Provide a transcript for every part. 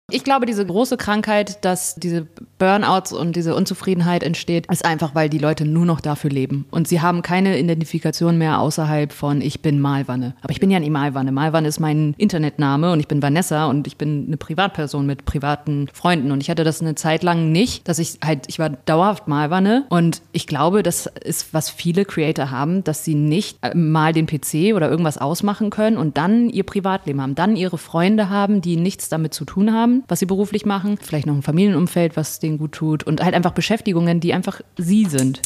Ich glaube, diese große Krankheit, dass diese Burnouts und diese Unzufriedenheit entsteht, ist einfach, weil die Leute nur noch dafür leben. Und sie haben keine Identifikation mehr außerhalb von ich bin Malwanne. Aber ich bin ja nicht Malwanne. Malwanne ist mein Internetname und ich bin Vanessa und ich bin eine Privatperson mit privaten Freunden. Und ich hatte das eine Zeit lang nicht, dass ich war dauerhaft Malwanne. Und ich glaube, das ist, was viele Creator haben, dass sie nicht mal den PC oder irgendwas ausmachen können und dann ihr Privatleben haben, dann ihre Freunde haben, die nichts damit zu tun haben, was sie beruflich machen, vielleicht noch ein Familienumfeld, was denen gut tut und halt einfach Beschäftigungen, die einfach sie sind.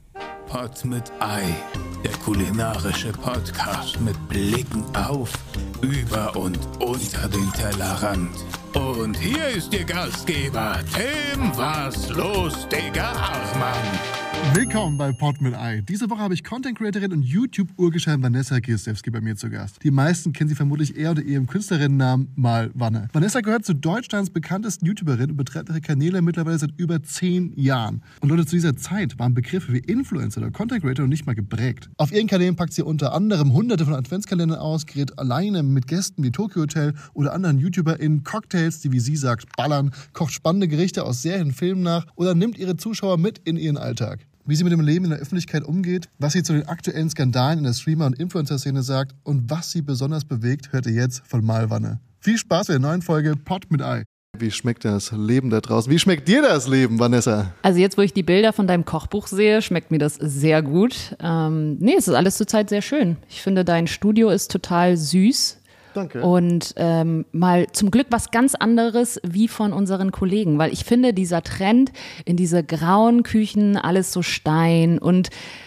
Pod mit Ei, der kulinarische Podcast mit Blicken auf, über und unter den Tellerrand. Und hier ist Ihr Gastgeber, Tim Was los, Digga Achmann. Willkommen bei Pod mit Ei. Diese Woche habe ich Content-Creatorin und YouTube-Urgestein Vanessa Giersdewski bei mir zu Gast. Die meisten kennen sie vermutlich eher unter ihrem Künstlerinnennamen Malwanne. Vanessa gehört zu Deutschlands bekanntesten YouTuberin und betreibt ihre Kanäle mittlerweile seit über 10 Jahren. Und Leute, zu dieser Zeit waren Begriffe wie Influencer oder Content-Creator noch nicht mal geprägt. Auf ihren Kanälen packt sie unter anderem hunderte von Adventskalendern aus, gerät alleine mit Gästen wie Tokyo Hotel oder anderen YouTuberInnen Cocktails, die wie sie sagt, ballern, kocht spannende Gerichte aus Serien und Filmen nach oder nimmt ihre Zuschauer mit in ihren Alltag. Wie sie mit dem Leben in der Öffentlichkeit umgeht, was sie zu den aktuellen Skandalen in der Streamer- und Influencer-Szene sagt und was sie besonders bewegt, hört ihr jetzt von Malwanne. Viel Spaß bei der neuen Folge Pod mit Ei. Wie schmeckt das Leben da draußen? Wie schmeckt dir das Leben, Vanessa? Also jetzt, wo ich die Bilder von deinem Kochbuch sehe, schmeckt mir das sehr gut. Es ist alles zurzeit sehr schön. Ich finde, dein Studio ist total süß. Danke. Und mal zum Glück was ganz anderes wie von unseren Kollegen, weil ich finde, dieser Trend in diese grauen Küchen, alles so Stein und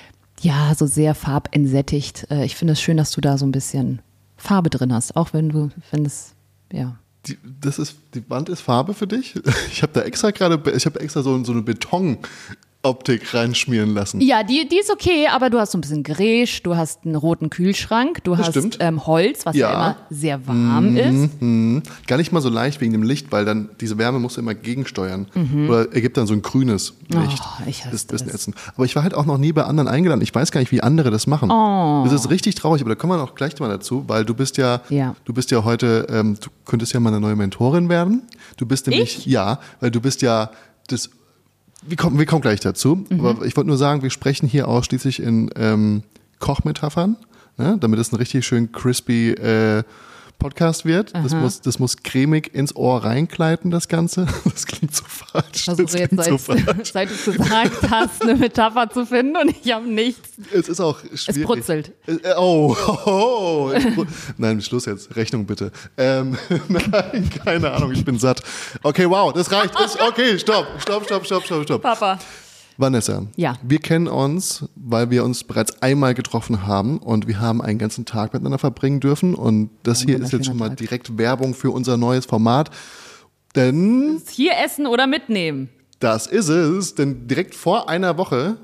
ja, so sehr farbentsättigt. Ich finde es schön, dass du da so ein bisschen Farbe drin hast, auch wenn es, ja. Die Wand ist Farbe für dich? Ich habe extra so eine Betonoptik reinschmieren lassen. Ja, die ist okay, aber du hast so ein bisschen Gräsch, du hast einen roten Kühlschrank, du hast Holz, was ja immer sehr warm ist. Gar nicht mal so leicht wegen dem Licht, weil dann diese Wärme musst du immer gegensteuern. Oder ergibt dann so ein grünes Licht. Oh, ich hasse das ist ein bisschen ätzend. Aber ich war halt auch noch nie bei anderen eingeladen. Ich weiß gar nicht, wie andere das machen. Oh. Das ist richtig traurig, aber da kommen wir auch gleich mal dazu, weil du bist ja heute, du könntest ja mal eine neue Mentorin werden. Du bist nämlich, weil du bist ja das. Wir kommen gleich dazu, aber ich wollte nur sagen, wir sprechen hier ausschließlich in Kochmetaphern, ne, damit es ein richtig schön crispy Podcast wird. Das muss cremig ins Ohr reinkleiden, das Ganze. Das klingt so falsch. Versuche jetzt, seit du es gesagt hast, eine Metapher zu finden und ich habe nichts. Es ist auch schwierig. Es brutzelt. Nein, Schluss jetzt. Rechnung bitte. Nein, keine Ahnung, ich bin satt. Okay, wow, das reicht. Okay, stopp. Papa. Vanessa, ja. Wir kennen uns, weil wir uns bereits einmal getroffen haben und wir haben einen ganzen Tag miteinander verbringen dürfen und das hier ist jetzt schon mal direkt Werbung für unser neues Format, denn... Hier essen oder mitnehmen. Das ist es, denn direkt vor einer Woche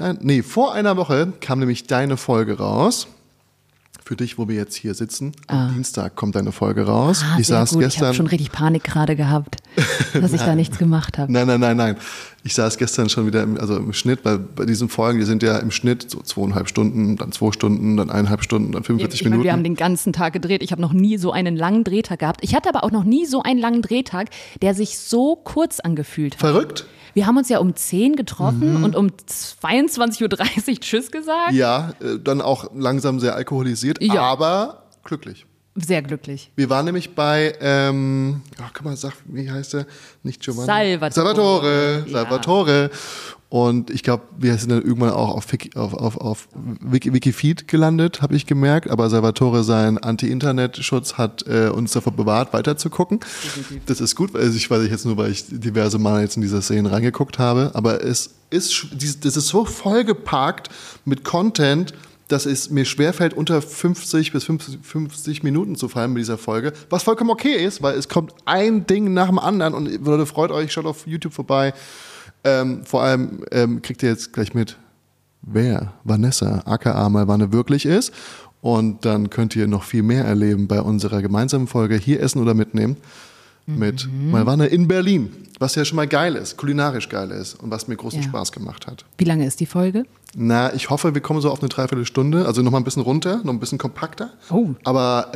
kam nämlich deine Folge raus. Für dich, wo wir jetzt hier sitzen. Am Dienstag kommt deine Folge raus. Ich habe schon richtig Panik gerade gehabt, dass ich da nichts gemacht habe. Nein. Ich saß gestern schon wieder im Schnitt, weil bei diesen Folgen, die sind ja im Schnitt so 2,5 Stunden, dann 2 Stunden, dann 1,5 Stunden, dann 45 Minuten. Wir haben den ganzen Tag gedreht. Ich habe noch nie so einen langen Drehtag gehabt. Ich hatte aber auch noch nie so einen langen Drehtag, der sich so kurz angefühlt hat. Verrückt? Wir haben uns ja um 10 getroffen und um 22.30 Uhr Tschüss gesagt. Ja, dann auch langsam sehr alkoholisiert, aber glücklich. Sehr glücklich. Wir waren nämlich bei, wie heißt der? Nicht Giovanni. Salvatore. Und ich glaube, wir sind dann irgendwann auch auf Wikifeed gelandet, habe ich gemerkt. Aber Salvatore, sein Anti-Internet-Schutz, hat uns davor bewahrt, weiterzugucken. Das ist gut, weil ich diverse Mal jetzt in diese Szenen reingeguckt habe. Aber das ist so vollgepackt mit Content, dass es mir schwerfällt, unter 50 bis 50 Minuten zu fallen mit dieser Folge. Was vollkommen okay ist, weil es kommt ein Ding nach dem anderen. Und Leute, freut euch, schaut auf YouTube vorbei. Vor allem kriegt ihr jetzt gleich mit, wer Vanessa aka Malwanne wirklich ist. Und dann könnt ihr noch viel mehr erleben bei unserer gemeinsamen Folge Hier essen oder mitnehmen mit Malwanne in Berlin. Was ja schon mal geil ist, kulinarisch geil ist und was mir großen Spaß gemacht hat. Wie lange ist die Folge? Na, ich hoffe, wir kommen so auf eine Dreiviertelstunde, also noch mal ein bisschen runter, noch ein bisschen kompakter. Oh. Aber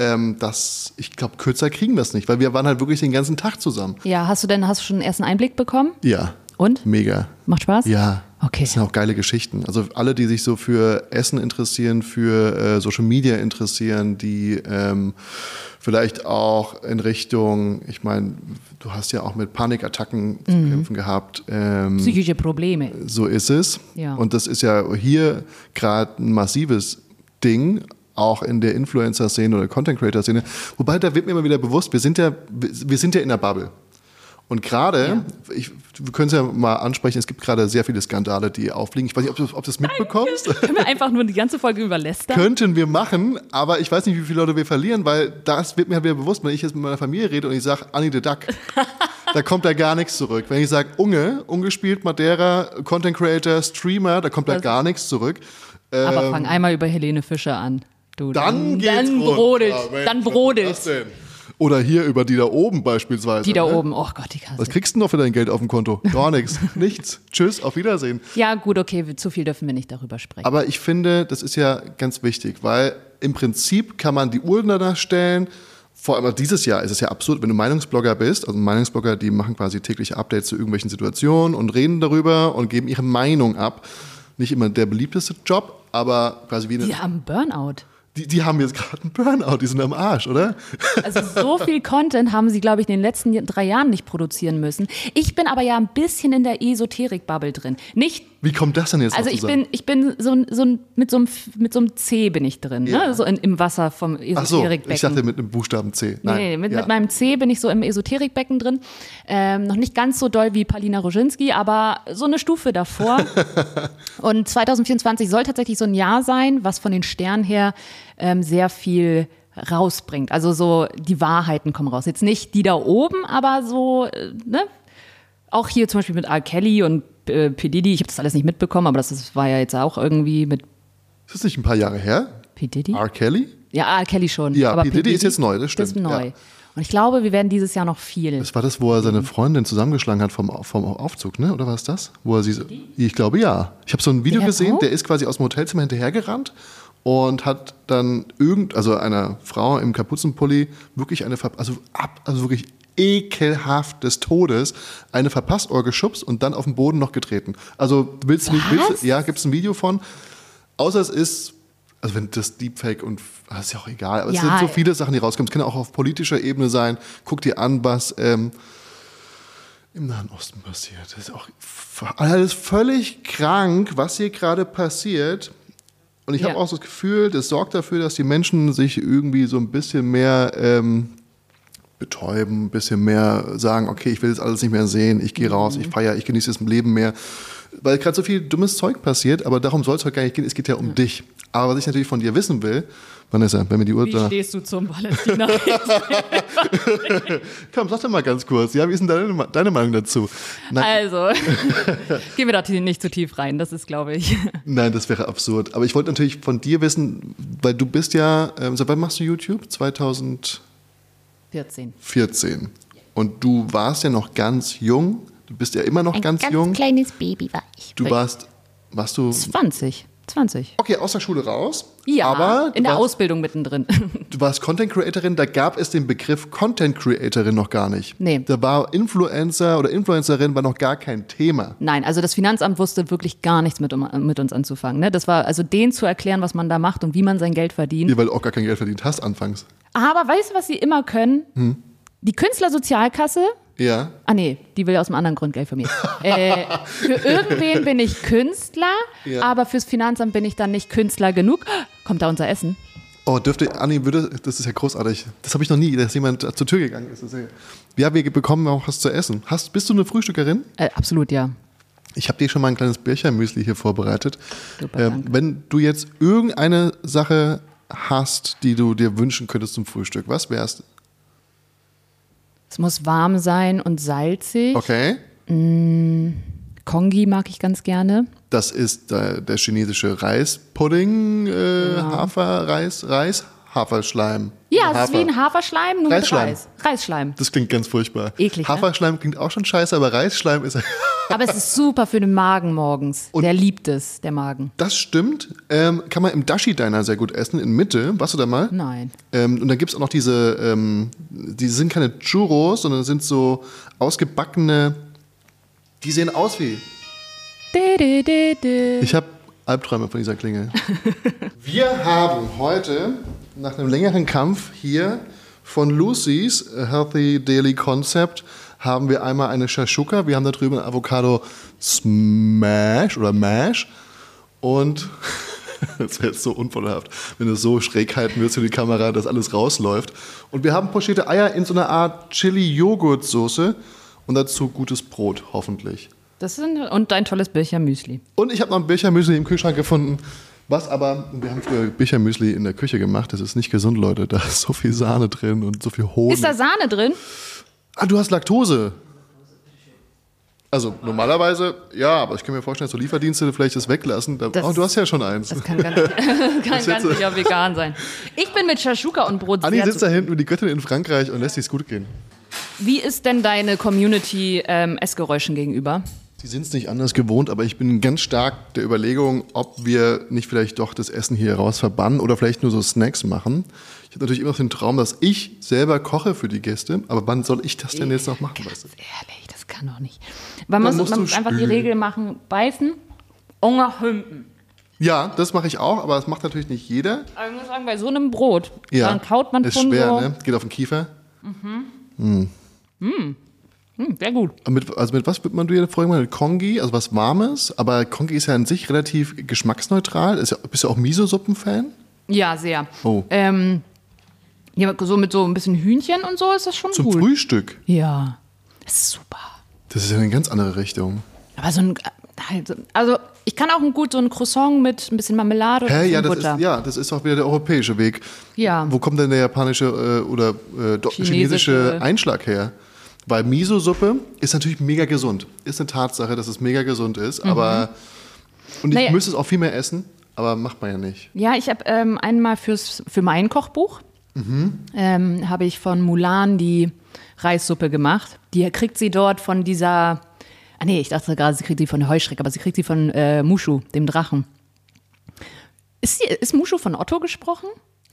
ich glaube, kürzer kriegen wir es nicht, weil wir waren halt wirklich den ganzen Tag zusammen. Ja, hast du schon einen ersten Einblick bekommen? Ja. Und? Mega. Macht Spaß? Ja. Okay. Das sind auch geile Geschichten. Also alle, die sich so für Essen interessieren, für Social Media interessieren, die vielleicht auch in Richtung, ich meine, du hast ja auch mit Panikattacken zu kämpfen gehabt. Psychische Probleme. So ist es. Ja. Und das ist ja hier gerade ein massives Ding, auch in der Influencer-Szene oder Content-Creator-Szene. Wobei, da wird mir immer wieder bewusst, wir sind ja in der Bubble. Und gerade, wir können es ja mal ansprechen, es gibt gerade sehr viele Skandale, die auffliegen. Ich weiß nicht, ob du das mitbekommst. Können wir einfach nur die ganze Folge überlästern? Könnten wir machen, aber ich weiß nicht, wie viele Leute wir verlieren, weil das wird mir halt wieder bewusst, wenn ich jetzt mit meiner Familie rede und ich sage, Annie the Duck, da kommt da gar nichts zurück. Wenn ich sage, ungespielt, Madeira, Content Creator, Streamer, da kommt da gar nichts zurück. Aber fang einmal über Helene Fischer an. Du, dann brodelt. Mensch, Dann brodelt. was denn? Oder hier über die da oben beispielsweise. Die da oben, oh Gott, die Kasse. Was kriegst du noch für dein Geld auf dem Konto? Gar nichts. Nichts. Tschüss, auf Wiedersehen. Ja, gut, okay, zu viel dürfen wir nicht darüber sprechen. Aber ich finde, das ist ja ganz wichtig, weil im Prinzip kann man die Uhren danach stellen. Vor allem dieses Jahr ist es ja absurd, wenn du Meinungsblogger bist, also Meinungsblogger, die machen quasi tägliche Updates zu irgendwelchen Situationen und reden darüber und geben ihre Meinung ab. Nicht immer der beliebteste Job, aber quasi wie eine... Die haben Burnout. Die haben jetzt gerade einen Burnout, die sind am Arsch, oder? Also so viel Content haben sie, glaube ich, in den letzten 3 Jahren nicht produzieren müssen. Ich bin aber ja ein bisschen in der Esoterik-Bubble drin. Nicht. Wie kommt das denn jetzt Also noch ich zusammen? bin mit so einem C bin ich drin, Ja. ne? So im Wasser vom Ach so, Esoterikbecken. ich dachte mit einem Buchstaben C. Nein. Nee, mit meinem C bin ich so im Esoterikbecken drin. Noch nicht ganz so doll wie Palina Roginski, aber so eine Stufe davor. Und 2024 soll tatsächlich so ein Jahr sein, was von den Sternen her sehr viel rausbringt. Also so die Wahrheiten kommen raus. Jetzt nicht die da oben, aber so, ne? Auch hier zum Beispiel mit R. Kelly und P. Diddy. Ich habe das alles nicht mitbekommen, aber das war ja jetzt auch irgendwie mit Ist das nicht ein paar Jahre her? P. Diddy? R. Kelly? Ja, R. Kelly schon. Ja, aber P. Diddy ist jetzt neu, das stimmt. Das ist neu. Ja. Und ich glaube, wir werden dieses Jahr noch viel. Das war das, wo er seine Freundin zusammengeschlagen hat vom Aufzug, ne? Oder war es das? Wo er ich glaube, ja. Ich habe so ein Video Der gesehen, Frau? der ist quasi aus dem Hotelzimmer hinterhergerannt und hat dann also einer Frau im Kapuzenpulli wirklich also wirklich ekelhaft des Todes eine Verpassohr geschubst und dann auf den Boden noch getreten. Also willst du nicht, ja, gibt es ein Video von. Außer es ist, also wenn das Deepfake und das ist ja auch egal, aber es sind so viele Sachen, die rauskommen. Es kann auch auf politischer Ebene sein. Guck dir an, was im Nahen Osten passiert. Das ist auch alles völlig krank, was hier gerade passiert. Und ich habe auch so das Gefühl, das sorgt dafür, dass die Menschen sich irgendwie so ein bisschen mehr betäuben, ein bisschen mehr sagen, okay, ich will das alles nicht mehr sehen, ich gehe raus, ich feiere, ich genieße das Leben mehr. Weil gerade so viel dummes Zeug passiert, aber darum soll es heute gar nicht gehen, es geht ja um dich. Aber was ich natürlich von dir wissen will, Vanessa, wenn wir die Uhr Wie stehst du zum Palästina? Komm, sag doch mal ganz kurz, ja, wie ist denn deine Meinung dazu? Also, gehen wir da nicht zu tief rein, das ist, glaube ich. Nein, das wäre absurd. Aber ich wollte natürlich von dir wissen, weil du bist ja, seit wann machst du YouTube? 2014. Und du warst ja noch ganz jung. Du bist ja immer noch ganz jung. Ein ganz kleines Baby war ich. Warst du 20. Okay, aus der Schule raus. Ja, aber in der Ausbildung mittendrin. Du warst Content Creatorin, da gab es den Begriff Content Creatorin noch gar nicht. Nee. Da war Influencer oder Influencerin war noch gar kein Thema. Nein, also das Finanzamt wusste wirklich gar nichts mit uns anzufangen. Ne? Das war also denen zu erklären, was man da macht und wie man sein Geld verdient. Ja, weil du auch gar kein Geld verdient hast anfangs. Aber weißt du, was sie immer können? Die Künstlersozialkasse. Ja. Ah nee, die will aus einem anderen Grund Geld von mir. Für irgendwen bin ich Künstler, aber fürs Finanzamt bin ich dann nicht Künstler genug. Kommt da unser Essen? Oh, Anni, das ist ja großartig. Das habe ich noch nie, dass jemand zur Tür gegangen ist. Ja, wir bekommen auch was zu essen. Bist du eine Frühstückerin? Absolut, ja. Ich habe dir schon mal ein kleines Birchermüsli hier vorbereitet. Super, danke. Wenn du jetzt irgendeine Sache hast, die du dir wünschen könntest zum Frühstück, was wär's? Es muss warm sein und salzig. Okay. Congee mag ich ganz gerne. Das ist der chinesische Reispudding, Haferreis, Haferschleim. Ja, es ist wie ein Haferschleim, nur Reisschleim. mit Reis. Reisschleim. Das klingt ganz furchtbar. Eklig, ne? Haferschleim klingt auch schon scheiße, aber Reisschleim ist... Aber es ist super für den Magen morgens. Der liebt es, der Magen. Das stimmt. Kann man im Dashi-Diner sehr gut essen, in Mitte. Warst du da mal? Nein. Und dann gibt es auch noch diese, die sind keine Churros, sondern sind so ausgebackene, die sehen aus wie... Ich habe Albträume von dieser Klingel. Wir haben heute, nach einem längeren Kampf hier von Lucy's Healthy Daily Concept, haben wir einmal eine Shashuka. Wir haben da drüben ein Avocado Smash oder Mash. Und das wäre jetzt so unvorteilhaft, wenn du es so schräg halten würdest für die Kamera, dass alles rausläuft. Und wir haben pochierte Eier in so einer Art Chili-Joghurt-Soße und dazu gutes Brot, hoffentlich. Und dein tolles Bircher-Müsli. Und ich habe noch ein Bircher-Müsli im Kühlschrank gefunden. Was aber, wir haben früher Bircher-Müsli in der Küche gemacht. Das ist nicht gesund, Leute. Da ist so viel Sahne drin und so viel Honig. Ist da Sahne drin? Ah, du hast Laktose. Also normalerweise, ja, aber ich kann mir vorstellen, dass so Lieferdienste vielleicht das weglassen. Du hast ja schon eins. Das kann ganz sicher vegan sein. Ich bin mit Shashuka und Brot Anni sehr sitzt da hinten wie die Göttin in Frankreich und lässt sich's gut gehen. Wie ist denn deine Community Essgeräuschen gegenüber? Sie sind es nicht anders gewohnt, aber ich bin ganz stark der Überlegung, ob wir nicht vielleicht doch das Essen hier raus verbannen oder vielleicht nur so Snacks machen. Ich habe natürlich immer noch den Traum, dass ich selber koche für die Gäste, aber wann soll ich das denn jetzt noch machen? Weißt du? Ehrlich, das kann doch nicht. Man muss einfach die Regel machen, beißen und nach hinten. Ja, das mache ich auch, aber das macht natürlich nicht jeder. Aber ich muss sagen, bei so einem Brot, Ja, dann kaut man ist schon schwer, so. ne? Geht auf den Kiefer. Sehr gut. Mit was wird man dir vorhin mit Congee, also was Warmes, aber Congee ist ja an sich relativ geschmacksneutral. Bist du auch Miso-Suppen-Fan? Ja, sehr. Oh. Ja, so mit so ein bisschen Hühnchen und so ist das schon Zum gut. Frühstück? Ja, das ist super. Das ist ja eine ganz andere Richtung. Aber also ich kann auch gut so ein Croissant mit ein bisschen Marmelade und Ja, Butter. das ist auch wieder der europäische Weg. Ja. Wo kommt denn der japanische oder chinesische Einschlag her? Weil Miso-Suppe ist natürlich mega gesund. Ist eine Tatsache, dass es mega gesund ist. Aber und ich müsste es auch viel mehr essen, aber macht man ja nicht. Ja, ich habe einmal für mein Kochbuch habe ich von Mulan die Reissuppe gemacht. Die kriegt sie dort von dieser... ich dachte gerade, sie kriegt die von der Heuschrecke, aber sie kriegt sie von Mushu, dem Drachen. Ist Mushu von Otto gesprochen?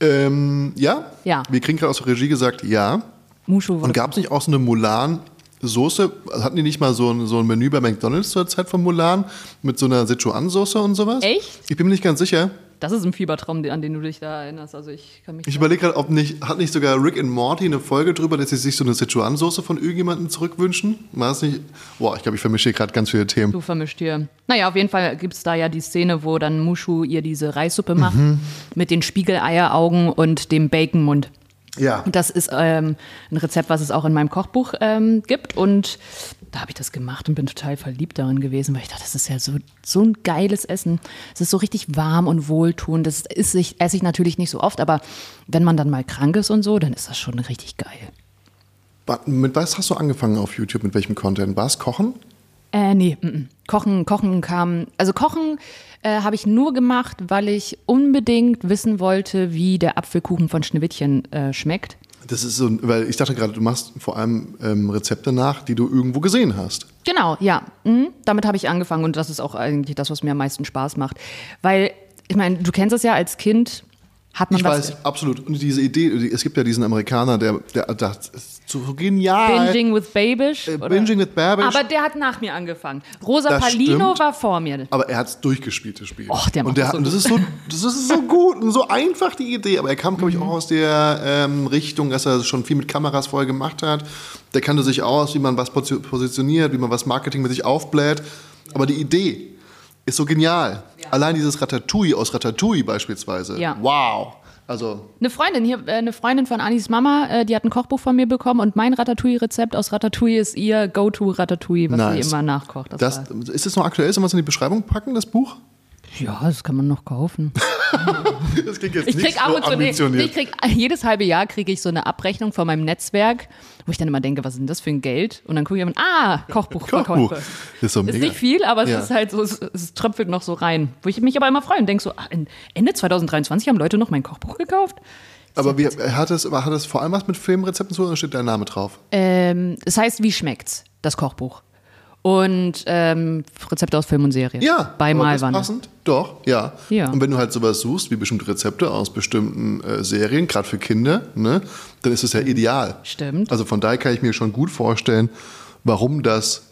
Ja. Wir kriegen gerade aus der Regie gesagt, ja. Mushu Und gab es nicht auch so eine Mulan-Soße? Hatten die nicht mal so ein Menü bei McDonald's zur Zeit von Mulan mit so einer Sichuan-Soße und sowas? Echt? Ich bin mir nicht ganz sicher. Das ist ein Fiebertraum, an den du dich da erinnerst. Also ich kann mich. Ich überlege gerade, hat nicht sogar Rick and Morty eine Folge drüber, dass sie sich so eine Sichuan-Soße von irgendjemandem zurückwünschen? War es nicht? Boah, ich glaube, ich vermische hier gerade ganz viele Themen. Du vermischt hier. Naja, auf jeden Fall gibt es da ja die Szene, wo dann Mushu ihr diese Reissuppe macht mit den Spiegeleieraugen und dem Baconmund. Ja. Das ist ein Rezept, was es auch in meinem Kochbuch gibt. Und da habe ich das gemacht und bin total verliebt darin gewesen, weil ich dachte, das ist ja so ein geiles Essen. Es ist so richtig warm und wohltuend. Das esse ich natürlich nicht so oft, aber wenn man dann mal krank ist und so, dann ist das schon richtig geil. Mit was hast du angefangen auf YouTube? Mit welchem Content? War es Kochen? Nee. Kochen kam. Also Kochen habe ich nur gemacht, weil ich unbedingt wissen wollte, wie der Apfelkuchen von Schneewittchen schmeckt. Das ist so, weil ich dachte gerade, du machst vor allem Rezepte nach, die du irgendwo gesehen hast. Genau, ja. Damit habe ich angefangen und das ist auch eigentlich das, was mir am meisten Spaß macht. Weil, ich meine, du kennst es ja als Kind, hat man ich weiß, absolut. Und diese Idee, es gibt ja diesen Amerikaner, der das ist so genial. Binging with Babish. Binging with Babish. Aber der hat nach mir angefangen. Rosa Das Palino stimmt. war vor mir. Aber er hat es durchgespielt, das Spiel. Och, der macht das so und das ist so gut und so einfach, die Idee. Aber er kam, glaube ich, auch aus der Richtung, dass er schon viel mit Kameras vorher gemacht hat. Der kannte sich aus, wie man was positioniert, wie man was marketingmäßig aufbläht. Aber die Idee ist so genial. Ja. Allein dieses Ratatouille aus Ratatouille beispielsweise. Ja. Wow. Also Eine Freundin von Annis Mama, die hat ein Kochbuch von mir bekommen und mein Ratatouille-Rezept aus Ratatouille ist ihr Go-To-Ratatouille, was sie immer nachkocht. Ist das noch aktuell? Sollen wir es in die Beschreibung packen, das Buch? Ja, das kann man noch kaufen. Das klingt jetzt Ich nicht krieg ab so und zu, ambitioniert. jedes halbe Jahr kriege ich so eine Abrechnung von meinem Netzwerk, wo ich dann immer denke, was ist denn das für ein Geld? Und dann gucke ich immer, Kochbuchverkäufe. Das ist so mega. Ist nicht viel, aber es Ja. ist halt so, es tröpfelt noch so rein. Wo ich mich aber immer freue und denke so, Ende 2023 haben Leute noch mein Kochbuch gekauft? Aber hat es vor allem was mit Filmrezepten zu tun oder steht dein Name drauf? Es heißt, wie schmeckt's? Das Kochbuch. Und Rezepte aus Film und Serie. Ja, bei Malwanne. Ist passend. Doch, ja. Und wenn du halt sowas suchst, wie bestimmte Rezepte aus bestimmten Serien, gerade für Kinder, ne, dann ist es ja ideal. Stimmt. Also von daher kann ich mir schon gut vorstellen, warum das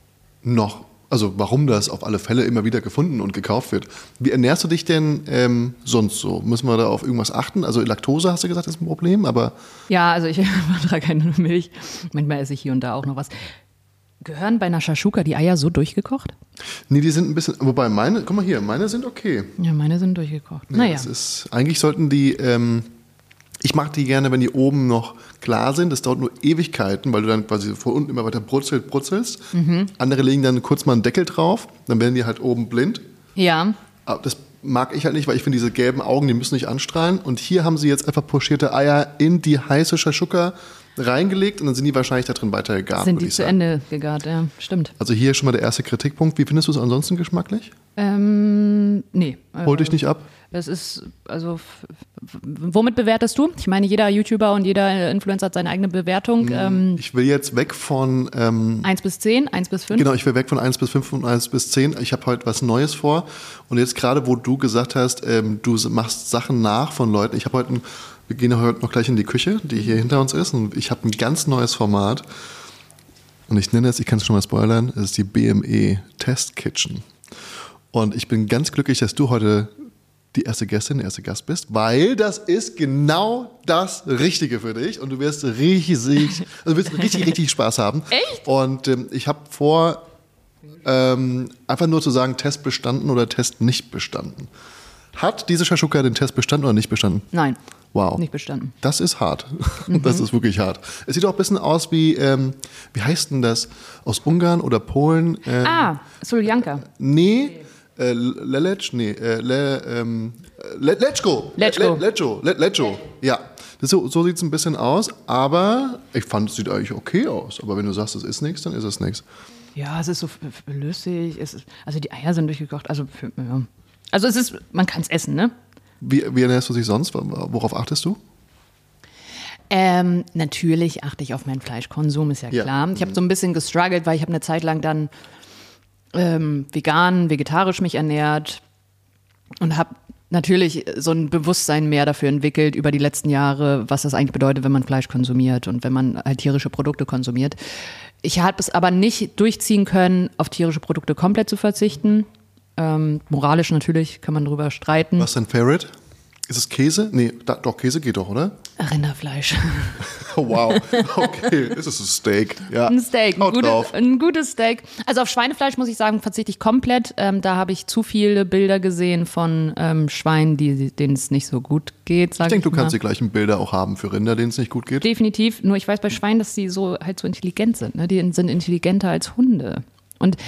auf alle Fälle immer wieder gefunden und gekauft wird. Wie ernährst du dich denn sonst so? Müssen wir da auf irgendwas achten? Also Laktose, hast du gesagt, ist ein Problem, aber... Ja, also ich vertrage keine Milch. Manchmal esse ich hier und da auch noch was. Gehören bei einer Shashuka die Eier so durchgekocht? Nee, die sind ein bisschen... Wobei guck mal hier, meine sind okay. Ja, meine sind durchgekocht. Ja, naja. Eigentlich sollten die... ich mag die gerne, wenn die oben noch klar sind. Das dauert nur Ewigkeiten, weil du dann quasi von unten immer weiter brutzelst. Andere legen dann kurz mal einen Deckel drauf, dann werden die halt oben blind. Ja. Aber das mag ich halt nicht, weil ich finde, diese gelben Augen, die müssen nicht anstrahlen. Und hier haben sie jetzt einfach pochierte Eier in die heiße Shashuka reingelegt und dann sind die wahrscheinlich da drin weiter gegart. Sind die zu Ende gegart, ja, stimmt. Also hier schon mal der erste Kritikpunkt. Wie findest du es ansonsten geschmacklich? Nee. Holt dich nicht ab? Es ist, also, womit bewertest du? Ich meine, jeder YouTuber und jeder Influencer hat seine eigene Bewertung. Ich will jetzt weg von... 1 bis 10, 1 bis 5? Genau, ich will weg von 1 bis 5 und 1 bis 10. Ich habe heute was Neues vor. Und jetzt gerade, wo du gesagt hast, du machst Sachen nach von Leuten. Wir gehen heute noch gleich in die Küche, die hier hinter uns ist. Und ich habe ein ganz neues Format. Und ich nenne es, ich kann es schon mal spoilern, es ist die BME Test Kitchen. Und ich bin ganz glücklich, dass du heute die erste Gästin, der erste Gast bist, weil das ist genau das Richtige für dich und du wirst richtig Spaß haben. Echt? Und ich habe vor, einfach nur zu sagen, Test bestanden oder Test nicht bestanden. Hat diese Shashuka den Test bestanden oder nicht bestanden? Nein. Wow. Nicht bestanden. Das ist hart. Das ist wirklich hhart. Es sieht auch ein bisschen aus wie heißt denn das? Aus Ungarn oder Polen? Soljanka. Nee. Leczko. Ja, so sieht es ein bisschen aus, aber ich fand, es sieht eigentlich okay aus. Aber wenn du sagst, es ist nichts, dann ist es nichts. Ja, es ist so flüssig. Also die Eier sind durchgekocht. Also es ist, man kann es essen, ne? Wie ernährst du dich sonst? Worauf achtest du? Natürlich achte ich auf meinen Fleischkonsum, ist ja klar. Ich habe so ein bisschen gestruggelt, weil ich habe eine Zeit lang dann vegetarisch mich ernährt und habe natürlich so ein Bewusstsein mehr dafür entwickelt über die letzten Jahre, was das eigentlich bedeutet, wenn man Fleisch konsumiert und wenn man halt tierische Produkte konsumiert. Ich habe es aber nicht durchziehen können, auf tierische Produkte komplett zu verzichten. Moralisch natürlich kann man drüber streiten. Was ist dein Favorite? Ist es Käse? Nee, doch, Käse geht doch, oder? Rinderfleisch. Wow, okay. Ist es ein Steak? Ja. Ein Steak, ein gutes Steak. Also auf Schweinefleisch muss ich sagen, verzichte ich komplett. Da habe ich zu viele Bilder gesehen von Schweinen, denen es nicht so gut geht. Ich denke, du kannst die gleichen Bilder auch haben für Rinder, denen es nicht gut geht. Definitiv. Nur ich weiß bei Schweinen, dass die so intelligent sind. Ne? Die sind intelligenter als Hunde. Und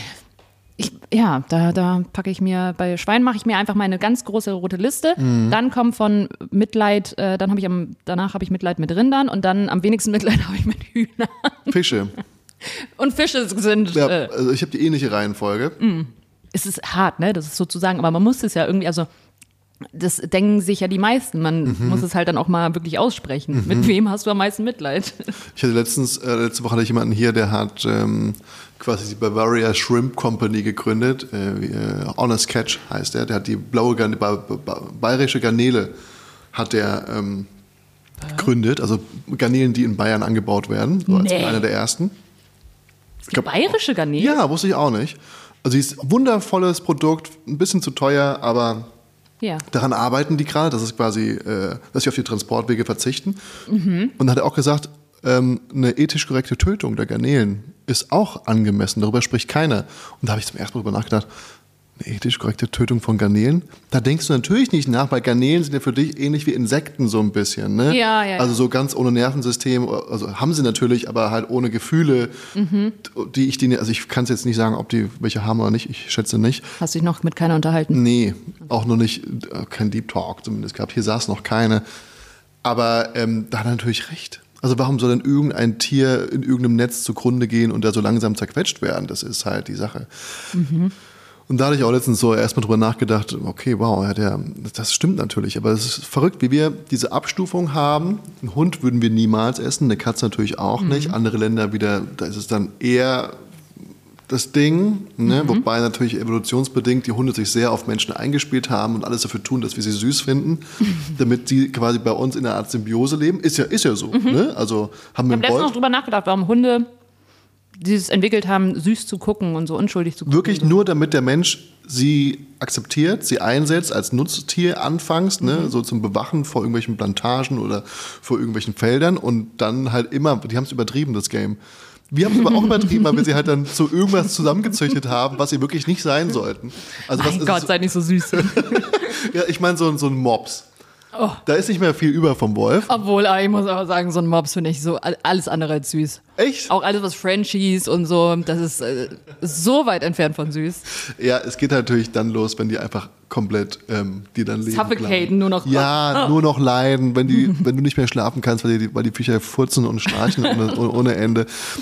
da packe ich mir, bei Schweinen mache ich mir einfach meine ganz große rote Liste. Dann kommt von Mitleid, danach habe ich Mitleid mit Rindern und dann am wenigsten Mitleid habe ich mit Hühnern. Fische. Und Fische sind... Ja, also ich habe die ähnliche Reihenfolge. Es ist hart, ne, das ist sozusagen, aber man muss es ja irgendwie, also das denken sich ja die meisten, man muss es halt dann auch mal wirklich aussprechen. Mit wem hast du am meisten Mitleid? Ich hatte letzte Woche hatte ich jemanden hier, der hat quasi die Bavaria Shrimp Company gegründet. Honest Catch heißt der. Der hat die bayerische Garnele hat der gegründet. Also Garnelen, die in Bayern angebaut werden. So als einer der ersten. Bayerische Garnele? Ja, wusste ich auch nicht. Also sie ist ein wundervolles Produkt, ein bisschen zu teuer, aber daran arbeiten die gerade. Das ist quasi, dass sie auf die Transportwege verzichten. Und dann hat er auch gesagt, eine ethisch korrekte Tötung der Garnelen ist auch angemessen. Darüber spricht keiner. Und da habe ich zum ersten Mal drüber nachgedacht, eine ethisch korrekte Tötung von Garnelen? Da denkst du natürlich nicht nach, weil Garnelen sind ja für dich ähnlich wie Insekten so ein bisschen. Ne? Ja. Also so ganz ohne Nervensystem, also haben sie natürlich, aber halt ohne Gefühle, die ich also ich kann es jetzt nicht sagen, ob die welche haben oder nicht, ich schätze nicht. Hast du dich noch mit keiner unterhalten? Nee, auch noch nicht, kein Deep Talk zumindest gehabt. Hier saß noch keine. Aber da hat er natürlich recht. Also warum soll denn irgendein Tier in irgendeinem Netz zugrunde gehen und da so langsam zerquetscht werden? Das ist halt die Sache. Und da hatte ich auch letztens so erstmal drüber nachgedacht, okay, wow, das stimmt natürlich, aber es ist verrückt, wie wir diese Abstufung haben. Einen Hund würden wir niemals essen, eine Katze natürlich auch nicht. Andere Länder wieder, da ist es dann eher das Ding, ne? Wobei natürlich evolutionsbedingt die Hunde sich sehr auf Menschen eingespielt haben und alles dafür tun, dass wir sie süß finden, damit sie quasi bei uns in einer Art Symbiose leben. Ist ja so. Ne? Also haben wir Ich habe letztens noch drüber nachgedacht, warum Hunde dieses entwickelt haben, süß zu gucken und so unschuldig zu gucken. Wirklich nur, damit der Mensch sie akzeptiert, sie einsetzt als Nutztier anfangs, ne, so zum Bewachen vor irgendwelchen Plantagen oder vor irgendwelchen Feldern und dann halt immer, die haben es übertrieben, das Game. Wir haben es aber auch übertrieben, weil wir sie halt dann zu irgendwas zusammengezüchtet haben, was sie wirklich nicht sein sollten. Also Mein Gott, sei nicht so süß. Ja, ich meine so ein Mops. Oh. Da ist nicht mehr viel über vom Wolf. Obwohl, ich muss aber sagen, so ein Mops finde ich so alles andere als süß. Echt? Auch alles, was Frenchies und so, das ist so weit entfernt von süß. Ja, es geht natürlich dann los, wenn die einfach komplett die dann leben. Suffocaten, nur noch. Ja, nur noch leiden, wenn du nicht mehr schlafen kannst, weil die Viecher furzen und schnarchen ohne Ende.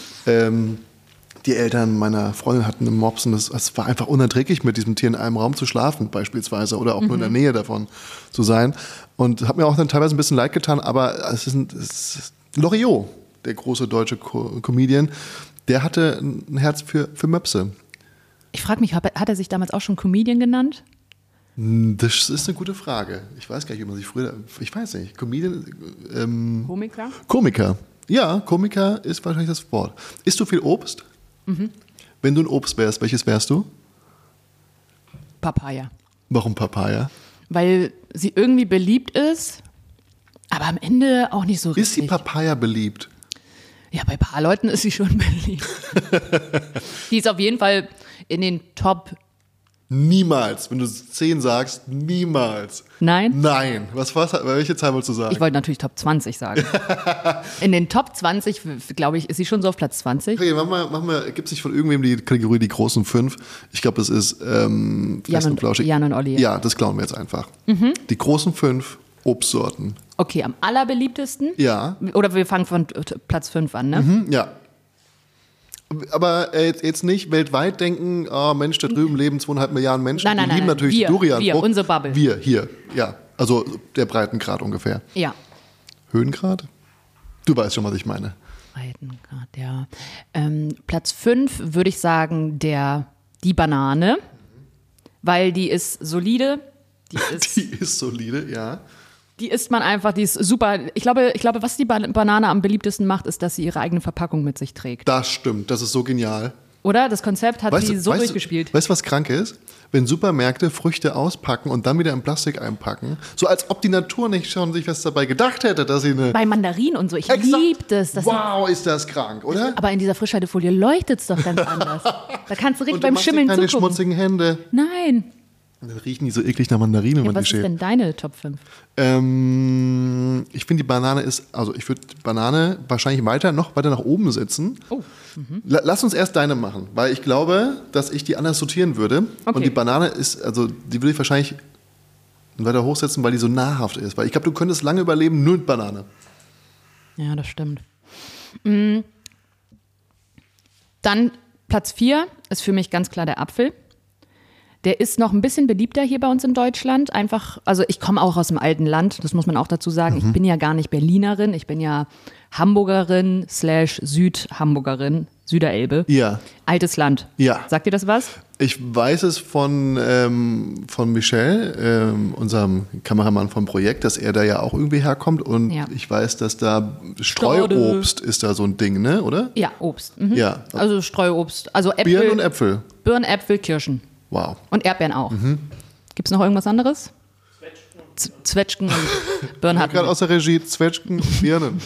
Die Eltern meiner Freundin hatten einen Mops und es war einfach unerträglich, mit diesem Tier in einem Raum zu schlafen beispielsweise oder auch nur in der Nähe davon zu sein. Und hat mir auch dann teilweise ein bisschen leid getan, aber es ist Loriot, der große deutsche Comedian, der hatte ein Herz für Möpse. Ich frage mich, hat er sich damals auch schon Comedian genannt? Das ist eine gute Frage. Ich weiß gar nicht, wie man sich früher... Ich weiß nicht. Comedian... Komiker? Komiker. Ja, Komiker ist wahrscheinlich das Wort. Isst du viel Obst? Wenn du ein Obst wärst, welches wärst du? Papaya. Warum Papaya? Weil sie irgendwie beliebt ist, aber am Ende auch nicht so richtig. Ist die Papaya beliebt? Ja, bei ein paar Leuten ist sie schon beliebt. Die ist auf jeden Fall in den Top. Niemals. Wenn du 10 sagst, niemals. Nein? Nein. Welche Zahl wolltest du sagen? Ich wollte natürlich Top 20 sagen. In den Top 20, glaube ich, ist sie schon so auf Platz 20. Okay, mach mal, gibt es nicht von irgendwem die Kategorie die großen 5? Ich glaube, das ist Fest und Flauschig. Jan und Olli. Ja, das klauen wir jetzt einfach. Die großen 5 Obstsorten. Okay, am allerbeliebtesten? Ja. Oder wir fangen von Platz 5 an, ne? Ja. Aber jetzt nicht weltweit denken, oh Mensch, da drüben leben 2,5 Milliarden Menschen. Nein, die lieben natürlich Durian. Wir, unsere Bubble. Wir, hier, ja. Also der Breitengrad ungefähr. Ja. Höhengrad? Du weißt schon, was ich meine. Breitengrad, ja. Platz 5 würde ich sagen, die Banane, weil die ist solide. Die ist solide, ja. Die isst man einfach, die ist super. Ich glaube, was die Banane am beliebtesten macht, ist, dass sie ihre eigene Verpackung mit sich trägt. Das stimmt, das ist so genial. Oder? Das Konzept hat sie so durchgespielt. Weißt du, was krank ist? Wenn Supermärkte Früchte auspacken und dann wieder in Plastik einpacken, so als ob die Natur nicht schon sich was dabei gedacht hätte, dass sie eine... Bei Mandarinen und so, ich liebe das. Wow, ist das krank, oder? Aber in dieser Frischhaltefolie leuchtet es doch ganz anders. Da kannst du richtig beim Schimmeln keine zugucken. Schmutzigen Hände. Nein. Dann riechen die so eklig nach Mandarinen, wenn man die Was ist schält. denn deine Top 5? Ich finde, die Banane ich würde die Banane wahrscheinlich noch weiter nach oben setzen. Oh. Lass uns erst deine machen, weil ich glaube, dass ich die anders sortieren würde. Okay. Und die Banane die würde ich wahrscheinlich weiter hochsetzen, weil die so nahrhaft ist. Weil ich glaube, du könntest lange überleben, nur mit Banane. Ja, das stimmt. Dann Platz 4 ist für mich ganz klar der Apfel. Der ist noch ein bisschen beliebter hier bei uns in Deutschland. Einfach, also ich komme auch aus dem alten Land, das muss man auch dazu sagen. Ich bin ja gar nicht Berlinerin, ich bin ja Hamburgerin / Südhamburgerin, Süderelbe. Ja. Altes Land. Ja. Sagt dir das was? Ich weiß es von Michel, unserem Kameramann vom Projekt, dass er da ja auch irgendwie herkommt. Und ich weiß, dass da Streuobst ist da so ein Ding, ne, oder? Ja, Obst. Ja. Also Streuobst. Also Äpfel. Birnen und Äpfel. Birnen, Äpfel, Kirschen. Wow. Und Erdbeeren auch. Gibt es noch irgendwas anderes? Zwetschgen und Birnen hatten Gerade aus der Regie, Zwetschgen und Birnen.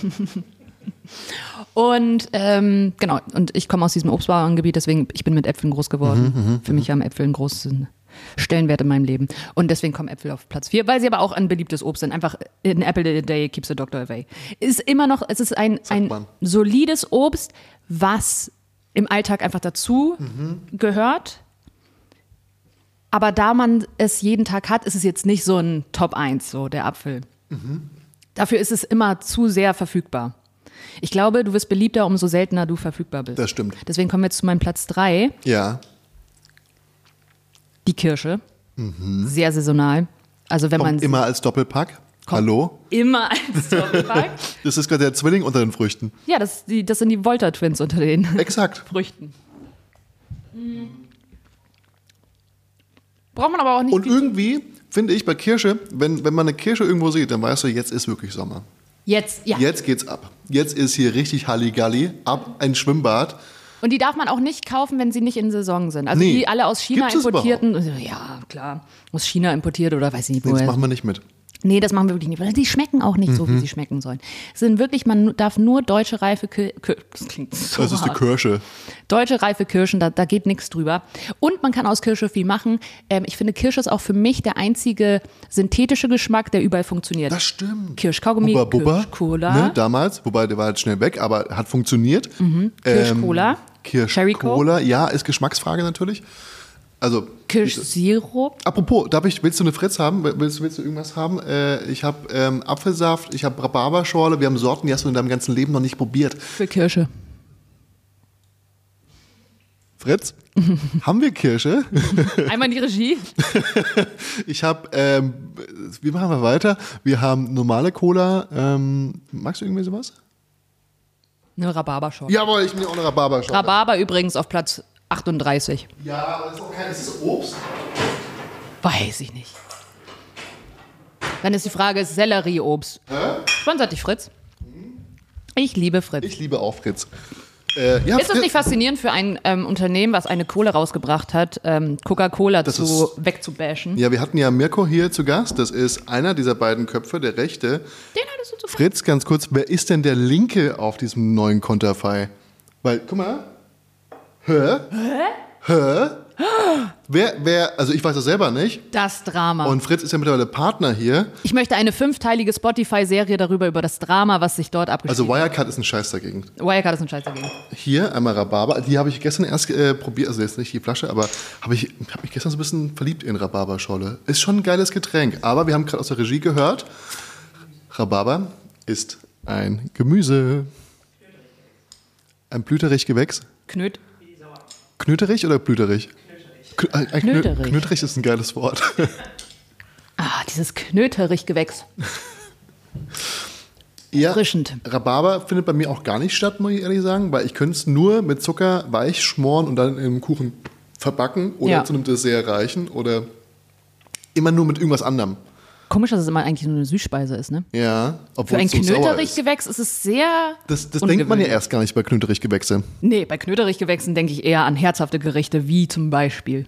Und genau, und ich komme aus diesem Obstbauerngebiet, deswegen, ich bin mit Äpfeln groß geworden. Für mich haben Äpfel einen großen Stellenwert in meinem Leben. Und deswegen kommen Äpfel auf Platz 4, weil sie aber auch ein beliebtes Obst sind. Einfach, an apple a day keeps the doctor away. Es ist ein solides Obst, was im Alltag einfach dazu gehört. Aber da man es jeden Tag hat, ist es jetzt nicht so ein Top 1, so der Apfel. Dafür ist es immer zu sehr verfügbar. Ich glaube, du wirst beliebter, umso seltener du verfügbar bist. Das stimmt. Deswegen kommen wir jetzt zu meinem Platz 3. Ja. Die Kirsche. Sehr saisonal. Also wenn man Kommt immer als Doppelpack. Hallo? Immer als Doppelpack. Das ist gerade der Zwilling unter den Früchten. Ja, das sind die Volta-Twins unter den Exakt. Früchten. Braucht man aber auch nicht. Und irgendwie finde ich bei Kirsche, wenn man eine Kirsche irgendwo sieht, dann weißt du, jetzt ist wirklich Sommer. Jetzt, ja. Jetzt geht's ab. Jetzt ist hier richtig Halligalli, ab ein Schwimmbad. Und die darf man auch nicht kaufen, wenn sie nicht in Saison sind. Also Nee. die alle aus China Gibt es importierten. Ja, klar. Aus China importiert oder weiß ich nicht, Nee, das woher. machen wir nicht mit. Nee, das machen wir wirklich nicht. Weil die schmecken auch nicht so, wie sie schmecken sollen. Es sind wirklich, man darf nur deutsche reife das klingt so Das ist die hart. Kirsche. Deutsche reife Kirschen, da geht nichts drüber. Und man kann aus Kirsche viel machen. Ich finde, Kirsche ist auch für mich der einzige synthetische Geschmack, der überall funktioniert. Das stimmt. Kirschkaugummi, Bubba Bubba, Kirschcola. ne, damals, wobei der war halt schnell weg, aber hat funktioniert. Kirschcola. Cherry Kirschcola, ja, ist Geschmacksfrage natürlich. Also Kirschsirup. apropos, willst du eine Fritz haben? Willst du irgendwas haben? Ich habe Apfelsaft, ich habe Rhabarberschorle, wir haben Sorten, die hast du in deinem ganzen Leben noch nicht probiert. Für Kirsche. Fritz, haben wir Kirsche? Einmal in die Regie. Ich habe, wie machen wir weiter? Wir haben normale Cola. Magst du irgendwie sowas? Eine Rhabarberschorle. Jawohl, ich nehme auch eine Rhabarberschorle. Rhabarber übrigens auf Platz 38. Ja, aber das ist auch kein, ist das Obst? Weiß ich nicht. Dann ist die Frage, ist Sellerieobst? Sponsert dich Fritz? Ich liebe Fritz. Ich liebe auch Fritz. Ist das nicht faszinierend für ein Unternehmen, was eine Cola rausgebracht hat, Coca-Cola wegzubashen? Ja, wir hatten ja Mirko hier zu Gast. Das ist einer dieser beiden Köpfe, der Rechte. Den hattest du zu Fritz, ganz kurz, wer ist denn der Linke auf diesem neuen Konterfei? Weil, guck mal. Wer, also ich weiß das selber nicht. Das Drama. Und Fritz ist ja mittlerweile Partner hier. Ich möchte eine 5-teilige Spotify-Serie über das Drama, was sich dort abgespielt Also Wirecard ist ein Scheiß dagegen. hat. Wirecard ist ein Scheiß dagegen. Hier einmal Rhabarber. Die habe ich gestern erst probiert. Also jetzt nicht die Flasche, aber habe mich gestern so ein bisschen verliebt in Rhabarberschorle. Ist schon ein geiles Getränk. Aber wir haben gerade aus der Regie gehört, Rhabarber ist ein Gemüse. Ein Blüterichgewächs. Knöterich oder Blüterich? Knöterich. Knöterich ist ein geiles Wort. Dieses Knöterich-Gewächs. Ja, Frischend. Rhabarber findet bei mir auch gar nicht statt, muss ich ehrlich sagen, weil ich könnte es nur mit Zucker weich schmoren und dann im Kuchen verbacken oder zu einem Dessert reichen oder immer nur mit irgendwas anderem. Komisch, dass es immer eigentlich nur eine Süßspeise ist, ne? Ja, Für obwohl ein es so sauer ist. Knöterichgewächs ist es sehr Das denkt man ja ungewöhnlich. erst gar nicht bei Knöterichgewächse. Nee, bei Knöterichgewächsen denke ich eher an herzhafte Gerichte, wie zum Beispiel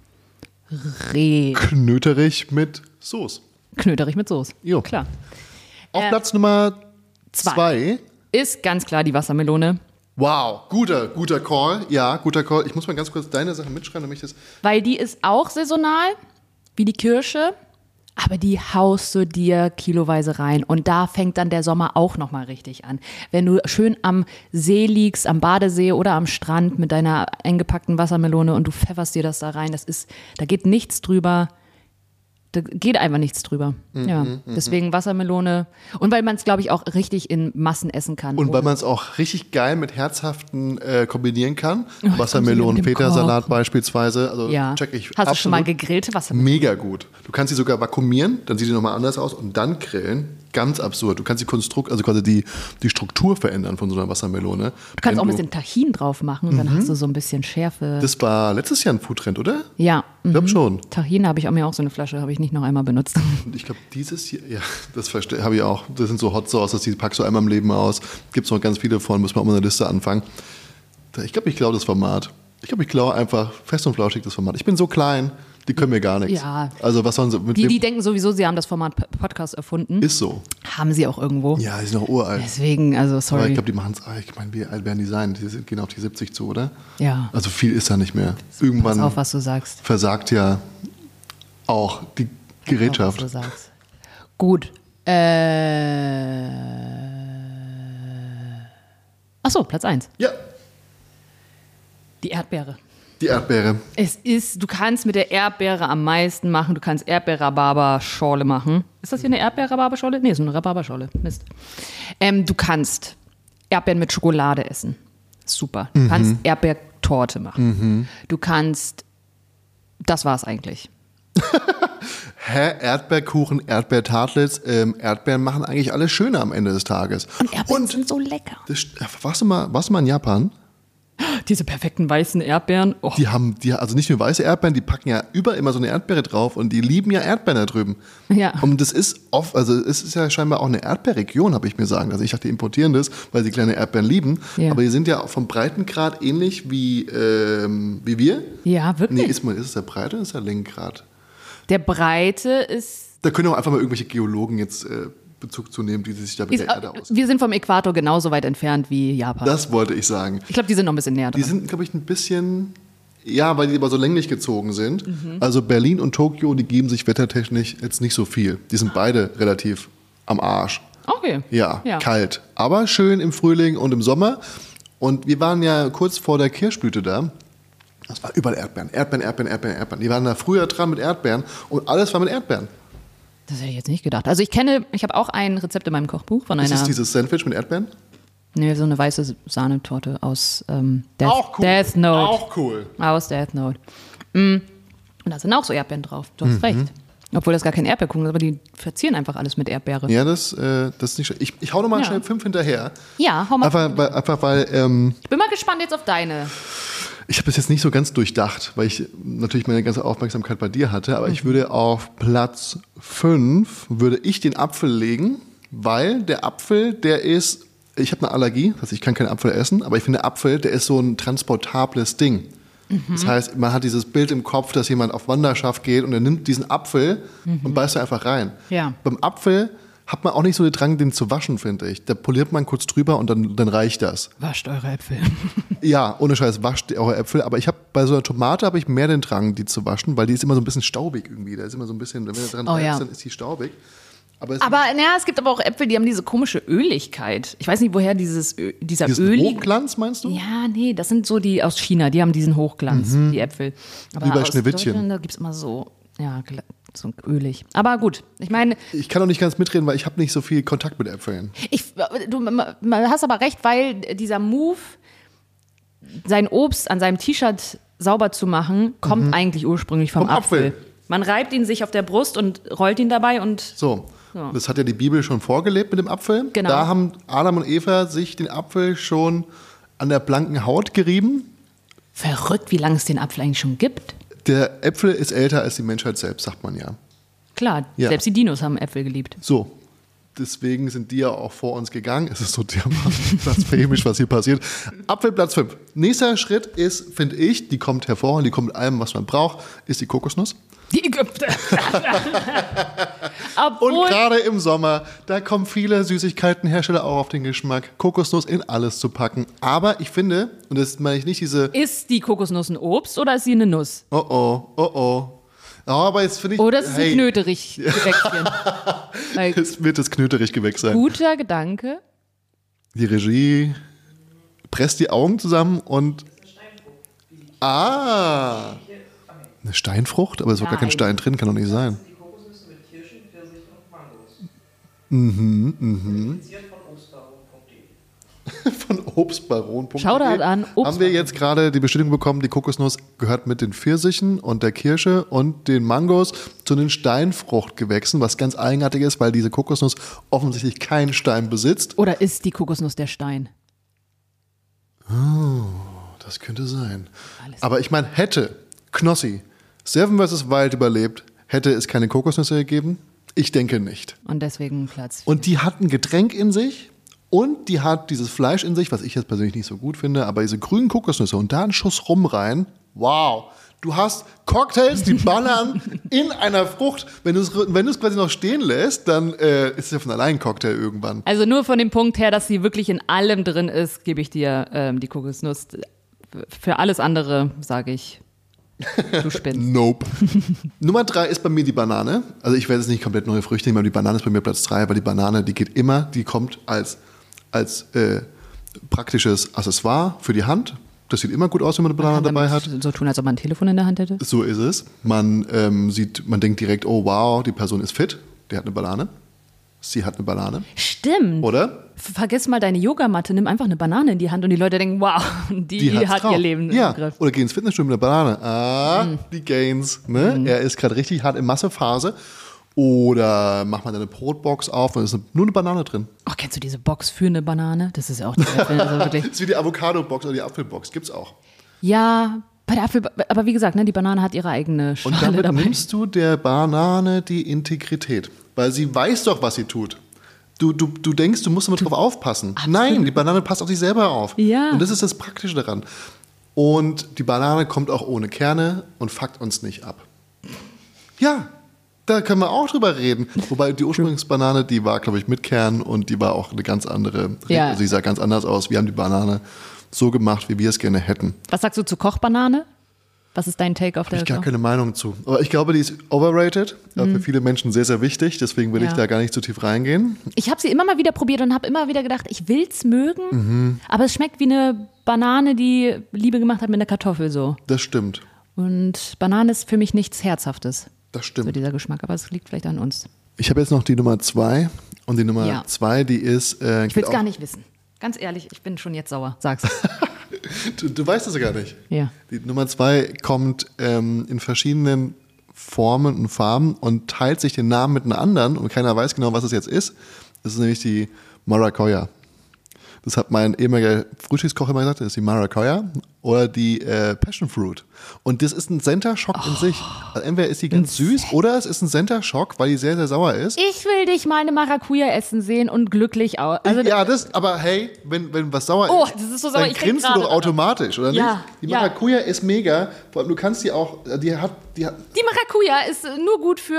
Knöterich mit Soße. Knöterich mit Soße. Jo. Klar. Auf Platz Nummer 2. Ist ganz klar die Wassermelone, Wow, guter Call. Ja, guter Call. Ich muss mal ganz kurz deine Sachen mitschreiben, damit ich das... weil die ist auch saisonal, wie die Kirsche, aber die haust du dir kiloweise rein. Und da fängt dann der Sommer auch nochmal richtig an. Wenn du schön am See liegst, am Badesee oder am Strand mit deiner eingepackten Wassermelone und du pfefferst dir das da rein, da geht nichts drüber. Da geht einfach nichts drüber. Ja, deswegen Wassermelone. Und weil man es, glaube ich, auch richtig in Massen essen kann. Und weil man es auch richtig geil mit herzhaften kombinieren kann. Oh, Wassermelonen, mit dem Feta-Salat Kochen. beispielsweise. Also Ja. check ich Hast du schon mal absolut. gegrillte Wassermelone? Mega gut. Du kannst sie sogar vakuumieren, dann sieht sie nochmal anders aus und dann grillen. Ganz absurd. Du kannst also quasi die Struktur verändern von so einer Wassermelone. Du kannst auch ein bisschen Tahin drauf machen und dann hast du so ein bisschen Schärfe. Das war letztes Jahr ein Foodtrend, oder? Ja. Ich glaube schon. Tahin habe ich auch mir auch so eine Flasche, habe ich nicht noch einmal benutzt. Und ich glaube, dieses hier, ja, das habe ich auch. Das sind so Hot Sauces, die packst du einmal im Leben aus. Gibt es noch ganz viele von, müssen wir auch mal eine Liste anfangen. Ich glaube das Format. Ich glaube einfach fest und flauschig das Format. Ich bin so klein, die können mir gar nichts. Ja. Also was sollen sie mit Die denken sowieso, sie haben das Format Podcast erfunden. Ist so. Haben sie auch irgendwo. Ja, die sind noch uralt. Deswegen, also Aber sorry. ich glaube, die machen es, ich meine, wie alt werden die sein? Die gehen auf die 70 zu, oder? Ja. Also viel ist da nicht mehr. Pass Irgendwann auf, was du sagst. versagt ja auch die Gerätschaft. Pass auf, was du sagst. Gut. Achso, Platz 1. Ja, Die Erdbeere. die Erdbeere. Du kannst mit der Erdbeere am meisten machen. Du kannst Erdbeer-Rhabarber-Schorle machen. Ist das hier eine Erdbeer-Rhabarber-Schorle? Nee, ist eine Rhabarber-Schorle. Mist. Du kannst Erdbeeren mit Schokolade essen. Super. Du kannst Erdbeertorte machen. Du kannst das war's eigentlich. Erdbeerkuchen, Erdbeertartlets, Erdbeeren machen eigentlich alles schöner am Ende des Tages. Und Erdbeeren sind so lecker. Warst du mal in Japan? Diese perfekten weißen Erdbeeren. Oh. Die haben also nicht nur weiße Erdbeeren, die packen ja überall immer so eine Erdbeere drauf und die lieben ja Erdbeeren da drüben. Ja. Und das ist also es ist ja scheinbar auch eine Erdbeerregion, habe ich mir sagen. Also ich dachte, die importieren das, weil sie kleine Erdbeeren lieben. Ja. Aber die sind ja vom Breitengrad ähnlich wie wir. Ja, wirklich. Nee, ist es der Breite oder ist der Längengrad? Der Breite ist... Da können auch einfach mal irgendwelche Geologen jetzt Bezug zu nehmen, die sich da mit der Erde auskennen. Wir sind vom Äquator genauso weit entfernt wie Japan. Das wollte ich sagen. Ich glaube, die sind noch ein bisschen näher dran. Die sind, glaube ich, ein bisschen... Ja, weil die aber so länglich gezogen sind. Also Berlin und Tokio, die geben sich wettertechnisch jetzt nicht so viel. Die sind beide relativ am Arsch. Okay. Ja, kalt. Aber schön im Frühling und im Sommer. Und wir waren ja kurz vor der Kirschblüte da. Das war überall Erdbeeren. Erdbeeren. Die waren da früher dran mit Erdbeeren und alles war mit Erdbeeren. Das hätte ich jetzt nicht gedacht. Also ich habe auch ein Rezept in meinem Kochbuch von einer... Ist es dieses Sandwich mit Erdbeeren? Nee, so eine weiße Sahnetorte aus auch cool. Death Note. Auch cool. Aus Death Note. Und da sind auch so Erdbeeren drauf. Du hast recht. Obwohl das gar kein Erdbeerkuchen ist, aber die verzieren einfach alles mit Erdbeere. Ja, das ist nicht schlecht. Ich hau nochmal schnell 5 hinterher. Ja, hau mal. Einfach weil... ich bin mal gespannt jetzt auf deine. Ich habe das jetzt nicht so ganz durchdacht, weil ich natürlich meine ganze Aufmerksamkeit bei dir hatte, aber ich würde auf Platz 5 den Apfel legen, weil der Apfel, der ist, ich habe eine Allergie, also ich kann keinen Apfel essen, aber ich finde der Apfel, der ist so ein transportables Ding. Das heißt, man hat dieses Bild im Kopf, dass jemand auf Wanderschaft geht und er nimmt diesen Apfel und beißt da einfach rein. Ja. Beim Apfel hat man auch nicht so den Drang, den zu waschen, finde ich. Da poliert man kurz drüber und dann reicht das. Wascht eure Äpfel. Ja, ohne Scheiß, wascht eure Äpfel. Aber bei so einer Tomate habe ich mehr den Drang, die zu waschen, weil die ist immer so ein bisschen staubig irgendwie. Da ist immer so ein bisschen, wenn du dran reißt, dann ist die staubig. Es gibt aber auch Äpfel, die haben diese komische Öligkeit. Ich weiß nicht, woher dieser Öl... Hochglanz, meinst du? Ja, nee, das sind so die aus China, die haben diesen Hochglanz, die Äpfel. Aber wie bei aus Schneewittchen. Deutschland, da gibt es immer so ölig. Aber gut, ich meine... Ich kann auch nicht ganz mitreden, weil ich habe nicht so viel Kontakt mit Äpfeln. Du hast aber recht, weil dieser Move, sein Obst an seinem T-Shirt sauber zu machen, kommt eigentlich ursprünglich vom Apfel. Man reibt ihn sich auf der Brust und rollt ihn dabei und... So. Das hat ja die Bibel schon vorgelebt mit dem Apfel. Genau. Da haben Adam und Eva sich den Apfel schon an der blanken Haut gerieben. Verrückt, wie lange es den Apfel eigentlich schon gibt. Der Äpfel ist älter als die Menschheit selbst, sagt man ja. Klar, selbst die Dinos haben Äpfel geliebt. So, deswegen sind die ja auch vor uns gegangen. Es ist so dermaßen blasphemisch, was hier passiert. Apfel Platz 5. Nächster Schritt ist, finde ich, die kommt hervor und die kommt mit allem, was man braucht, ist die Kokosnuss. Und gerade im Sommer, da kommen viele Süßigkeitenhersteller auch auf den Geschmack, Kokosnuss in alles zu packen. Aber ich finde, und das meine ich nicht diese... Ist die Kokosnuss ein Obst oder ist sie eine Nuss? Oh. Aber jetzt finde ich... Oder ist es ein Knöterich-Gewächschen? Es wird das Knöterich-Gewächs sein. Guter Gedanke. Die Regie presst die Augen zusammen und... Eine Steinfrucht? Aber es ist doch gar kein Stein drin, kann doch nicht sein. Die Kokosnüsse mit Kirschen, Pfirsich und Mangos. Von Obstbaron.de. Schau da an. Haben wir jetzt gerade die Bestätigung bekommen, die Kokosnuss gehört mit den Pfirsichen und der Kirsche und den Mangos zu den Steinfruchtgewächsen, was ganz eigenartig ist, weil diese Kokosnuss offensichtlich keinen Stein besitzt. Oder ist die Kokosnuss der Stein? Oh, das könnte sein. Aber ich meine, hätte Knossi Seven vs. Wild überlebt, hätte es keine Kokosnüsse gegeben? Ich denke nicht. Und deswegen Platz 4. Und die hat ein Getränk in sich und die hat dieses Fleisch in sich, was ich jetzt persönlich nicht so gut finde, aber diese grünen Kokosnüsse und da einen Schuss Rum rein. Wow. Du hast Cocktails, die ballern in einer Frucht. Wenn du es quasi noch stehen lässt, dann ist es ja von allein ein Cocktail irgendwann. Also nur von dem Punkt her, dass sie wirklich in allem drin ist, gebe ich dir die Kokosnuss. Für alles andere sage ich, du spinnst. Nope. Nummer 3 ist bei mir die Banane. Also ich werde jetzt nicht komplett neue Früchte nehmen, aber die Banane ist bei mir Platz 3, weil die Banane, die kommt als praktisches Accessoire für die Hand. Das sieht immer gut aus, wenn man eine Banane dabei hat. So tun, als ob man ein Telefon in der Hand hätte. So ist es. Man denkt direkt, oh wow, die Person ist fit. Der hat eine Banane. Sie hat eine Banane. Stimmt. Oder? Vergiss mal deine Yogamatte, nimm einfach eine Banane in die Hand und die Leute denken, wow, die hat drauf. ihr Leben im Griff. Oder geh ins Fitnessstudio mit einer Banane. Die Gains. Ne? Er ist gerade richtig hart in Massephase. Oder mach mal deine Brotbox auf und es ist nur eine Banane drin. Oh, kennst du diese Box für eine Banane? Das ist auch also wirklich. Das ist wie die Avocado-Box oder die Apfelbox. Gibt's auch. Ja, bei der aber wie gesagt, ne, die Banane hat ihre eigene Schale Und damit dabei. nimmst du der Banane die Integrität. Weil sie weiß doch, was sie tut. Du denkst, du musst immer drauf aufpassen. Absolut. Nein, die Banane passt auf sich selber auf. Ja. Und das ist das Praktische daran. Und die Banane kommt auch ohne Kerne und fuckt uns nicht ab. Ja, da können wir auch drüber reden. Wobei die Ursprungsbanane, die war, glaube ich, mit Kern und die war auch eine ganz andere. Ja. Also die sah ganz anders aus. Wir haben die Banane so gemacht, wie wir es gerne hätten. Was sagst du zu Kochbanane? Was ist dein Take auf Habe der ich gar keine Meinung zu. Aber ich glaube, die ist overrated. Für viele Menschen sehr, sehr wichtig. Deswegen will ich Ja. da gar nicht zu tief reingehen. Ich habe sie immer mal wieder probiert und habe immer wieder gedacht, ich will's mögen, aber es schmeckt wie eine Banane, die Liebe gemacht hat mit einer Kartoffel so. Das stimmt. Und Banane ist für mich nichts Herzhaftes, Das so stimmt. dieser Geschmack, aber es liegt vielleicht an uns. Ich habe jetzt noch die Nummer 2. Und die Nummer Ja. 2, die ist. Ich will's gar nicht wissen. Ganz ehrlich, ich bin schon jetzt sauer. Sag's. Du weißt es ja gar nicht. Ja. Die Nummer 2 kommt in verschiedenen Formen und Farben und teilt sich den Namen mit einem anderen und keiner weiß genau, was es jetzt ist. Das ist nämlich die Maracuja. Das hat mein ehemaliger Frühstückskoch immer gesagt, das ist die Maracuja oder die Passion Fruit. Und das ist ein Center-Shock in sich. Also entweder ist die ganz süß oder es ist ein Center-Shock, weil die sehr, sehr sauer ist. Ich will dich mal eine Maracuja essen sehen und glücklich aus. Also, Ja, aber hey, wenn was sauer Oh, ist, das ist so sauer. dann Ich denk grinst du gerade doch daran. automatisch, oder Ja, nicht? Die ja. Maracuja ist mega, vor allem du kannst die auch, die hat die Maracuja ist nur gut für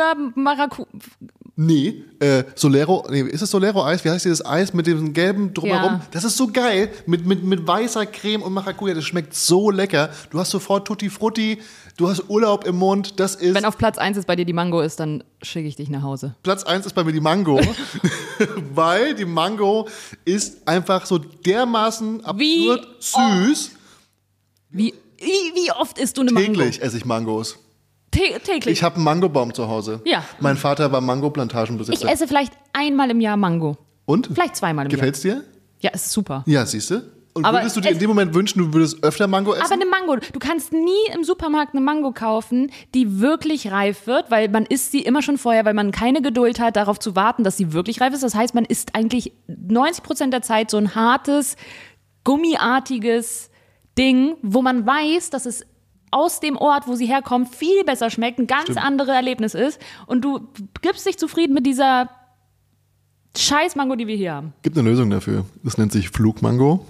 nee, ist es Solero-Eis? Wie heißt dieses Eis mit dem gelben drumherum? Ja. Das ist so geil, mit weißer Creme und Maracuja, das schmeckt so lecker. Du hast sofort Tutti Frutti, du hast Urlaub im Mund, das ist... Wenn auf Platz 1 ist bei dir die Mango ist, dann schicke ich dich nach Hause. Platz 1 ist bei mir die Mango, weil die Mango ist einfach so dermaßen Wie absurd süß. Wie oft isst du eine Mango? Täglich esse ich Mangos. Täglich. Ich habe einen Mangobaum zu Hause. Ja. Mein Vater war Ich Mangoplantagenbesitzer. esse vielleicht einmal im Jahr Mango. Und? Vielleicht zweimal im Gefällt's dir? Jahr. Ja, es ist super. Ja, siehst du? Und Aber würdest du dir in dem Moment wünschen, du würdest öfter Mango essen? Aber eine Mango, du kannst nie im Supermarkt eine Mango kaufen, die wirklich reif wird, weil man isst sie immer schon vorher, weil man keine Geduld hat, darauf zu warten, dass sie wirklich reif ist. Das heißt, man isst eigentlich 90% der Zeit so ein hartes, gummiartiges Ding, wo man weiß, dass es aus dem Ort, wo sie herkommt, viel besser schmeckt, ein ganz anderes Erlebnis ist. Und du gibst dich zufrieden mit dieser scheiß Mango, die wir hier haben. Gibt eine Lösung dafür. Das nennt sich Flugmango.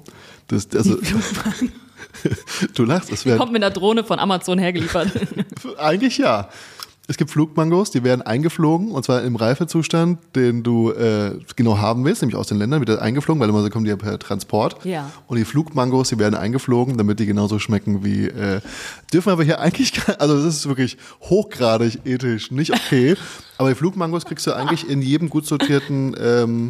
Du lachst, das wäre Kommt mit einer Drohne von Amazon hergeliefert. eigentlich ja. Es gibt Flugmangos, die werden eingeflogen und zwar im Reifezustand, den du genau haben willst, nämlich aus den Ländern wird das eingeflogen, weil immer so kommen die ja per Transport. Ja. Und die Flugmangos, die werden eingeflogen, damit die genauso schmecken wie dürfen aber hier eigentlich, also das ist wirklich hochgradig ethisch nicht okay. Aber die Flugmangos kriegst du eigentlich in jedem gut sortierten,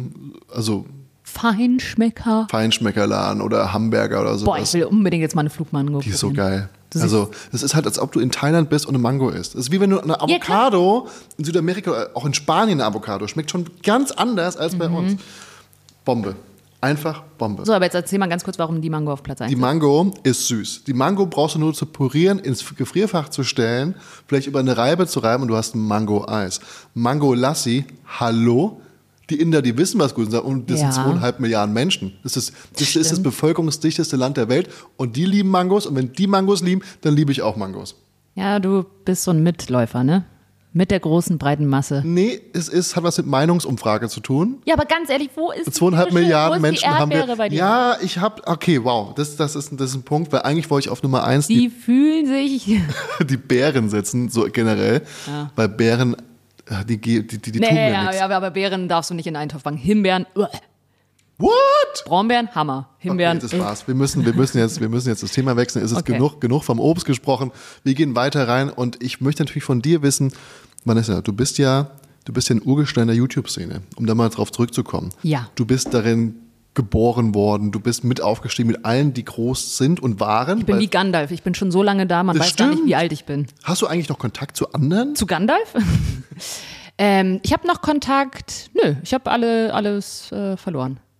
Feinschmecker. Feinschmeckerladen oder Hamburger oder sowas. Boah, ich will unbedingt jetzt mal eine Flugmango. Die ist so probieren. geil. Also, das ist halt, als ob du in Thailand bist und eine Mango isst. Das ist wie wenn du eine Avocado in Südamerika, oder auch in Spanien eine Avocado, schmeckt schon ganz anders als bei uns. Bombe. Einfach Bombe. So, aber jetzt erzähl mal ganz kurz, warum die Mango auf Platz 1 Die ist. Mango ist süß. Die Mango brauchst du nur zu purieren, ins Gefrierfach zu stellen, vielleicht über eine Reibe zu reiben und du hast ein Mango-Eis. Mango-Lassi, hallo? Die Inder, die wissen, was gut ist. Und das Ja. sind 2,5 Milliarden Menschen. Das ist das Stimmt. bevölkerungsdichteste Land der Welt. Und die lieben Mangos. Und wenn die Mangos lieben, dann liebe ich auch Mangos. Ja, du bist so ein Mitläufer, ne? Mit der großen, breiten Masse. Nee, hat was mit Meinungsumfrage zu tun. Ja, aber ganz ehrlich, wo ist 2,5 Kirsche? Milliarden wo ist Menschen die haben Erdbeere wir. bei dir? Ja, okay, wow. Das ist ein Punkt, weil eigentlich wollte ich auf Nummer 1 Die fühlen sich. die Beeren setzen, so generell. Ja. Weil Beeren, die tun mir Nee, nichts. ja, aber Beeren darfst du nicht in einen Topf packen. Himbeeren, What? Brombeeren, Hammer. Himbeeren, Okay, das war's. Wir müssen jetzt das Thema wechseln. Es ist Okay. genug vom Obst gesprochen. Wir gehen weiter rein und ich möchte natürlich von dir wissen, Vanessa, du bist ja ein Urgestein der YouTube-Szene, um da mal drauf zurückzukommen. Ja. Du bist darin geboren worden, du bist mit aufgestiegen mit allen, die groß sind und waren. Ich bin wie Gandalf. Ich bin schon so lange da, man Das weiß gar nicht, stimmt. wie alt ich bin. Hast du eigentlich noch Kontakt zu anderen? Zu Gandalf? Ich habe noch Kontakt. Nö, ich habe alles verloren.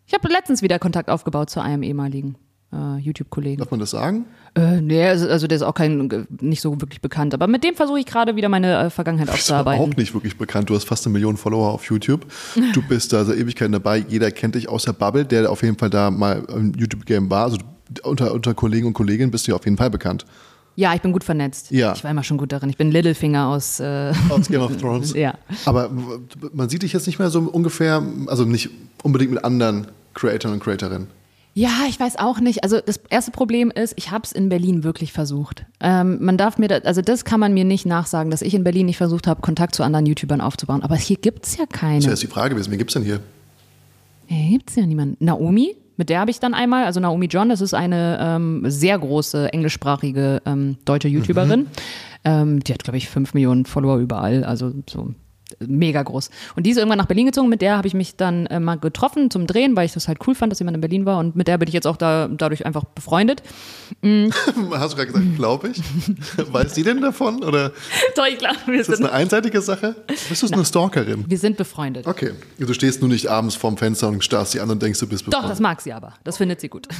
Ich habe letztens wieder Kontakt aufgebaut zu einem ehemaligen YouTube-Kollegen. Darf man das sagen? Nee, also der ist auch nicht so wirklich bekannt. Aber mit dem versuche ich gerade wieder meine Vergangenheit Das ist aufzuarbeiten. auch nicht wirklich bekannt. Du hast fast 1 Million Follower auf YouTube. Du bist da seit Ewigkeiten dabei. Jeder kennt dich außer Bubble, der auf jeden Fall da mal im YouTube-Game war. Also unter Kollegen und Kolleginnen bist du ja auf jeden Fall bekannt. Ja, ich bin gut vernetzt. Ja. Ich war immer schon gut darin. Ich bin Littlefinger aus Game of Thrones. Ja. Aber man sieht dich jetzt nicht mehr so ungefähr, also nicht unbedingt mit anderen Creatoren und Creatorinnen. Ja, ich weiß auch nicht. Also das erste Problem ist, ich habe es in Berlin wirklich versucht. Man darf mir, das kann man mir nicht nachsagen, dass ich in Berlin nicht versucht habe, Kontakt zu anderen YouTubern aufzubauen. Aber hier gibt's ja keine. Das ist ja jetzt die Frage gewesen, wen gibt's denn hier? Gibt's ja niemanden. Naomi, mit der habe ich dann einmal, also Naomi John, das ist eine sehr große englischsprachige deutsche YouTuberin. Die hat, glaube ich, 5 Millionen Follower überall, also so mega groß. Und die ist irgendwann nach Berlin gezogen, mit der habe ich mich dann mal getroffen zum Drehen, weil ich das halt cool fand, dass jemand in Berlin war und mit der bin ich jetzt auch dadurch einfach befreundet. Hast du gerade gesagt, glaube ich? Weiß die denn davon? Oder Doch, ich glaube, ist das eine einseitige Sache? Bist du eine Stalkerin? wir sind befreundet. Okay. Du stehst nur nicht abends vorm Fenster und starrst sie an und denkst, du bist befreundet. Doch, das mag sie aber. Das findet sie gut.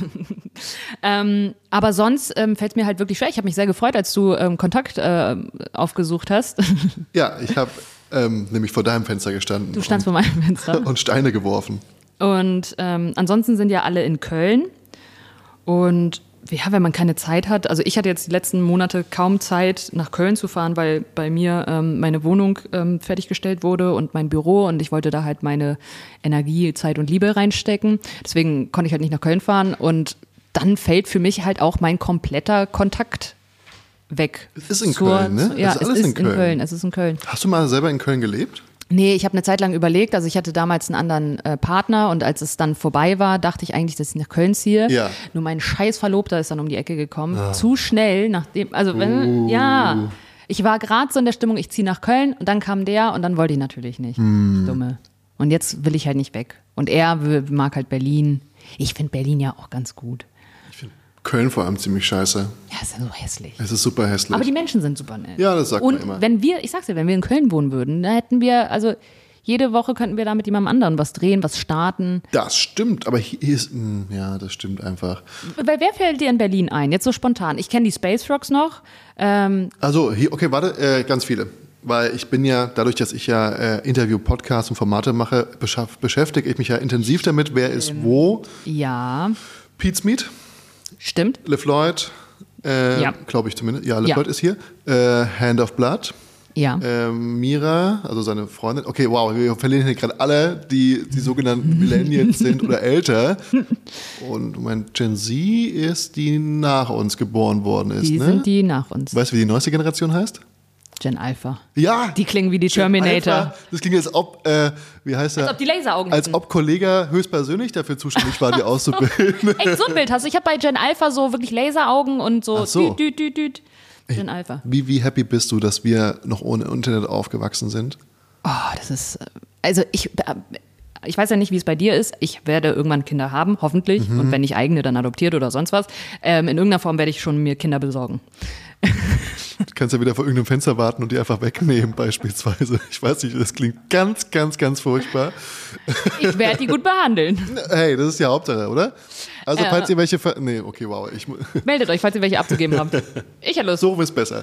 Aber sonst fällt es mir halt wirklich schwer. Ich habe mich sehr gefreut, als du Kontakt aufgesucht hast. Ja, ich habe nämlich vor deinem Fenster gestanden. Du standst vor meinem Fenster. Und Steine geworfen. Und ansonsten sind ja alle in Köln. Und ja, wenn man keine Zeit hat, also ich hatte jetzt die letzten Monate kaum Zeit, nach Köln zu fahren, weil bei mir meine Wohnung fertiggestellt wurde und mein Büro und ich wollte da halt meine Energie, Zeit und Liebe reinstecken. Deswegen konnte ich halt nicht nach Köln fahren und dann fällt für mich halt auch mein kompletter Kontakt weg. Es ist in Köln, ne? Ja, es ist alles in Köln. Es ist in Köln. Hast du mal selber in Köln gelebt? Nee, ich habe eine Zeit lang überlegt, also ich hatte damals einen anderen Partner und als es dann vorbei war, dachte ich eigentlich, dass ich nach Köln ziehe. Ja. Nur mein scheiß Verlobter ist dann um die Ecke gekommen. Zu schnell, nachdem, also wenn, ja, ich war gerade so in der Stimmung, ich ziehe nach Köln und dann kam der und dann wollte ich natürlich nicht. Dumme. Und jetzt will ich halt nicht weg. Und er mag halt Berlin. Ich finde Berlin ja auch ganz gut. Ich finde Köln vor allem ziemlich scheiße. Ja, ist ja so hässlich. Es ist super hässlich. Aber die Menschen sind super nett. Ja, das sagt man Und immer. wenn wir, ich sag's dir, wenn wir in Köln wohnen würden, da hätten wir, also jede Woche könnten wir da mit jemandem anderen was drehen, was starten. Das stimmt, aber hier ist, ja, das stimmt einfach. Weil wer fällt dir in Berlin ein? Jetzt so spontan. Ich kenne die Space Rocks noch. Also, hier, okay, warte, ganz viele. Weil ich bin ja, dadurch, dass ich ja Interview, Podcasts und Formate mache, beschäftige ich mich ja intensiv damit, wer ist wo. Ja, Pete's Meat, stimmt. LeFloid, Ja. glaube ich zumindest. Ja, LeFloid ist hier. Hand of Blood. Ja. Mira, also seine Freundin. Okay, wow, wir verlieren hier gerade alle, die sogenannten Millennials sind oder älter. Und Moment, Gen Z ist, die nach uns geboren worden ist, Die ne? sind die nach uns. Weißt du, wie die neueste Generation heißt? Gen Alpha. Ja. Die klingen wie die Terminator. Alpha. Das klingt, als ob, wie heißt er? Als ob die Laseraugen Als hätten. ob Kollege höchstpersönlich dafür zuständig war, die auszubilden. Echt, so ein Bild hast du. Ich habe bei Gen Alpha so wirklich Laseraugen und so. Ach so. Düt. Gen Alpha. Wie happy bist du, dass wir noch ohne Internet aufgewachsen sind? Oh, das ist, also ich weiß ja nicht, wie es bei dir ist. Ich werde irgendwann Kinder haben, hoffentlich. Und wenn nicht eigene, dann adoptiert oder sonst was. In irgendeiner Form werde ich schon mir Kinder besorgen. Du kannst ja wieder vor irgendeinem Fenster warten und die einfach wegnehmen, beispielsweise. Ich weiß nicht, das klingt ganz, ganz, ganz furchtbar. Ich werde die gut behandeln. Hey, das ist die Hauptsache, oder? Also, falls ihr welche. Nee, okay, wow. Meldet euch, falls ihr welche abzugeben habt. Ich hätte Lust. So ist besser.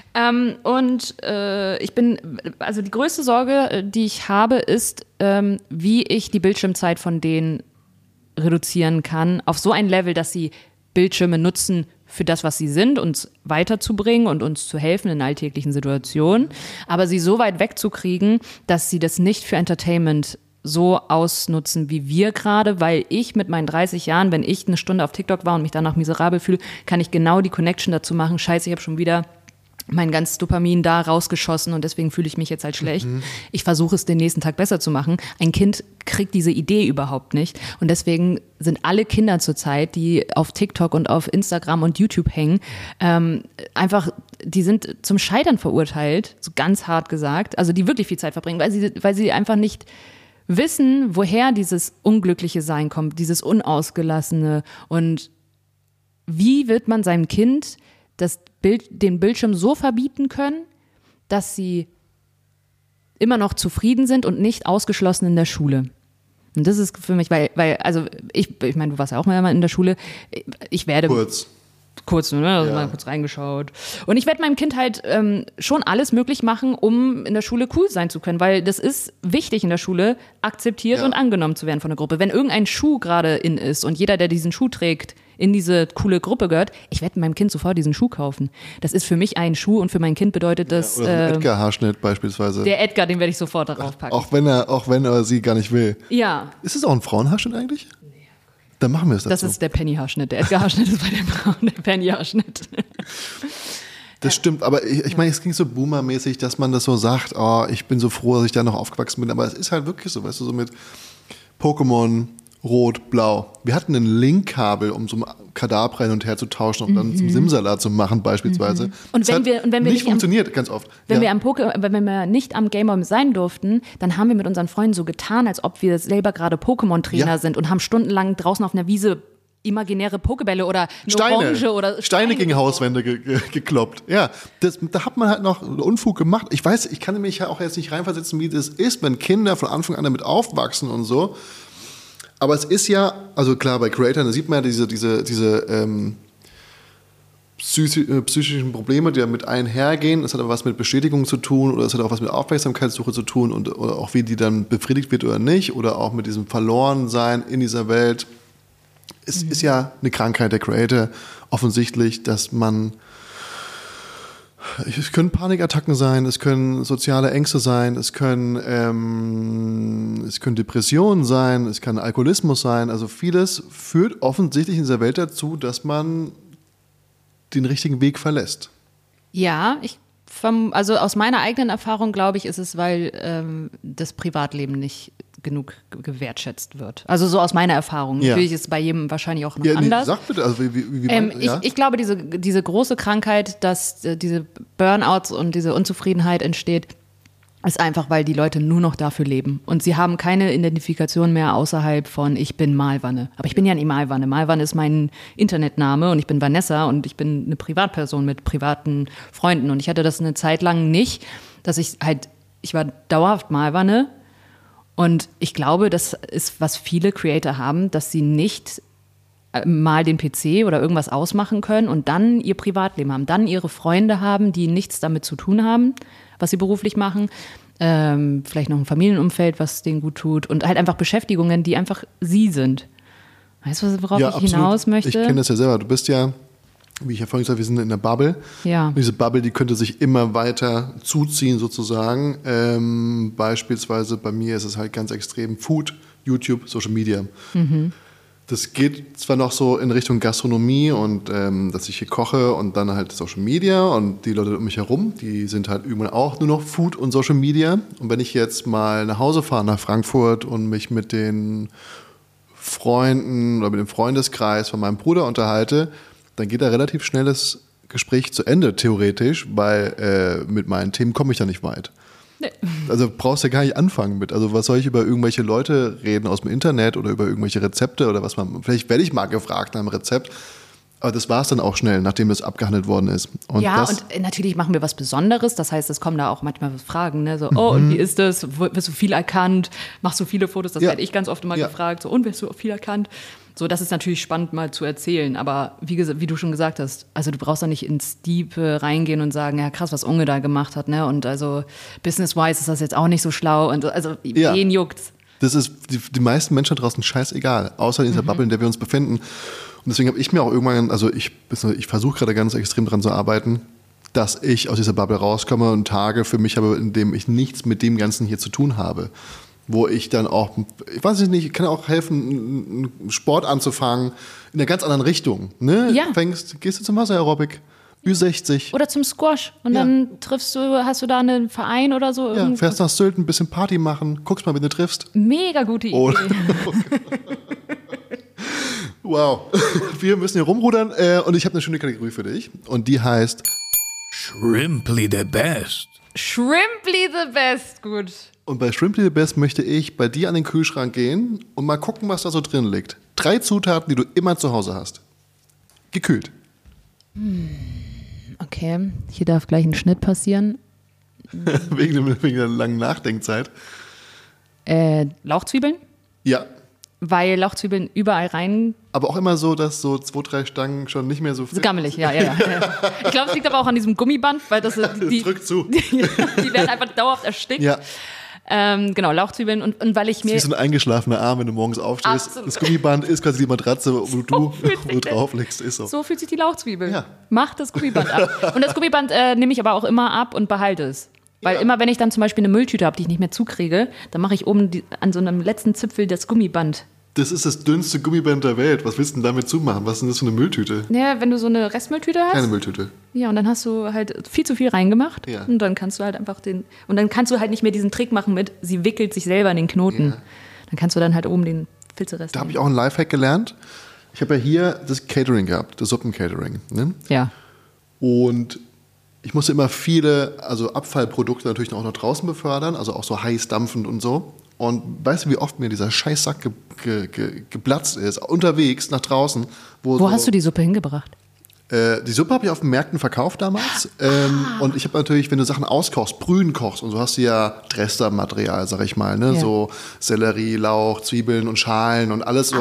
Ich bin, also die größte Sorge, die ich habe, ist, wie ich die Bildschirmzeit von denen reduzieren kann, auf so ein Level, dass sie Bildschirme nutzen für das, was sie sind, uns weiterzubringen und uns zu helfen in alltäglichen Situationen, aber sie so weit wegzukriegen, dass sie das nicht für Entertainment so ausnutzen wie wir gerade, weil ich mit meinen 30 Jahren, wenn ich eine Stunde auf TikTok war und mich danach miserabel fühle, kann ich genau die Connection dazu machen, scheiße, ich habe schon wieder mein ganzes Dopamin da rausgeschossen und deswegen fühle ich mich jetzt halt schlecht. Ich versuche es den nächsten Tag besser zu machen. Ein Kind kriegt diese Idee überhaupt nicht und deswegen sind alle Kinder zurzeit, die auf TikTok und auf Instagram und YouTube hängen, einfach, die sind zum Scheitern verurteilt, so ganz hart gesagt, also die wirklich viel Zeit verbringen, weil sie einfach nicht wissen, woher dieses unglückliche Sein kommt, dieses Unausgelassene und wie wird man seinem Kind den Bildschirm so verbieten können, dass sie immer noch zufrieden sind und nicht ausgeschlossen in der Schule. Und das ist für mich, weil also ich meine, du warst ja auch mal in der Schule, ich werde... Kurz, ne? Also mal kurz reingeschaut. Und ich werde meinem Kind halt schon alles möglich machen, um in der Schule cool sein zu können, weil das ist wichtig in der Schule, akzeptiert und angenommen zu werden von der Gruppe. Wenn irgendein Schuh gerade in ist und jeder, der diesen Schuh trägt, in diese coole Gruppe gehört, ich werde meinem Kind sofort diesen Schuh kaufen. Das ist für mich ein Schuh und für mein Kind bedeutet das... Oder ein Edgar-Haarschnitt beispielsweise. Der Edgar, den werde ich sofort darauf packen. Auch wenn er sie gar nicht will. Ja. Ist es auch ein Frauenhaarschnitt eigentlich? Dann machen wir es dazu. Das ist der Penny-Haarschnitt. Der Edgar-Haarschnitt ist bei den Frauen der Penny-Haarschnitt. Das stimmt, aber ich meine, es klingt so boomermäßig, dass man das so sagt, oh, ich bin so froh, dass ich da noch aufgewachsen bin, aber es ist halt wirklich so, weißt du, so mit Pokémon, Rot, Blau. Wir hatten ein Link-Kabel, um so Kadabra hin und her zu tauschen und dann zum Simsalat zu machen beispielsweise. Und wenn wir nicht funktioniert, ganz oft. Wenn wir nicht am Gameboy sein durften, dann haben wir mit unseren Freunden so getan, als ob wir selber gerade Pokémon-Trainer sind und haben stundenlang draußen auf einer Wiese imaginäre Pokebälle oder eine Orange oder Steine gegen Hauswände gekloppt. Ja, da hat man halt noch Unfug gemacht. Ich weiß, ich kann mich ja auch jetzt nicht reinversetzen, wie das ist, wenn Kinder von Anfang an damit aufwachsen und so. Aber es ist ja, also klar, bei Creatoren, da sieht man ja diese psychischen Probleme, die damit einhergehen. Es hat aber was mit Bestätigung zu tun oder es hat auch was mit Aufmerksamkeitssuche zu tun oder auch wie die dann befriedigt wird oder nicht oder auch mit diesem Verlorensein in dieser Welt. Es ist ja eine Krankheit der Creator offensichtlich, dass man... Es können Panikattacken sein, es können soziale Ängste sein, es können Depressionen sein, es kann Alkoholismus sein. Also vieles führt offensichtlich in dieser Welt dazu, dass man den richtigen Weg verlässt. Ja, also aus meiner eigenen Erfahrung glaube ich, ist es, weil das Privatleben nicht genug gewertschätzt wird. Also so aus meiner Erfahrung. Ja. Natürlich ist es bei jedem wahrscheinlich auch noch anders. Sag bitte, also ich glaube, diese große Krankheit, dass diese Burnouts und diese Unzufriedenheit entsteht, ist einfach, weil die Leute nur noch dafür leben. Und sie haben keine Identifikation mehr außerhalb von ich bin Malwanne. Aber ich bin ja nicht Malwanne. Malwanne ist mein Internetname und ich bin Vanessa und ich bin eine Privatperson mit privaten Freunden. Und ich hatte das eine Zeit lang nicht, dass ich war dauerhaft Malwanne. Und ich glaube, das ist, was viele Creator haben, dass sie nicht mal den PC oder irgendwas ausmachen können und dann ihr Privatleben haben, dann ihre Freunde haben, die nichts damit zu tun haben, was sie beruflich machen, vielleicht noch ein Familienumfeld, was denen gut tut und halt einfach Beschäftigungen, die einfach sie sind. Weißt du, worauf ich hinaus möchte? Ich kenne das ja selber. Du bist ja, wie ich ja vorhin gesagt habe, wir sind in der Bubble. Ja. Und diese Bubble, die könnte sich immer weiter zuziehen sozusagen. Beispielsweise bei mir ist es halt ganz extrem Food, YouTube, Social Media. Mhm. Das geht zwar noch so in Richtung Gastronomie und dass ich hier koche und dann halt Social Media und die Leute um mich herum, die sind halt irgendwann auch nur noch Food und Social Media. Und wenn ich jetzt mal nach Hause fahre nach Frankfurt und mich mit den Freunden oder mit dem Freundeskreis von meinem Bruder unterhalte, dann geht da relativ schnell das Gespräch zu Ende, theoretisch, weil mit meinen Themen komme ich da nicht weit. Nee. Also brauchst du ja gar nicht anfangen mit. Also was soll ich über irgendwelche Leute reden aus dem Internet oder über irgendwelche Rezepte oder was man, vielleicht werde ich mal gefragt nach einem Rezept, aber das war es dann auch schnell, nachdem das abgehandelt worden ist. Und und natürlich machen wir was Besonderes, das heißt, es kommen da auch manchmal Fragen, ne? So, und wie ist das, wirst du viel erkannt, machst du viele Fotos, das werde ich ganz oft immer gefragt, so, und wirst du viel erkannt? So, das ist natürlich spannend mal zu erzählen, aber wie du schon gesagt hast, also du brauchst da nicht ins Diepe reingehen und sagen, ja krass, was Unge da gemacht hat, ne? Und also business-wise ist das jetzt auch nicht so schlau und also wen juckt's? Das ist die meisten Menschen da draußen scheißegal, außer in dieser Bubble, in der wir uns befinden. Und deswegen habe ich mir auch irgendwann, also ich versuche gerade ganz extrem dran zu arbeiten, dass ich aus dieser Bubble rauskomme und Tage für mich habe, in dem ich nichts mit dem Ganzen hier zu tun habe. Wo ich dann auch, ich weiß nicht, ich kann auch helfen, einen Sport anzufangen in einer ganz anderen Richtung. Ne? Ja. Gehst du zum Wasser-Aerobic, Ü60. Oder zum Squash und dann hast du da einen Verein oder so. Ja, fährst nach Sylt, ein bisschen Party machen, guckst mal, wen du triffst. Mega gute Idee. Wow, wir müssen hier rumrudern und ich habe eine schöne Kategorie für dich und die heißt Shrimply the Best. Shrimply the Best, gut. Und bei Shrimply the Best möchte ich bei dir an den Kühlschrank gehen und mal gucken, was da so drin liegt. 3 Zutaten, die du immer zu Hause hast. Gekühlt. Okay, hier darf gleich ein Schnitt passieren. wegen der langen Nachdenkzeit. Lauchzwiebeln. Ja, weil Lauchzwiebeln überall rein. aber auch immer so, dass so 2, 3 Stangen schon nicht mehr so So gammelig, ja. Ich glaube, es liegt aber auch an diesem Gummiband, weil das die drückt zu. die werden einfach dauerhaft erstickt. Ja, Genau, Lauchzwiebeln und weil ich wie mir so ein eingeschlafener Arm, wenn du morgens aufstehst. Absolut. Das Gummiband ist quasi die Matratze, wo du fühlt sich das. drauf liegst. Ist so. so fühlt sich die Lauchzwiebel. Ja. Mach das Gummiband ab. Und das Gummiband nehme ich aber auch immer ab und behalte es. Weil immer, wenn ich dann zum Beispiel eine Mülltüte habe, die ich nicht mehr zukriege, dann mache ich oben an so einem letzten Zipfel das Gummiband. Das ist das dünnste Gummiband der Welt. Was willst du denn damit zumachen? Was ist denn das für eine Mülltüte? Ja, wenn du so eine Restmülltüte hast. Keine Mülltüte. Ja, und dann hast du halt viel zu viel reingemacht. Ja. Und dann kannst du halt einfach und dann kannst du halt nicht mehr diesen Trick machen mit, sie wickelt sich selber in den Knoten. Ja. Dann kannst du dann halt oben den Filzerrest. Da habe ich auch einen Lifehack gelernt. Ich habe ja hier das Catering gehabt, das Suppencatering. Ne? Ja. Und ich musste immer viele, also Abfallprodukte natürlich auch noch draußen befördern, also auch so heiß dampfend und so. Und weißt du, wie oft mir dieser Scheißsack geplatzt ist, unterwegs nach draußen. Wo hast du die Suppe hingebracht? Die Suppe habe ich auf den Märkten verkauft damals. Und ich habe natürlich, wenn du Sachen auskochst, Brühen kochst, und so hast du ja Dresdermaterial, sag ich mal, ne? Ja. So Sellerie, Lauch, Zwiebeln und Schalen und alles so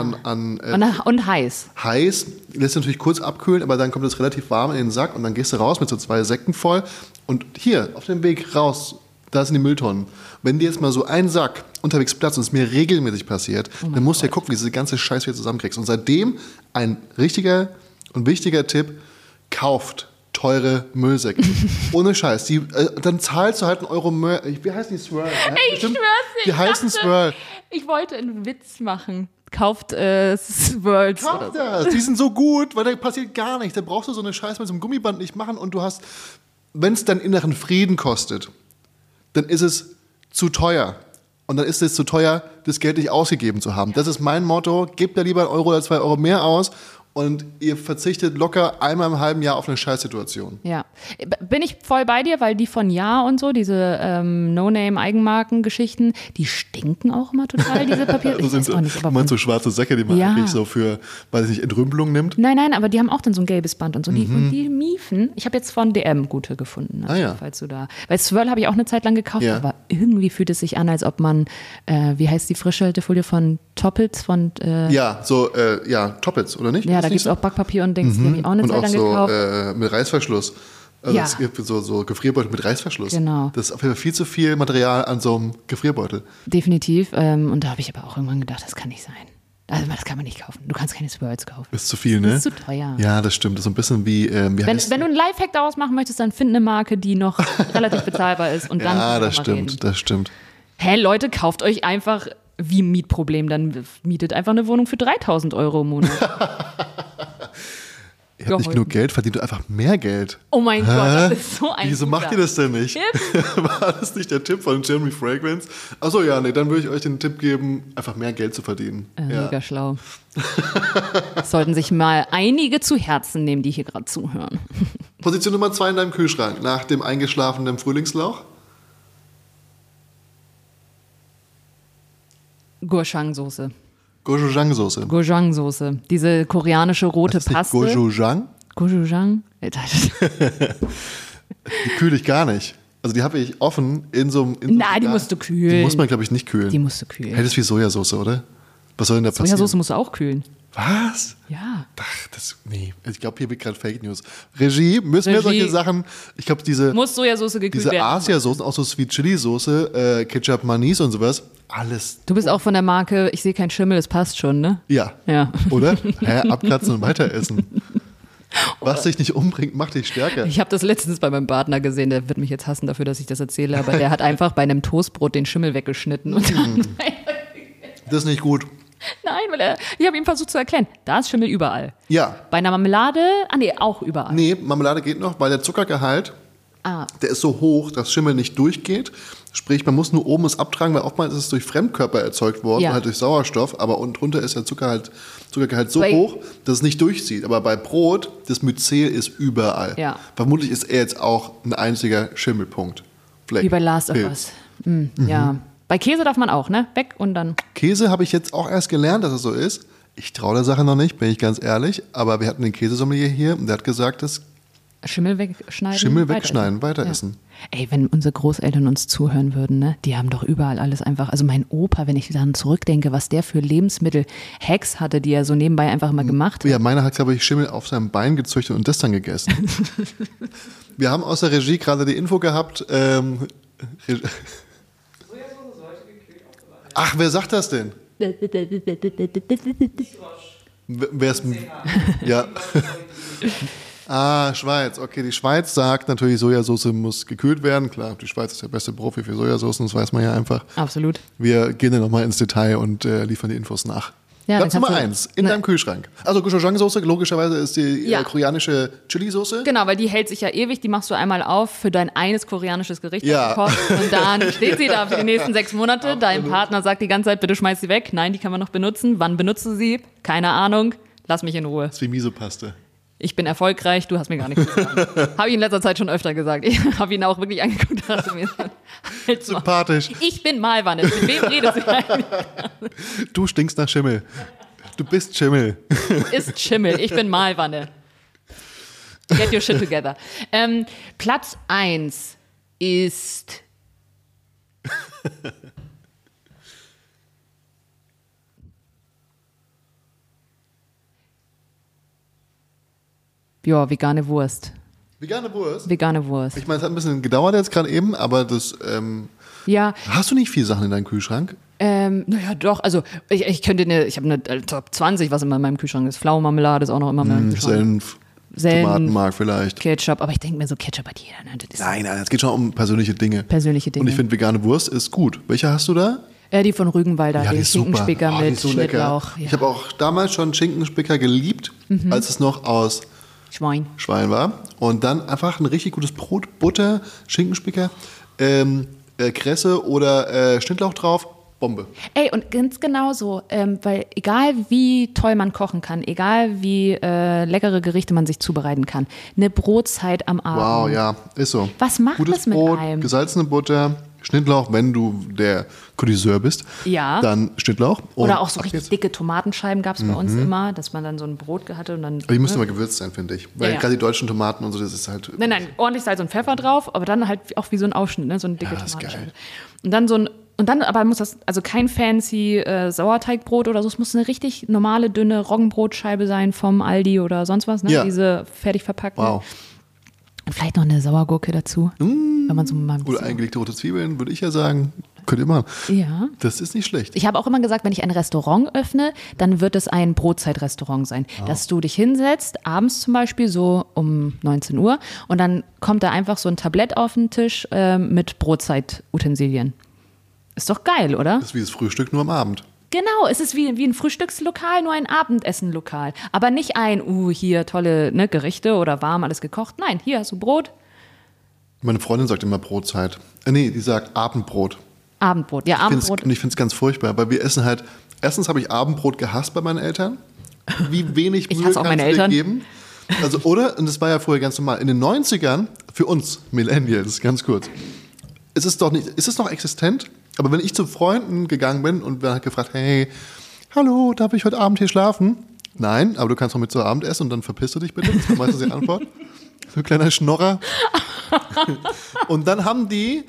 Und heiß. heiß, lässt du natürlich kurz abkühlen, aber dann kommt es relativ warm in den Sack und dann gehst du raus mit so 2 Säcken voll. Und hier, auf dem Weg raus, da sind die Mülltonnen. Wenn dir jetzt mal so ein Sack unterwegs platzt und es mir regelmäßig passiert, dann musst du ja gucken, wie du diese ganze Scheiße wieder zusammenkriegst. Und seitdem ein richtiger und wichtiger Tipp: kauft teure Müllsäcke. Ohne Scheiß. Dann zahlst du halt €1 mehr. Wie heißen die? Swirl? Ich schwör's dir. Die heißen Swirl. Ich wollte einen Witz machen. Kauft Swirls. Kauf das. Die sind so gut, weil da passiert gar nichts. Da brauchst du so eine Scheiße mit so einem Gummiband nicht machen und du hast, wenn es dann inneren Frieden kostet, dann ist es zu teuer. Und dann ist es zu teuer, das Geld nicht ausgegeben zu haben. Das ist mein Motto. Gebt da lieber €1 oder €2 mehr aus und ihr verzichtet locker einmal im halben Jahr auf eine Scheißsituation. Ja, bin ich voll bei dir, weil die von Ja und so, diese No-Name-Eigenmarken-Geschichten, die stinken auch immer total, diese Papiere. Ich weiß auch nicht, aber du meinst so schwarze Säcke, die man Ja. eigentlich so für, weiß ich nicht, Entrümpelung nimmt? Nein, aber die haben auch dann so ein gelbes Band und so. Und die Miefen, ich habe jetzt von DM gute gefunden. Also, ja. falls du da. Weil Swirl habe ich auch eine Zeit lang gekauft, Ja. aber irgendwie fühlt es sich an, als ob man, wie heißt die Frischhaltefolie von Toppets? Ja, so, Toppets, oder nicht? Ja, Ist da nicht gibt es auch Backpapier und Dings, die habe ich auch eine Und Zeit auch lang so gekauft. mit Reißverschluss. Also Ja. es gibt so Gefrierbeutel mit Reißverschluss. Genau. Das ist auf jeden Fall viel zu viel Material an so einem Gefrierbeutel. Definitiv. Und da habe ich aber auch irgendwann gedacht, das kann nicht sein. Also das kann man nicht kaufen. Du kannst keine Swirls kaufen. Ist zu viel, ne? Das ist zu teuer. Ja, das stimmt. Das ist so ein bisschen wie Wenn du einen Lifehack daraus machen möchtest, dann find eine Marke, die noch relativ bezahlbar ist. Und dann Ja, können wir das mal stimmt, reden. das stimmt. Hä, Leute, kauft euch einfach wie ein Mietproblem. Dann mietet einfach eine Wohnung für 3.000 € im Monat. Ihr habt nicht Geholfen. genug Geld, verdient ihr einfach mehr Geld. Oh mein Gott, das ist so ein Wieso macht ihr das denn nicht? War das nicht der Tipp von Jeremy Fragrance? Achso, ja, nee, dann würde ich euch den Tipp geben, einfach mehr Geld zu verdienen. Ja. Mega schlau. Das sollten sich mal einige zu Herzen nehmen, die hier gerade zuhören. Position Nummer 2 in deinem Kühlschrank, nach dem eingeschlafenen Frühlingslauch. Gochujang-Soße. Gochujang-Soße. Gochujang-Soße. Diese koreanische rote Das ist nicht Paste. Gochujang? Gochujang? Die kühle ich gar nicht. Also die habe ich offen in so einem... Nein, die musst du kühlen. Die muss man, glaube ich, nicht kühlen. Die musst du kühlen. Hey, das ist wie Sojasauce, oder? Was soll denn da passieren? Sojasauce musst du auch kühlen. Was? Ja. Ach, nee. Ich glaube, hier wird gerade Fake News. Regie, müssen wir solche Sachen... Ich glaube, diese Muss Sojasauce gekühlt diese werden. Asia-Soßen, auch so Sweet Chili-Soße, Ketchup, Manis und sowas, alles... Du bist auch von der Marke, ich sehe keinen Schimmel, es passt schon, ne? Ja. Ja. Oder? Abkratzen und weiter essen. Was dich nicht umbringt, macht dich stärker. Ich habe das letztens bei meinem Partner gesehen, der wird mich jetzt hassen dafür, dass ich das erzähle, aber der hat einfach bei einem Toastbrot den Schimmel weggeschnitten. Und dann Das ist nicht gut. Nein, ich habe ihm versucht zu erklären, da ist Schimmel überall. Ja. Bei einer Marmelade, auch überall. Nee, Marmelade geht noch, weil der Zuckergehalt, Ah. der ist so hoch, dass Schimmel nicht durchgeht. Sprich, man muss nur oben es abtragen, weil oftmals ist es durch Fremdkörper erzeugt worden, Ja. halt durch Sauerstoff, aber unten drunter ist der Zuckergehalt so Weil- hoch, dass es nicht durchzieht. Aber bei Brot, das Myzel ist überall. Ja. Vermutlich ist er jetzt auch ein einziger Schimmelpunkt. Fleck. Wie bei Last of Pilz. Us. Ja. Bei Käse darf man auch, ne? Weg und dann. Käse habe ich jetzt auch erst gelernt, dass es so ist. Ich traue der Sache noch nicht, bin ich ganz ehrlich. Aber wir hatten den Käsesommelier hier und der hat gesagt, dass Schimmel wegschneiden. Schimmel wegschneiden, weiter Ja. essen. Ey, wenn unsere Großeltern uns zuhören würden, ne, die haben doch überall alles einfach. Also mein Opa, wenn ich dann zurückdenke, was der für Lebensmittel-Hacks hatte, die er so nebenbei einfach mal gemacht hat. Ja, meiner hat, glaube ich, Schimmel auf seinem Bein gezüchtet und das dann gegessen. Wir haben aus der Regie gerade die Info gehabt. Ach, wer sagt das denn? Wer ist. Ja. Schweiz. Okay, die Schweiz sagt natürlich, Sojasauce muss gekühlt werden. Klar, die Schweiz ist der beste Profi für Sojasauce, das weiß man ja einfach. Absolut. Wir gehen dann nochmal ins Detail und liefern die Infos nach. Ja, Platz dann Nummer kannst du- 1 in deinem Kühlschrank. Also Gochujang-Soße, logischerweise ist die Ja. koreanische Chili-Soße. Genau, weil die hält sich ja ewig, die machst du einmal auf für dein eines koreanisches Gericht, das Ja. du kochst, und dann steht sie da für die nächsten 6 Monate. Dein Partner sagt die ganze Zeit, bitte schmeiß sie weg. Nein, die kann man noch benutzen. Wann benutzt du sie? Keine Ahnung. Lass mich in Ruhe. Das ist wie Miso-Paste. Ich bin erfolgreich, du hast mir gar nichts gesagt. Habe ich in letzter Zeit schon öfter gesagt. Ich habe ihn auch wirklich angeguckt und dachte mir, halt's mal. Sympathisch. Ich bin Malwanne. Mit wem redet sie eigentlich? Du stinkst nach Schimmel. Du bist Schimmel. Ist Schimmel. Ich bin Malwanne. Get your shit together. Platz 1 ist... Ja, vegane Wurst. Vegane Wurst. Vegane Wurst. Ich meine, es hat ein bisschen gedauert jetzt gerade eben, aber das. Ja, Hast du nicht viel Sachen in deinem Kühlschrank? naja, doch. Also, ich habe eine Top 20, was immer in meinem Kühlschrank ist. Pflaumenmarmelade ist auch noch immer in meinem Kühlschrank. Senf, Senf, Tomatenmark vielleicht. Ketchup. Aber ich denke mir so, Ketchup hat jeder. Ne? Das ist Nein, es geht schon um persönliche Dinge. persönliche Dinge. Und ich finde, vegane Wurst ist gut. Welche hast du da? Die von Rügenwalder, Ja, die den ist super. Schinkenspicker Oh, die mit ist so lecker. Schnittlauch. Ja. Ich habe auch damals schon Schinkenspicker geliebt, als es noch aus Schwein. Schwein war. Und dann einfach ein richtig gutes Brot, Butter, Schinkenspicker, Kresse oder Schnittlauch drauf. Bombe. Ey, und ganz genau so, weil egal wie toll man kochen kann, egal wie leckere Gerichte man sich zubereiten kann, eine Brotzeit am Abend. Wow, ja, ist so. Was macht Gutes das mit Brot, einem? gesalzene Butter, Schnittlauch, wenn du der Connoisseur bist. Ja. Dann Schnittlauch. Und Oder auch so ab richtig jetzt. dicke Tomatenscheiben gab es bei uns immer, dass man dann so ein Brot hatte und dann... Aber die müssen mal gewürzt sein, finde ich. Weil Ja. gerade die deutschen Tomaten und so, das ist halt. Nein, ordentlich Salz und Pfeffer drauf, aber dann halt auch wie so ein Aufschnitt, ne? So eine dicke Ja, das ist Tomatenscheibe. geil. Und dann und dann aber muss das, also kein fancy Sauerteigbrot oder so, es muss eine richtig normale, dünne Roggenbrotscheibe sein vom Aldi oder sonst was, ne? Ja. Diese fertig verpackten. Wow. Und vielleicht noch eine Sauergurke dazu, wenn man so mal ein Oder bisschen... eingelegte rote Zwiebeln, würde ich ja sagen. Könnt ihr machen. Ja. Das ist nicht schlecht. Ich habe auch immer gesagt, wenn ich ein Restaurant öffne, dann wird es ein Brotzeitrestaurant sein. Dass du dich hinsetzt, abends zum Beispiel so um 19 Uhr und dann kommt da einfach so ein Tablett auf den Tisch mit Brotzeit-Utensilien. Ist doch geil, oder? Das ist wie das Frühstück nur am Abend. Genau, es ist wie ein Frühstückslokal, nur ein Abendessenlokal. Aber nicht ein, hier tolle Gerichte oder warm alles gekocht. Nein, hier hast du Brot, Meine Freundin sagt immer Brotzeit. Nee, die sagt Abendbrot. Abendbrot. Ja, Abendbrot. Und ich finde es ganz furchtbar, weil wir essen halt. Erstens habe ich Abendbrot gehasst bei meinen Eltern. Wie wenig Ich Mühe hasse auch kannst meine du dir Eltern. geben? Also, oder? Und das war ja vorher ganz normal. In den 90ern, für uns Millennials, ganz kurz, ist es noch existent? Aber wenn ich zu Freunden gegangen bin und man hat gefragt, hey, hallo, darf ich heute Abend hier schlafen? Nein, aber du kannst noch mit zu Abend essen und dann verpisst du dich bitte. Das war meistens die Antwort. So ein kleiner Schnorrer. Und dann haben die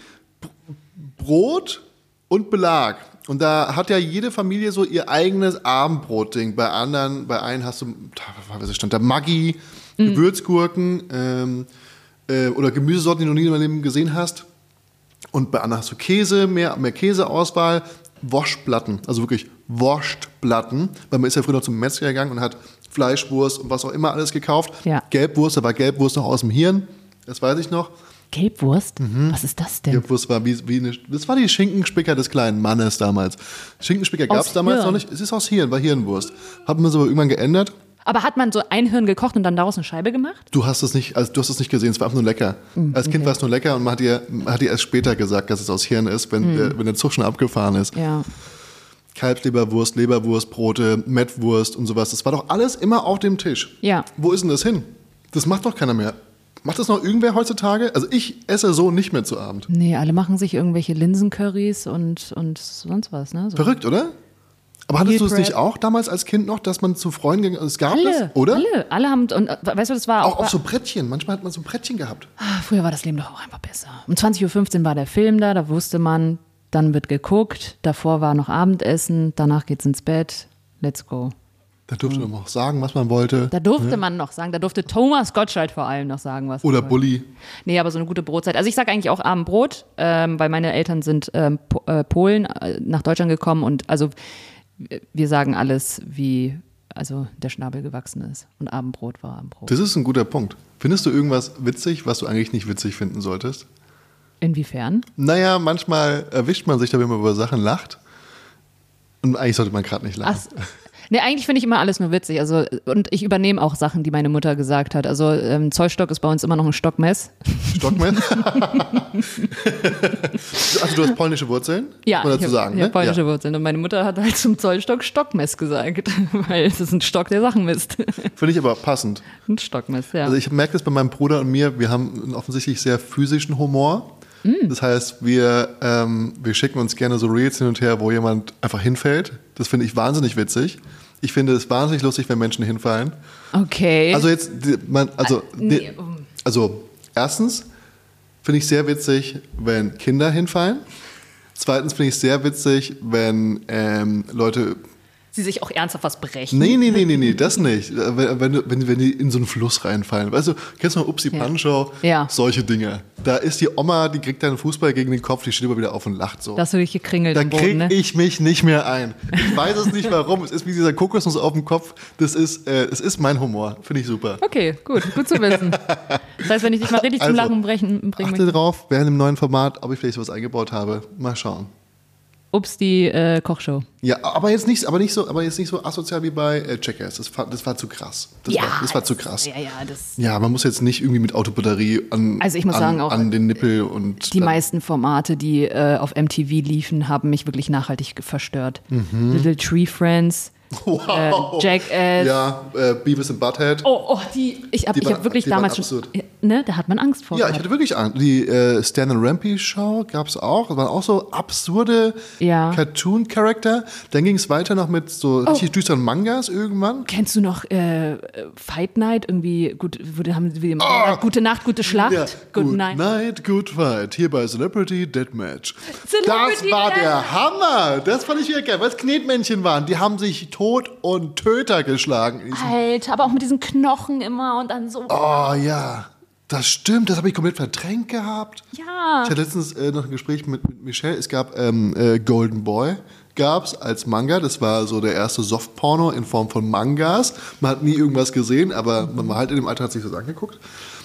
Brot und Belag. Und da hat ja jede Familie so ihr eigenes Abendbrotding. Bei einen hast du, teilweise stand da Maggi, Gewürzgurken oder Gemüsesorten, die du noch nie in deinem Leben gesehen hast. Und bei anderen hast du Käse, mehr Käseauswahl, Wurstplatten, also wirklich Wurstplatten. Weil man ist ja früher noch zum Metzger gegangen und hat Fleischwurst und was auch immer alles gekauft. Ja. Gelbwurst, da war Gelbwurst noch aus dem Hirn, das weiß ich noch. Gelbwurst? Was ist das denn? Gelbwurst war das war die Schinkenspicker des kleinen Mannes damals. Schinkenspicker gab es Aus damals Hirn. noch nicht. Es ist aus Hirn, war Hirnwurst. Hat man so irgendwann geändert. Aber hat man so ein Hirn gekocht und dann daraus eine Scheibe gemacht? Du hast es nicht gesehen, es war einfach nur lecker. Als Kind war es nur lecker und man hat dir erst später gesagt, dass es aus Hirn ist, wenn der Zug schon abgefahren ist. Ja. Kalbsleberwurst, Leberwurstbrote, Mettwurst und sowas. Das war doch alles immer auf dem Tisch. Ja. Wo ist denn das hin? Das macht doch keiner mehr. Macht das noch irgendwer heutzutage? Also ich esse so nicht mehr zu Abend. Nee, alle machen sich irgendwelche Linsencurrys und sonst was, ne? So. Verrückt, oder? Aber hattest du es Field nicht Rap. auch damals als Kind noch, dass man zu Freunden ging? Es gab es, oder? Alle haben, und weißt du, das war Auch auf so Brettchen. Manchmal hat man so ein Brettchen gehabt. Früher war das Leben doch auch einfach besser. Um 20.15 Uhr war der Film da wusste man, dann wird geguckt, davor war noch Abendessen, danach geht's ins Bett, let's go. Da durfte man auch sagen, was man wollte. Da durfte man noch sagen, da durfte Thomas Gottschalk vor allem noch sagen, was Oder er wollte. Bulli. Nee, aber so eine gute Brotzeit. Also ich sage eigentlich auch Abendbrot, weil meine Eltern sind Polen nach Deutschland gekommen und also wir sagen alles, wie also der Schnabel gewachsen ist. Und Abendbrot war Abendbrot. Das ist ein guter Punkt. Findest du irgendwas witzig, was du eigentlich nicht witzig finden solltest? Inwiefern? Naja, manchmal erwischt man sich da, wenn man über Sachen lacht. Und eigentlich sollte man gerade nicht lachen. Nee, eigentlich finde ich immer alles nur witzig. Also, und ich übernehme auch Sachen, die meine Mutter gesagt hat. Also Zollstock ist bei uns immer noch ein Stockmess. Stockman? Also du hast polnische Wurzeln? Ja, Muss man dazu sagen, ich hab ne? polnische Wurzeln. Und meine Mutter hat halt zum Zollstock Stockmess gesagt. Weil es ist ein Stock, der Sachen misst. Finde ich aber passend. Ein Stockmess, ja. Also ich merke das bei meinem Bruder und mir, wir haben einen offensichtlich sehr physischen Humor. Das heißt, wir schicken uns gerne so Reels hin und her, wo jemand einfach hinfällt. Das finde ich wahnsinnig witzig. Ich finde es wahnsinnig lustig, wenn Menschen hinfallen. Okay. Also jetzt, nee. also erstens finde ich sehr witzig, wenn Kinder hinfallen. Zweitens finde ich sehr witzig, wenn Leute... Sie sich auch ernsthaft was brechen. Nee, das nicht. Wenn die in so einen Fluss reinfallen. Weißt du, kennst du mal Upsi Pancho? Ja. Solche Dinge. Da ist die Oma, die kriegt einen Fußball gegen den Kopf, die steht immer wieder auf und lacht so. Da hast du dich gekringelt Da im Boden, krieg ne? ich mich nicht mehr ein. Ich weiß es nicht warum. Es ist wie dieser Kokosnuss auf dem Kopf. Es ist mein Humor. Finde ich super. Okay, gut zu wissen. Das heißt, wenn ich dich mal richtig zum Also, Lachen bringen Achte möchte. drauf, während im neuen Format, ob ich vielleicht sowas eingebaut habe. Mal schauen. Ups, die Kochshow. Ja, aber jetzt nicht so asozial wie bei Jackass. Das war zu krass. Das war zu krass. Ja, das. Ja, man muss jetzt nicht irgendwie mit Autobatterie Also ich muss sagen, auch an den Nippel und Die meisten Formate, die auf MTV liefen, haben mich wirklich nachhaltig verstört. Little Tree Friends, wow. Jackass. Ja, Beavis and Butthead. Oh, ich hab wirklich die waren damals schon. absurd. Ne, da hat man Angst vor. Ja, ich gehabt. hatte wirklich Angst. Die Stan and Rampy Show gab es auch. Das waren auch so absurde Ja. Cartoon-Charakter. Dann ging es weiter noch mit so richtig düsteren Mangas irgendwann. Kennst du noch Fight Night? Irgendwie, haben wir Gute Nacht, gute Schlacht? Ja, Good Night. Good Fight. Hier bei Celebrity Deathmatch. Celebrity Das war Death- der Hammer. Das fand ich wieder geil, weil es Knetmännchen waren. Die haben sich Tod und Töter geschlagen. Alter, aber auch mit diesen Knochen immer und dann so. Oh ja, das stimmt. Das habe ich komplett verdrängt gehabt. Ja. Ich hatte letztens noch ein Gespräch mit Michelle. Es gab Golden Boy. Gab's als Manga. Das war so der erste Softporno in Form von Mangas. Man hat nie irgendwas gesehen, aber man war halt in dem Alter, hat sich das angeguckt.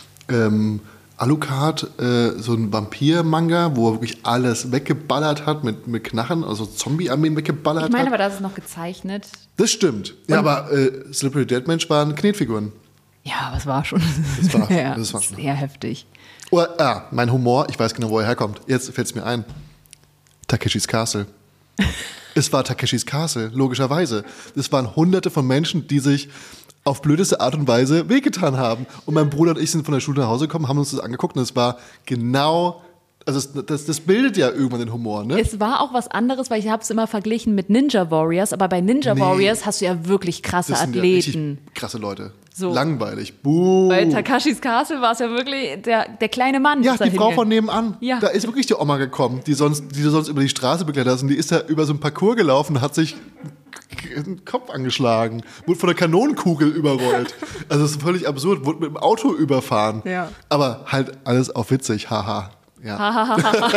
Alucard, so ein Vampir-Manga, wo er wirklich alles weggeballert hat mit Knarren, also Zombie-Armeen weggeballert Ich meine hat. aber, das ist noch gezeichnet. Das stimmt. Ja, aber Slippery Deathmatch waren Knetfiguren. Ja, aber es war schon Das war schon. sehr heftig. Oh, mein Humor, ich weiß genau, wo er herkommt. Jetzt fällt es mir ein. Takeshis Castle. Es war Takeshis Castle, logischerweise. Es waren hunderte von Menschen, die sich auf blödeste Art und Weise wehgetan haben. Und mein Bruder und ich sind von der Schule nach Hause gekommen, haben uns das angeguckt und es war genau, also das bildet ja irgendwann den Humor, ne? Es war auch was anderes, weil ich habe es immer verglichen mit Ninja Warriors, aber bei Ninja Warriors hast du ja wirklich krasse Das sind ja Athleten. richtig krasse Leute. So. Langweilig. Buh. Bei Takashis Castle war es ja wirklich der kleine Mann. Ja, ist da die Frau hingegangen. von nebenan. Ja. Da ist wirklich die Oma gekommen, die du sonst über die Straße begleitet hast. Und die ist da über so einen Parcours gelaufen, hat sich den Kopf angeschlagen, wurde von der Kanonenkugel überrollt. Also das ist völlig absurd, wurde mit dem Auto überfahren. Ja. Aber halt alles auf witzig, haha. Ja.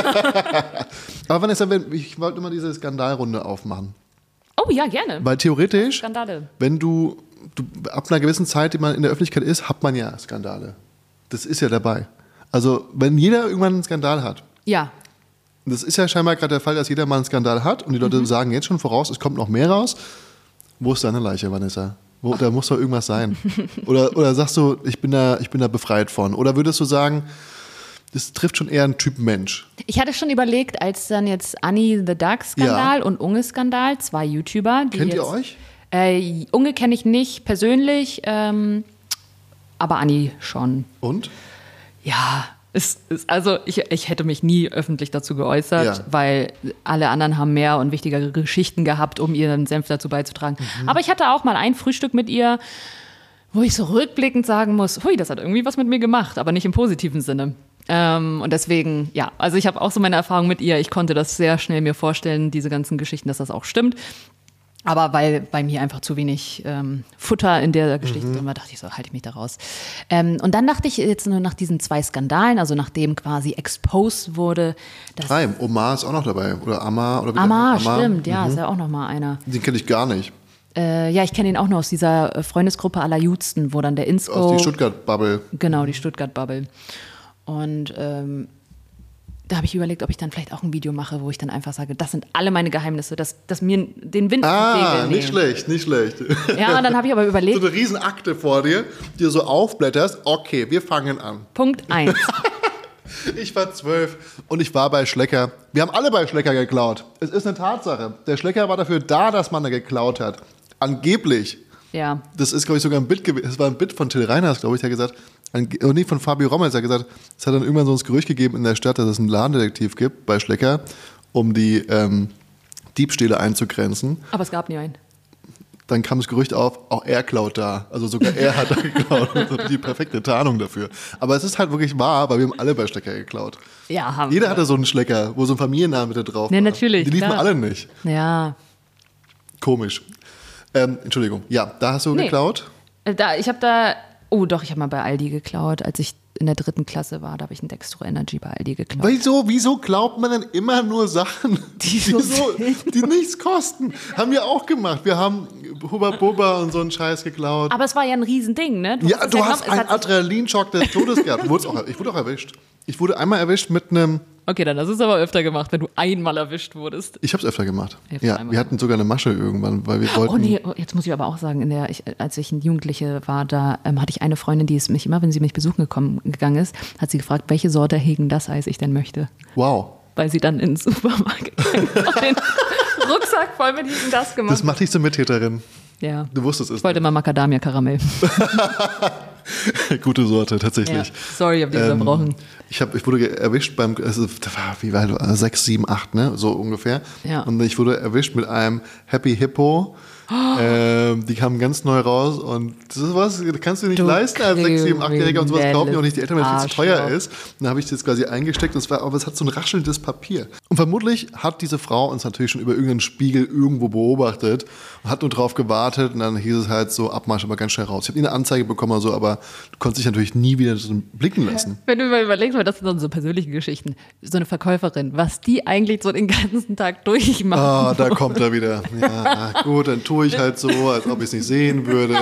Aber Vanessa, ich wollte immer diese Skandalrunde aufmachen. Oh ja, gerne. Weil theoretisch, Skandale. wenn du ab einer gewissen Zeit, die man in der Öffentlichkeit ist, hat man ja Skandale. Das ist ja dabei. Also wenn jeder irgendwann einen Skandal hat, Ja. das ist ja scheinbar gerade der Fall, dass jeder mal einen Skandal hat und die Leute sagen jetzt schon voraus, es kommt noch mehr raus. Wo ist deine Leiche, Vanessa? Da muss doch irgendwas sein. Oder sagst du, ich bin da befreit von? Oder würdest du sagen, das trifft schon eher einen Typ Mensch? Ich hatte schon überlegt, als dann jetzt Annie the Duck-Skandal Ja. und Unge-Skandal, 2 YouTuber. Die Kennt ihr jetzt, euch? Unge kenne ich nicht persönlich, aber Annie schon. Und? Ja, Also ich hätte mich nie öffentlich dazu geäußert, Ja. weil alle anderen haben mehr und wichtigere Geschichten gehabt, um ihren Senf dazu beizutragen. Aber ich hatte auch mal ein Frühstück mit ihr, wo ich so rückblickend sagen muss, hui, das hat irgendwie was mit mir gemacht, aber nicht im positiven Sinne. Und deswegen, ja, also ich habe auch so meine Erfahrung mit ihr. Ich konnte das sehr schnell mir vorstellen, diese ganzen Geschichten, dass das auch stimmt. Aber weil bei mir einfach zu wenig Futter in der Geschichte drin war, dachte ich so, halte ich mich da raus. Und dann dachte ich jetzt nur nach diesen 2 Skandalen, also nachdem quasi exposed wurde, dass 3, Omar ist auch noch dabei. Oder Amar. Oder wie Amar, stimmt, ja, ist ja auch nochmal einer. Den kenne ich gar nicht. Ja, ich kenne ihn auch noch aus dieser Freundesgruppe aller Judsten, wo dann der Insco... Aus die Stuttgart-Bubble. Genau, die Stuttgart-Bubble. Und da habe ich überlegt, ob ich dann vielleicht auch ein Video mache, wo ich dann einfach sage, das sind alle meine Geheimnisse, dass mir den Wind nehmen. Nicht schlecht. Ja, und dann habe ich aber So überlegt, eine Riesenakte vor dir, die du so aufblätterst. Okay, wir fangen an. Punkt 1. Ich war 12 und ich war bei Schlecker. Wir haben alle bei Schlecker geklaut. Es ist eine Tatsache. Der Schlecker war dafür da, dass man da geklaut hat. Angeblich. Ja. Das ist, glaube ich, sogar ein Bit gewesen. Das war ein Bit von Till Reiners, glaube ich, der gesagt, nicht von Fabio Rommels, der gesagt, es hat dann irgendwann so das Gerücht gegeben in der Stadt, dass es einen Ladendetektiv gibt bei Schlecker, um die Diebstähle einzugrenzen. Aber es gab nie einen. Dann kam das Gerücht auf, auch er klaut da. Also sogar er hat da geklaut. Also die perfekte Tarnung dafür. Aber es ist halt wirklich wahr, weil wir haben alle bei Schlecker geklaut. Ja, haben Jeder wir. hatte so einen Schlecker, wo so ein Familienname mit drauf war. Ja, natürlich, Die liefen klar. alle nicht. Ja. Komisch. Entschuldigung. Ja, da hast du geklaut? Ich habe mal bei Aldi geklaut, als ich in der 3. Klasse war, da habe ich einen Dextro Energy bei Aldi geklaut. Wieso glaubt man denn immer nur Sachen, die nichts kosten? Haben wir auch gemacht. Wir haben Hubba Bubba und so einen Scheiß geklaut. Aber es war ja ein Riesending, ne? Du hast genommen, einen Adrenalinschock des Todes gehabt. Ich wurde auch erwischt. Ich wurde einmal erwischt mit einem... Okay, dann hast du es aber öfter gemacht, wenn du einmal erwischt wurdest. Ich habe es öfter gemacht. Einmal. Wir hatten sogar eine Masche irgendwann, weil wir wollten... Oh nee, jetzt muss ich aber auch sagen, als ich ein Jugendliche war, da hatte ich eine Freundin, die es mich immer, wenn sie mich besuchen gegangen ist, hat sie gefragt, welche Sorte Häagen-Dazs-Eis ich denn möchte. Wow. Weil sie dann ins Supermarkt gegangen ist und den Rucksack voll mit Häagen-Dazs gemacht. Das macht dich zur Mittäterin. Ja. Du wusstest es. Ich wollte immer Macadamia-Karamell. Gute Sorte, tatsächlich. Ja. Sorry, ich hab dich unterbrochen. Ich wurde erwischt beim, wie war das, 6, 7, 8, ne? So ungefähr. Ja. Und ich wurde erwischt mit einem Happy Hippo. Die kamen ganz neu raus und das ist was, kannst du nicht leisten als 6, 7, 8-Jähriger und sowas kaufen ja auch nicht die Eltern, weil es viel zu teuer ist. Und dann habe ich das quasi eingesteckt aber es hat so ein raschelndes Papier. Und vermutlich hat diese Frau uns natürlich schon über irgendeinen Spiegel irgendwo beobachtet und hat nur drauf gewartet und dann hieß es halt so, Abmarsch, aber ganz schnell raus. Ich habe nie eine Anzeige bekommen oder so, aber du konntest dich natürlich nie wieder so blicken lassen. Wenn du mal überlegst, weil das sind dann so persönliche Geschichten, so eine Verkäuferin, was die eigentlich so den ganzen Tag durchmacht. Ah, da kommt er wieder. Ja, gut, dann tue ich halt so, als ob ich es nicht sehen würde.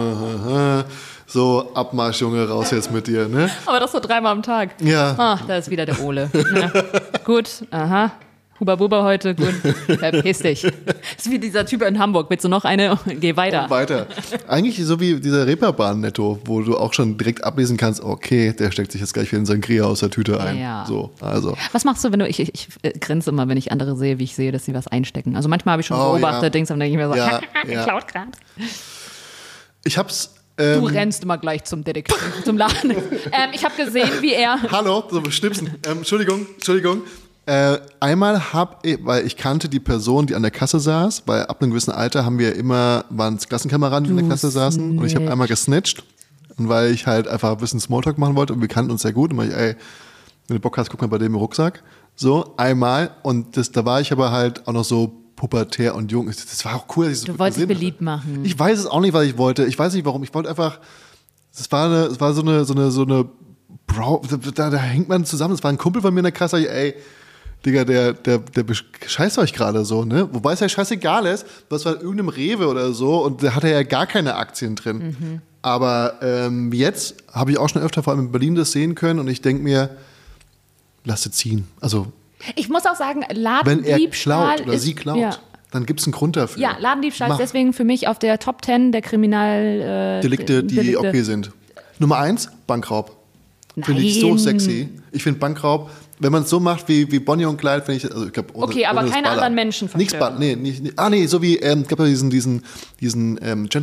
So, Abmarsch, Junge, raus jetzt mit dir, ne? Aber das so 3-mal am Tag. Ja. Ah, da ist wieder der Ole. Ja. Gut, aha. Huba Buba heute, gut. Verpiss dich. Das ist wie dieser Typ in Hamburg. Willst du noch eine? Geh weiter. Weiter. Eigentlich so wie dieser Reeperbahn-Netto, wo du auch schon direkt ablesen kannst, okay, der steckt sich jetzt gleich wieder in Sangria aus der Tüte ein. Ja. So, also. Was machst du, wenn du, ich grinse immer, wenn ich andere sehe, wie ich sehe, dass sie was einstecken. Also manchmal habe ich schon beobachtet, ja. Dings, und dann denke ich mir so, Ja, ja. geklaut gerade. Ich hab's. Du rennst immer gleich zum Detektiv, zum Laden. Ich habe gesehen, wie er... Hallo, so schnipsen. Entschuldigung. Einmal weil ich kannte die Person, die an der Kasse saß, weil ab einem gewissen Alter waren es Klassenkameraden, die an der Kasse saßen. Und ich habe einmal gesnitcht. Und weil ich halt einfach ein bisschen Smalltalk machen wollte und wir kannten uns sehr gut. Und ich, wenn du Bock hast, guck mal bei dem im Rucksack. So, einmal. Und da war ich aber halt auch noch so pubertär und jung. Das war auch cool, dass ich so Du wolltest gesehen hatte. beliebt machen. Ich weiß es auch nicht, was ich wollte. Ich weiß nicht warum. Ich wollte einfach. Es war so eine Bro. Da hängt man zusammen. Das war ein Kumpel von mir in der Kasse. Ey, Digga, der bescheißt euch gerade so, ne? Wobei es ja scheißegal ist. Das war in irgendeinem Rewe oder so und da hatte er ja gar keine Aktien drin. Mhm. Aber jetzt habe ich auch schon öfter, vor allem in Berlin, das sehen können und ich denke mir, lass sie ziehen. Also. Ich muss auch sagen, Wenn Ladendiebstahl er klaut oder sie klaut, dann gibt es einen Grund dafür. Ja, Ladendiebstahl ist deswegen für mich auf der Top 10 der Delikte, die okay sind. Nummer 1, Bankraub. Finde ich so sexy. Ich finde Bankraub, wenn man es so macht wie Bonnie und Clyde, finde ich, also ich glaube, okay, aber keine anderen Menschen verstören. Nichts, so wie, es gab ja diesen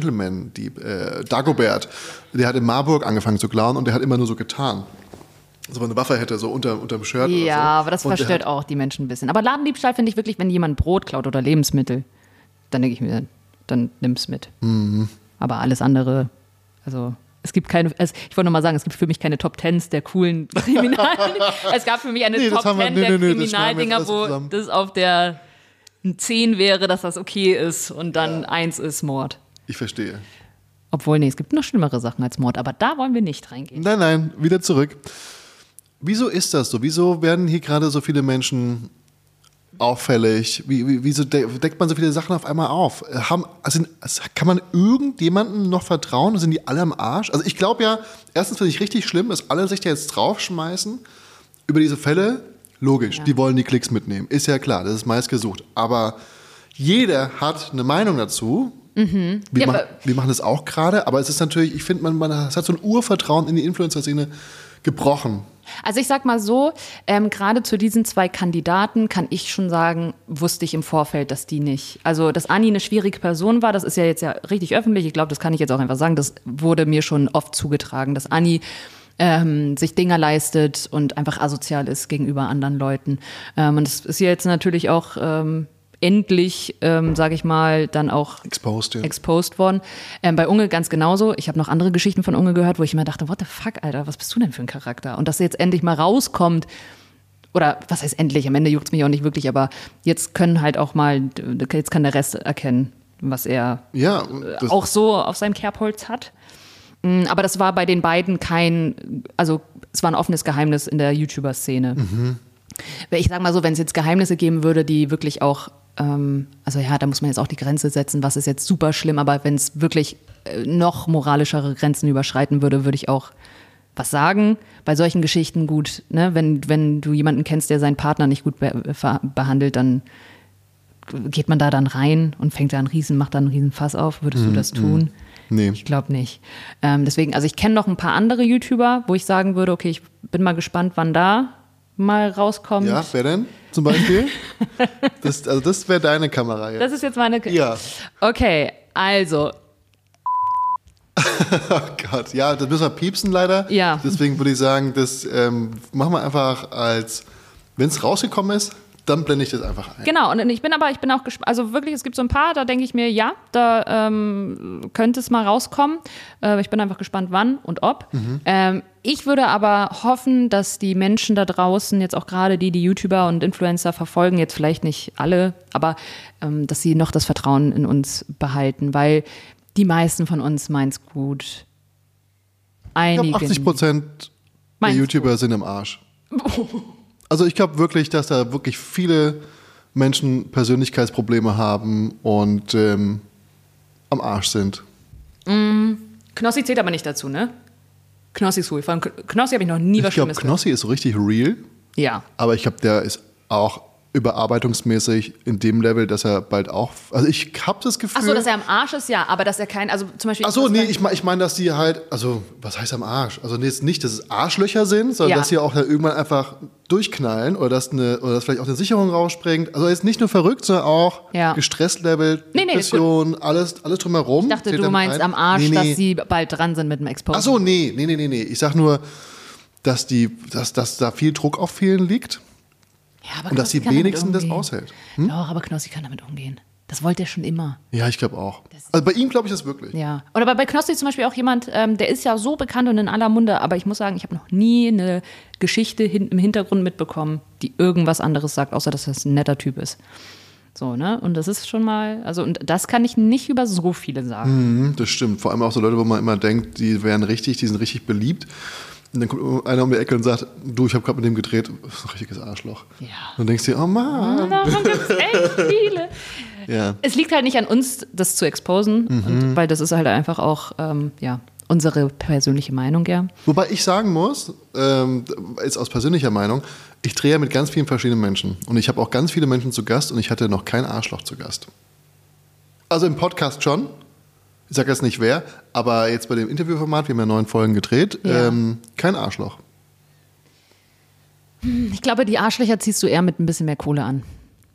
Gentleman-Dieb, Dagobert, der hat in Marburg angefangen zu klauen und der hat immer nur so getan. so eine Waffe hätte, so unterm Shirt oder so. Ja, aber das Und der verstört auch die Menschen ein bisschen. Aber Ladendiebstahl finde ich wirklich, wenn jemand Brot klaut oder Lebensmittel, dann denke ich mir, dann nimm's mit. Aber alles andere, also es gibt keine, ich wollte noch mal sagen, es gibt für mich keine Top Tens der coolen Kriminaldinger. Es gab für mich eine Top Ten der Kriminaldinger, wo das auf der 10 wäre, dass das okay ist und dann 1 ist Mord. Ich verstehe. Obwohl, nee, es gibt noch schlimmere Sachen als Mord, aber da wollen wir nicht reingehen. Nein, wieder zurück. Wieso ist das so? Wieso werden hier gerade so viele Menschen auffällig? Wieso deckt man so viele Sachen auf einmal auf? Kann man irgendjemandem noch vertrauen? Sind die alle am Arsch? Also ich glaube ja, erstens finde ich richtig schlimm, dass alle sich da jetzt draufschmeißen über diese Fälle. Logisch, die wollen die Klicks mitnehmen. Ist ja klar, das ist meist gesucht. Aber jeder hat eine Meinung dazu. Wir machen das auch gerade, aber es ist natürlich, ich finde, es hat so ein Urvertrauen in die Influencer-Szene gebrochen. Also ich sag mal so, gerade zu diesen 2 Kandidaten kann ich schon sagen, wusste ich im Vorfeld, dass die nicht, also dass Anni eine schwierige Person war, das ist ja jetzt ja richtig öffentlich, ich glaube, das kann ich jetzt auch einfach sagen, das wurde mir schon oft zugetragen, dass Anni sich Dinger leistet und einfach asozial ist gegenüber anderen Leuten. Und das ist ja jetzt natürlich auch endlich, sage ich mal, dann auch exposed worden. Bei Unge ganz genauso. Ich habe noch andere Geschichten von Unge gehört, wo ich immer dachte, what the fuck, Alter, was bist du denn für ein Charakter? Und dass jetzt endlich mal rauskommt, oder was heißt endlich, am Ende juckt es mich auch nicht wirklich, aber jetzt können halt auch mal, jetzt kann der Rest erkennen, was er auch so auf seinem Kerbholz hat. Aber das war bei den beiden es war ein offenes Geheimnis in der YouTuber-Szene. Ich sag mal so, wenn es jetzt Geheimnisse geben würde, die wirklich auch, da muss man jetzt auch die Grenze setzen, was ist jetzt super schlimm, aber wenn es wirklich noch moralischere Grenzen überschreiten würde, würde ich auch was sagen. Bei solchen Geschichten gut, ne? Wenn du jemanden kennst, der seinen Partner nicht gut behandelt, dann geht man da dann rein und macht da einen riesen Fass auf. Würdest du das tun? Nee. Ich glaube nicht. Deswegen, also ich kenne noch ein paar andere YouTuber, wo ich sagen würde, okay, ich bin mal gespannt, wann da mal rauskommt. Ja, wer denn zum Beispiel? Das wäre deine Kamera jetzt. Das ist jetzt meine Ja. Okay, also. Oh Gott, ja, das müssen wir piepsen leider. Ja. Deswegen würde ich sagen, das machen wir einfach wenn es rausgekommen ist, dann blende ich das einfach ein. Genau, und ich bin auch gespannt, also wirklich, es gibt so ein paar, da denke ich mir, ja, da könnte es mal rauskommen. Ich bin einfach gespannt, wann und ob. Ich würde aber hoffen, dass die Menschen da draußen, jetzt auch gerade die YouTuber und Influencer verfolgen, jetzt vielleicht nicht alle, aber dass sie noch das Vertrauen in uns behalten, weil die meisten von uns meinen es gut. Ich glaube, 80% der YouTuber sind im Arsch. Also ich glaube wirklich, dass da wirklich viele Menschen Persönlichkeitsprobleme haben und am Arsch sind. Knossi zählt aber nicht dazu, ne? Knossi ist cool. Von Knossi habe ich noch nie was Schlimmes gehört. Ich glaube, Knossi ist so richtig real. Ja. Aber ich glaube, der ist auch überarbeitungsmäßig in dem Level, dass er bald auch, also ich habe das Gefühl... Ach so, dass er am Arsch ist, ja, aber dass er also zum Beispiel... Ach so, nee, ich meine, dass die halt, also was heißt am Arsch? Also jetzt nicht, dass es Arschlöcher sind, sondern dass sie auch irgendwann einfach durchknallen oder dass vielleicht auch eine Sicherung rausspringt. Also jetzt nicht nur verrückt, sondern auch gestresst Level, Depression, alles drumherum. Ich dachte, du meinst am Arsch, dass sie bald dran sind mit dem Exposure. Ach so, nee. Ich sag nur, dass da viel Druck auf vielen liegt. Ja, aber und dass sie wenigstens das aushält. Doch, aber Knossi kann damit umgehen. Das wollte er schon immer. Ja, ich glaube auch. Also bei ihm glaube ich das wirklich. Ja. Oder bei Knossi zum Beispiel auch jemand, der ist ja so bekannt und in aller Munde, aber ich muss sagen, ich habe noch nie eine Geschichte im Hintergrund mitbekommen, die irgendwas anderes sagt, außer dass das ein netter Typ ist. So, ne? Und das ist schon mal, und das kann ich nicht über so viele sagen. Das stimmt. Vor allem auch so Leute, wo man immer denkt, die sind richtig beliebt. Und dann kommt einer um die Ecke und sagt, du, ich habe gerade mit dem gedreht, das ist ein richtiges Arschloch. Ja. Und dann denkst du dir, oh Mann. Davon gibt es echt viele. Ja. Es liegt halt nicht an uns, das zu exposen, weil das ist halt einfach auch, unsere persönliche Meinung, ja. Wobei ich sagen muss, jetzt aus persönlicher Meinung, ich drehe ja mit ganz vielen verschiedenen Menschen. Und ich habe auch ganz viele Menschen zu Gast und ich hatte noch kein Arschloch zu Gast. Also im Podcast schon. Ich sage jetzt nicht wer, aber jetzt bei dem Interviewformat, wir haben ja 9 Folgen gedreht, kein Arschloch. Ich glaube, die Arschlöcher ziehst du eher mit ein bisschen mehr Kohle an.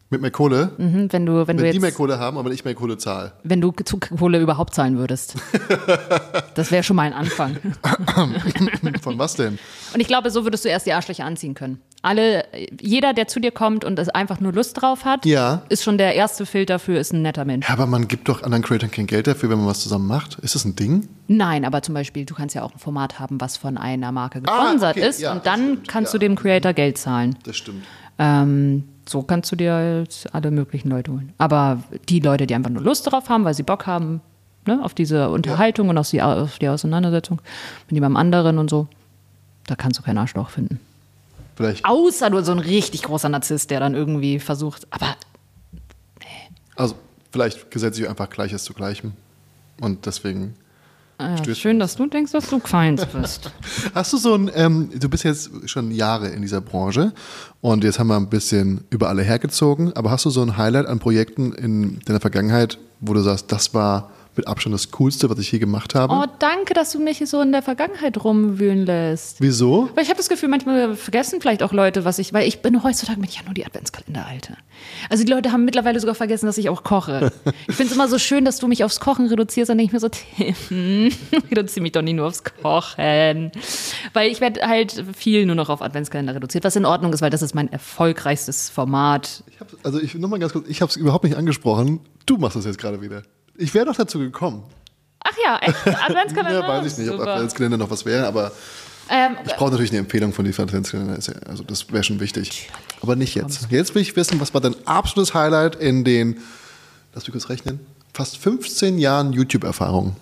Mit mehr Kohle? Wenn du Wenn die jetzt, mehr Kohle haben, aber wenn ich mehr Kohle zahle. wenn du zu Kohle überhaupt zahlen würdest. Das wäre schon mal ein Anfang. Von was denn? Und ich glaube, so würdest du erst die Arschlöcher anziehen können. Jeder, der zu dir kommt und es einfach nur Lust drauf hat, Ja. ist schon der erste Filter für, ist ein netter Mensch. Ja, aber man gibt doch anderen Creatoren kein Geld dafür, wenn man was zusammen macht. Ist das ein Ding? Nein, aber zum Beispiel, du kannst ja auch ein Format haben, was von einer Marke gesponsert okay, ist ja, und das dann stimmt, kannst ja. du dem Creator Geld zahlen. Das stimmt. So kannst du dir halt alle möglichen Leute holen. Aber die Leute, die einfach nur Lust darauf haben, weil sie Bock haben, ne, auf diese Unterhaltung und auf die Auseinandersetzung mit jemandem anderen und so, da kannst du keinen Arschloch finden. Vielleicht. Außer nur so ein richtig großer Narzisst, der dann irgendwie versucht, aber Also, vielleicht gesetzlich einfach Gleiches zu Gleichem. Und deswegen. Stößt schön, dass du denkst, dass du keins bist. Hast du so ein, du bist jetzt schon Jahre in dieser Branche und jetzt haben wir ein bisschen über alle hergezogen, aber hast du so ein Highlight an Projekten in deiner Vergangenheit, wo du sagst, das war mit Abstand das Coolste, was ich je gemacht habe? Oh, danke, dass du mich so in der Vergangenheit rumwühlen lässt. Wieso? Weil ich habe das Gefühl, manchmal vergessen vielleicht auch Leute, weil ich bin heutzutage ja nur die Adventskalender, Alte. Also die Leute haben mittlerweile sogar vergessen, dass ich auch koche. Ich finde es immer so schön, dass du mich aufs Kochen reduzierst, dann denke ich mir so, Tim, reduziere mich doch nicht nur aufs Kochen. Weil ich werde halt viel nur noch auf Adventskalender reduziert, was in Ordnung ist, weil das ist mein erfolgreichstes Format. Nochmal ganz kurz, ich habe es überhaupt nicht angesprochen. Du machst das jetzt gerade wieder. Ich wäre doch dazu gekommen. Ach ja, echt? Adventskalender? Ja, weiß ich nicht, ob Super. Adventskalender noch was wäre, aber ich brauche natürlich eine Empfehlung von dir für Adventskalender. Also das wäre schon wichtig. Aber nicht jetzt. Jetzt will ich wissen, was war dein absolutes Highlight in den, lass mich kurz rechnen, fast 15 Jahren YouTube-Erfahrung.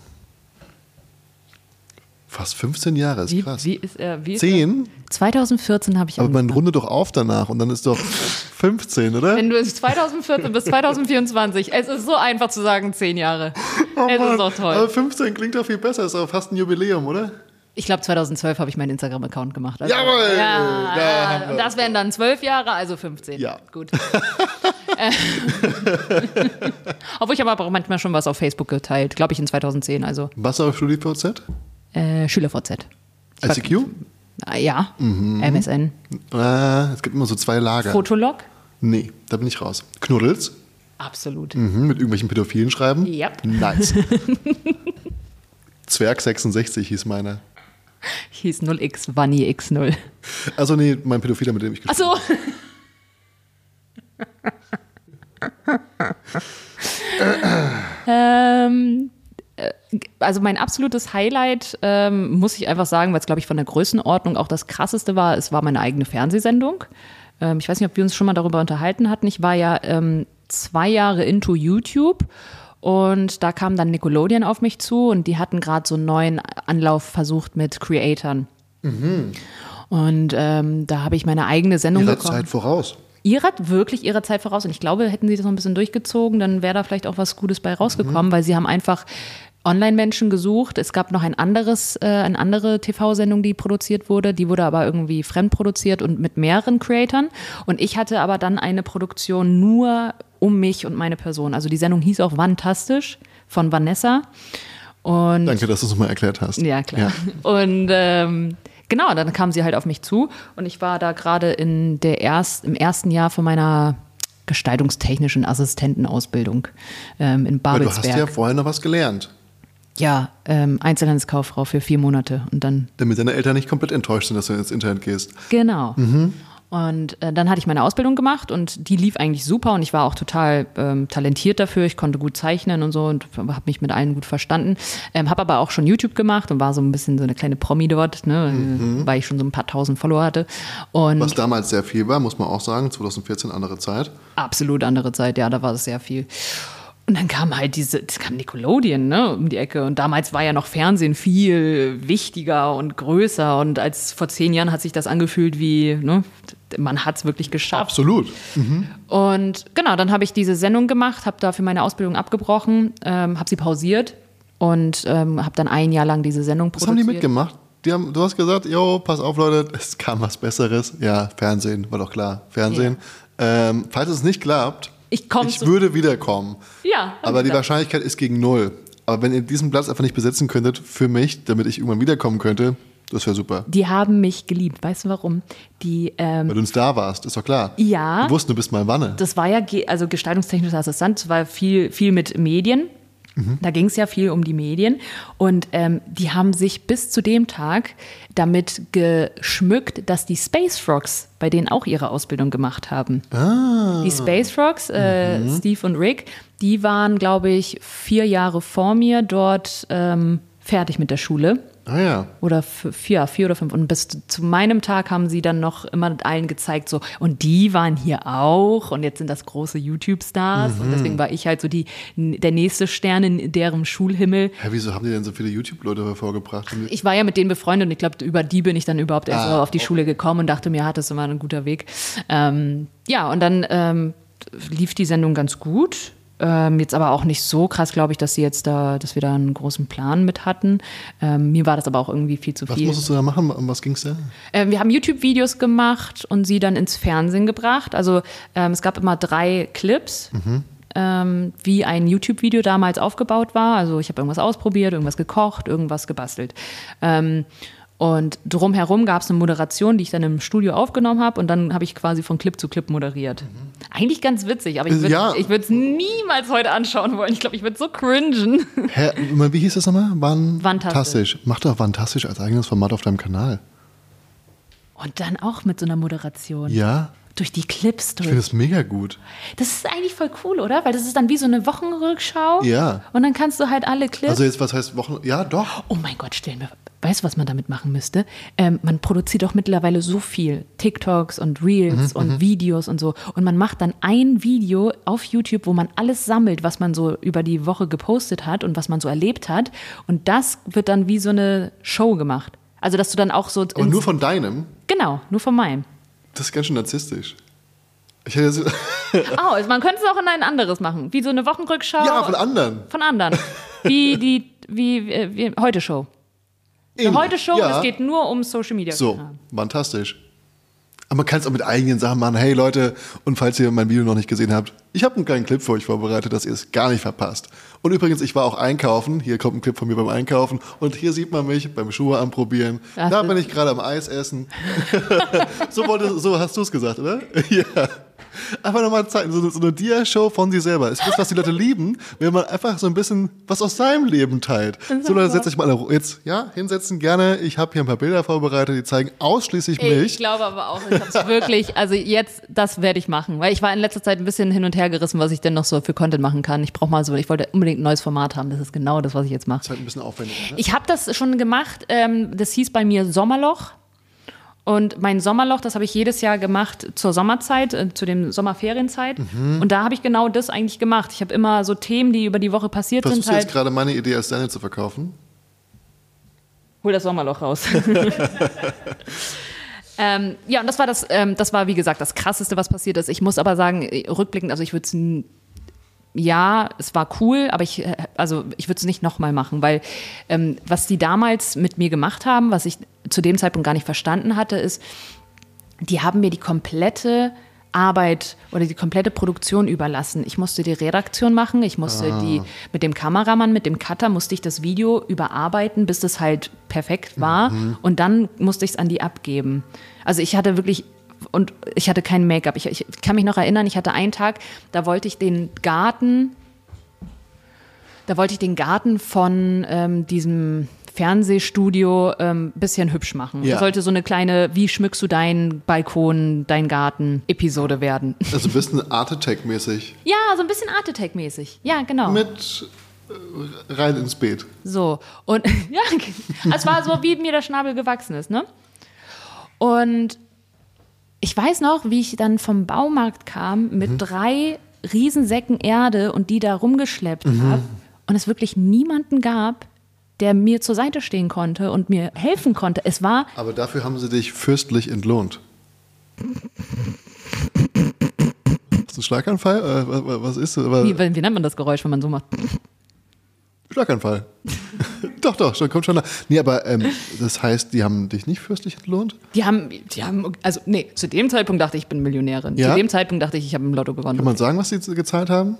Fast 15 Jahre, ist krass. Wie ist er? 10? 2014 habe ich Aber man rundet doch auf danach und dann ist doch 15, oder? Wenn du es 2014 bis 2024, es ist so einfach zu sagen, 10 Jahre. Es ist doch toll. Aber 15 klingt doch viel besser, ist doch fast ein Jubiläum, oder? Ich glaube, 2012 habe ich meinen Instagram-Account gemacht. Also, Jawohl! Da Ja, haben wir und das wären dann 12 Jahre, also 15. Ja. Gut. Obwohl ich habe aber auch manchmal schon was auf Facebook geteilt, glaube ich in 2010. Also Was auf StudiVZ? SchülerVZ. ICQ? Ja, MSN. Es gibt immer so zwei Lager. Fotolog? Nee, da bin ich raus. Knuddels? Absolut. Mit irgendwelchen Pädophilen schreiben? Yep. Nice. Zwerg66 hieß meiner. Hieß 0x, Vanni X0. Also nee, mein Pädophiler, mit dem ich Ach so. Also mein absolutes Highlight, muss ich einfach sagen, weil es, glaube ich, von der Größenordnung auch das Krasseste war, es war meine eigene Fernsehsendung. Ich weiß nicht, ob wir uns schon mal darüber unterhalten hatten. Ich war ja 2 Jahre into YouTube und da kam dann Nickelodeon auf mich zu und die hatten gerade so einen neuen Anlauf versucht mit Creatoren. Und da habe ich meine eigene Sendung Ihrer bekommen. Zeit voraus. Wirklich ihrer Zeit voraus. Und ich glaube, hätten sie das noch ein bisschen durchgezogen, dann wäre da vielleicht auch was Gutes bei rausgekommen, weil sie haben einfach Online-Menschen gesucht. Es gab noch eine andere TV-Sendung, die produziert wurde. Die wurde aber irgendwie fremdproduziert und mit mehreren Creatoren. Und ich hatte aber dann eine Produktion nur um mich und meine Person. Also die Sendung hieß auch Fantastisch von Vanessa. Und Danke, dass du es nochmal erklärt hast. ja, klar. Ja. Und genau, dann kam sie halt auf mich zu und ich war da gerade im ersten Jahr von meiner gestaltungstechnischen Assistentenausbildung in Weil Babelsberg. du hast ja vorher noch was gelernt. Ja, Einzelhandelskauffrau für 4 Monate und dann Damit deine Eltern nicht komplett enttäuscht sind, dass du ins Internet gehst. genau. Und dann hatte ich meine Ausbildung gemacht und die lief eigentlich super und ich war auch total talentiert dafür. Ich konnte gut zeichnen und so und habe mich mit allen gut verstanden. Habe aber auch schon YouTube gemacht und war so ein bisschen so eine kleine Promi dort, ne, weil ich schon so ein paar tausend Follower hatte. Und Was damals sehr viel war, muss man auch sagen. 2014, andere Zeit. absolut andere Zeit, ja, da war es sehr viel. Und dann kam halt kam Nickelodeon, ne, um die Ecke. Und damals war ja noch Fernsehen viel wichtiger und größer. Und vor 10 Jahren hat sich das angefühlt wie, ne, man hat es wirklich geschafft. Absolut. Und genau, dann habe ich diese Sendung gemacht, habe dafür meine Ausbildung abgebrochen, habe sie pausiert und habe dann 1 Jahr lang diese Sendung Was haben produziert. die mitgemacht? Du hast gesagt, jo, pass auf, Leute, es kam was Besseres. Ja, Fernsehen, war doch klar. Fernsehen. Falls es nicht klappt, Ich würde wiederkommen. Ja. Aber die Wahrscheinlichkeit ist gegen 0. Aber wenn ihr diesen Platz einfach nicht besetzen könntet für mich, damit ich irgendwann wiederkommen könnte, Das wäre super. Die haben mich geliebt. Weißt du warum? Weil du ein Star warst, ist doch klar. Ja. Die wussten, du bist mal Wanne. Das war ja also gestaltungstechnischer Assistent, das war viel mit Medien. Da ging es ja viel um die Medien und die haben sich bis zu dem Tag damit geschmückt, dass die Space Frogs bei denen auch ihre Ausbildung gemacht haben. Die Space Frogs, Steve und Rick, die waren, glaube ich, 4 Jahre vor mir dort fertig mit der Schule. Ah ja. Oder 4 oder 5. Und bis zu meinem Tag haben sie dann noch immer allen gezeigt, so, und die waren hier auch und jetzt sind das große YouTube-Stars. Und deswegen war ich halt so der nächste Stern in deren Schulhimmel. Hä, wieso haben die denn so viele YouTube-Leute hervorgebracht? Ich war ja mit denen befreundet und ich glaube, über die bin ich dann überhaupt erst auf die Schule gekommen und dachte mir, das ist immer ein guter Weg. Ja, und dann lief die Sendung ganz gut. Jetzt aber auch nicht so krass, glaube ich, dass wir da einen großen Plan mit hatten. Mir war das aber auch irgendwie viel zu viel. Was musstest du da machen? Um was ging es da? Wir haben YouTube-Videos gemacht und sie dann ins Fernsehen gebracht. Also es gab immer 3 Clips, wie ein YouTube-Video damals aufgebaut war. Also ich habe irgendwas ausprobiert, irgendwas gekocht, irgendwas gebastelt. Und drumherum gab es eine Moderation, die ich dann im Studio aufgenommen habe und dann habe ich quasi von Clip zu Clip moderiert. Eigentlich ganz witzig, aber ich würde es niemals heute anschauen wollen. Ich glaube, ich würde so cringen. Hä, wie hieß das nochmal? Wantastisch. Mach doch Wantastisch als eigenes Format auf deinem Kanal. Und dann auch mit so einer Moderation. Ja. Durch die Clips Ich finde das mega gut. Das ist eigentlich voll cool, oder? Weil das ist dann wie so eine Wochenrückschau. Ja. Und dann kannst du halt alle Clips... Also jetzt, was heißt Wochen... Ja, doch. Oh mein Gott, weißt du, was man damit machen müsste? Man produziert doch mittlerweile so viel. TikToks und Reels und Videos und so. Und man macht dann ein Video auf YouTube, wo man alles sammelt, was man so über die Woche gepostet hat und was man so erlebt hat. Und das wird dann wie so eine Show gemacht. Also, dass du dann auch so... Aber nur von deinem? Genau, nur von meinem. Das ist ganz schön narzisstisch. Ich hätte man könnte es auch in ein anderes machen. Wie so eine Wochenrückschau. Ja, von anderen. Von anderen. Wie Heute-Show. Eine Heute-Show, ja. Es geht nur um Social Media. So, fantastisch. Aber man kann es auch mit eigenen Sachen machen. Hey Leute, und falls ihr mein Video noch nicht gesehen habt, ich habe einen kleinen Clip für euch vorbereitet, dass ihr es gar nicht verpasst. Und übrigens, ich war auch einkaufen. Hier kommt ein Clip von mir beim Einkaufen. Und hier sieht man mich beim Schuhe anprobieren. Da bin ich gerade am Eis essen. So hast du es gesagt, oder? Ja. Einfach nochmal zeigen, so eine Dia-Show von sich selber. Ist das, was die Leute lieben, wenn man einfach so ein bisschen was aus seinem Leben teilt. So, Leute, setzt euch mal jetzt, hinsetzen, gerne. Ich habe hier ein paar Bilder vorbereitet, die zeigen ausschließlich mich. Ich glaube aber auch, ich habe es wirklich, also jetzt, das werde ich machen. Weil ich war in letzter Zeit ein bisschen hin und her gerissen, was ich denn noch so für Content machen kann. Ich wollte unbedingt ein neues Format haben. Das ist genau das, was ich jetzt mache. Das ist halt ein bisschen aufwendig. Ne? Ich habe das schon gemacht. Das hieß bei mir Sommerloch. Und mein Sommerloch, das habe ich jedes Jahr gemacht zur Sommerzeit, zu dem Sommerferienzeit. Und da habe ich genau das eigentlich gemacht. Ich habe immer so Themen, die über die Woche passiert sind. Versuchst du jetzt gerade meine Idee als deine zu verkaufen? Hol das Sommerloch raus. Ja, und das war, wie gesagt, das Krasseste, was passiert ist. Ich muss aber sagen, rückblickend, also ich würde es... Ja, es war cool, aber ich würde es nicht nochmal machen, weil was die damals mit mir gemacht haben, was ich zu dem Zeitpunkt gar nicht verstanden hatte, ist, die haben mir die komplette Arbeit oder die komplette Produktion überlassen. Ich musste die Redaktion machen, ich musste mit dem Kameramann, mit dem Cutter, musste ich das Video überarbeiten, bis das halt perfekt war und dann musste ich es an die abgeben. Also ich hatte wirklich... Und ich hatte kein Make-up. Ich kann mich noch erinnern, ich hatte einen Tag, da wollte ich den Garten von diesem Fernsehstudio ein bisschen hübsch machen. Ja. Das sollte so eine kleine, wie schmückst du deinen Balkon, deinen Garten Episode werden. Also ein bisschen Art Attack-mäßig. Ja, so ein bisschen Art Attack-mäßig. Ja, genau. Mit rein ins Beet. So. Und ja, es war so, wie mir der Schnabel gewachsen ist, ne? Und ich weiß noch, wie ich dann vom Baumarkt kam mit 3 Riesensäcken Erde und die da rumgeschleppt habe und es wirklich niemanden gab, der mir zur Seite stehen konnte und mir helfen konnte. Aber dafür haben sie dich fürstlich entlohnt. Ist das ein Schlaganfall? Was ist das? Wie nennt man das Geräusch, wenn man so macht? Schlaganfall. Doch, schon, kommt schon nach. Nee, aber das heißt, die haben dich nicht fürstlich entlohnt? Zu dem Zeitpunkt dachte ich bin Millionärin. Ja? Zu dem Zeitpunkt dachte ich habe im Lotto gewonnen. Kann man sagen, was sie gezahlt haben?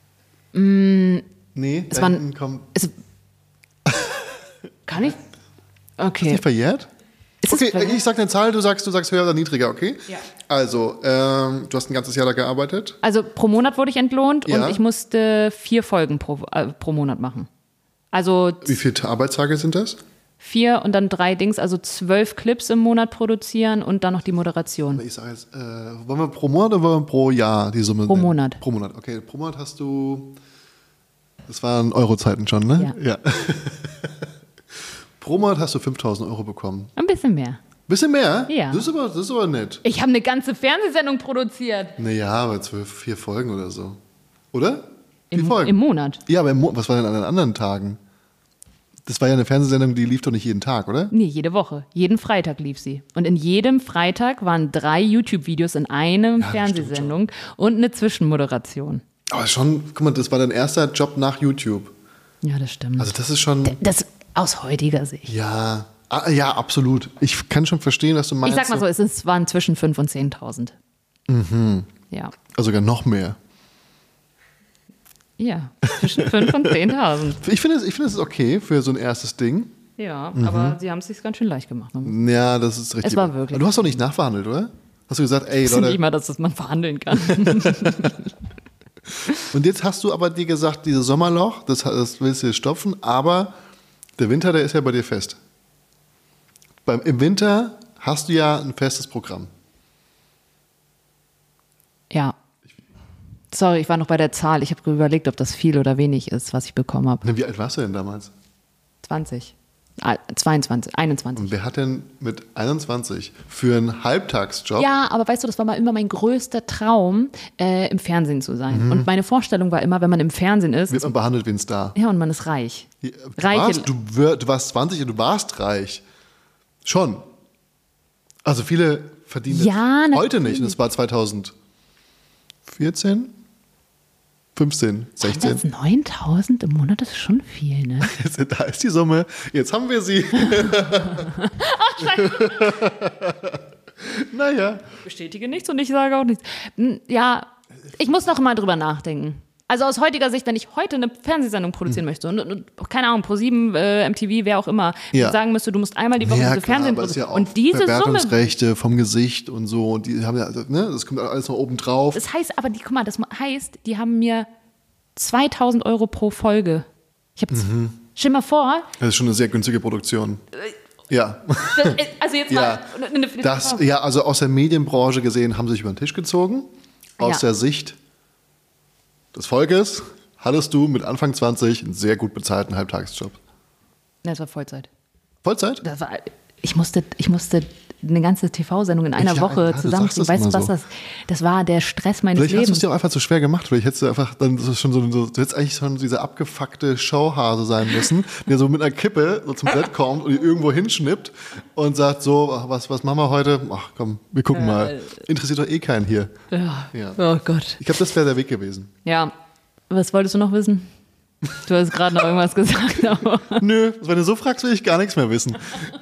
Nee, Kann ich? Okay. Ist nicht verjährt? Okay, ich sag eine Zahl, du sagst höher oder niedriger, okay? Ja. Also, du hast ein ganzes Jahr da gearbeitet. Also pro Monat wurde ich entlohnt Ja. und ich musste 4 Folgen pro Monat machen. Also Wie viele Arbeitstage sind das? 4 und dann 3 Dings, also 12 Clips im Monat produzieren und dann noch die Moderation. Ich sage jetzt, wollen wir pro Monat oder wollen wir pro Jahr die Summe Pro nennen? Monat. Pro Monat, okay. Pro Monat hast du, das waren Euro-Zeiten schon, ne? Ja. Pro Monat hast du 5.000 Euro bekommen. Ein bisschen mehr. Bisschen mehr? Ja. Das ist aber nett. Ich habe eine ganze Fernsehsendung produziert. Naja, aber 4 Folgen oder so. Oder? 4 Folgen. Im Monat. Ja, aber was war denn an den anderen Tagen? Das war ja eine Fernsehsendung, die lief doch nicht jeden Tag, oder? Nee, jede Woche. Jeden Freitag lief sie. Und in jedem Freitag waren 3 YouTube-Videos in einem Fernsehsendung und eine Zwischenmoderation. Aber schon, guck mal, das war dein erster Job nach YouTube. Ja, das stimmt. Also das ist schon, Das aus heutiger Sicht. ja, ja, absolut. Ich kann schon verstehen, was du meinst. Ich sag mal so, es waren zwischen 5.000 und 10.000. Mhm. Ja. Also sogar noch mehr. Ja, zwischen 5.000 und 10.000. Ich finde es ist okay für so ein erstes Ding. Ja, aber sie haben es sich ganz schön leicht gemacht. Ja, das ist richtig. Es war wirklich. Aber du hast doch nicht nachverhandelt, oder? Hast du gesagt, ey Ich wusste Leute, nicht mal, dass man verhandeln kann. und jetzt hast du aber dir gesagt, dieses Sommerloch, das willst du jetzt stopfen, aber der Winter, der ist ja bei dir fest. Im Winter hast du ja ein festes Programm. Ja. Sorry, ich war noch bei der Zahl. Ich habe überlegt, ob das viel oder wenig ist, was ich bekommen habe. Wie alt warst du denn damals? 20. 22, 21. Und wer hat denn mit 21 für einen Halbtagsjob? Ja, aber weißt du, das war mal immer mein größter Traum, im Fernsehen zu sein. Und meine Vorstellung war immer, wenn man im Fernsehen ist, Wird man behandelt wie ein Star? ja, und man ist reich. Reiche- Du warst 20 und du warst reich. Schon. Also viele verdienen Ja, das heute natürlich. nicht. Und das war 2014, 15, 16. Jetzt 9.000 im Monat, das ist schon viel, ne? Da ist die Summe. Jetzt haben wir sie. Naja. Ich bestätige nichts und ich sage auch nichts. Ja, ich muss noch mal drüber nachdenken. Also aus heutiger Sicht, wenn ich heute eine Fernsehsendung produzieren möchte und keine Ahnung, Pro7, MTV, wer auch immer, Ja. sagen müsste, du musst einmal die Woche diese Fernsehen aber es ist ja produzieren. auch Und diese Summe, Verwertungsrechte vom Gesicht und so. Und die haben ja, ne, das kommt alles noch oben drauf. das heißt aber, guck mal, das heißt, die haben mir 2.000 Euro pro Folge. Ich habe, stell dir mal vor, Das ist schon eine sehr günstige Produktion. Ja. also jetzt Ja. mal, Ja, also aus der Medienbranche gesehen haben sie sich über den Tisch gezogen. Aus Ja. der Sicht des Volkes hattest du mit Anfang 20 einen sehr gut bezahlten Halbtagsjob. das war Vollzeit. Vollzeit? Das war, ich musste eine ganze TV-Sendung in einer Ja, Woche ja, du zusammenziehen. sagst das Weißt du, immer was das war der Stress meines Vielleicht hast du es Lebens. dir auch einfach zu schwer gemacht. Vielleicht hättest du einfach dann schon du hättest eigentlich schon dieser abgefuckte Showhase sein müssen, der so mit einer Kippe so zum Set kommt und die irgendwo hinschnippt und sagt so, was machen wir heute? Ach komm, wir gucken mal. Interessiert doch eh keinen hier. Ja. Ja. Oh Gott. Ich glaube, das wäre der Weg gewesen. Ja, was wolltest du noch wissen? Du hast gerade noch irgendwas gesagt. Aber Nö, wenn du so fragst, will ich gar nichts mehr wissen.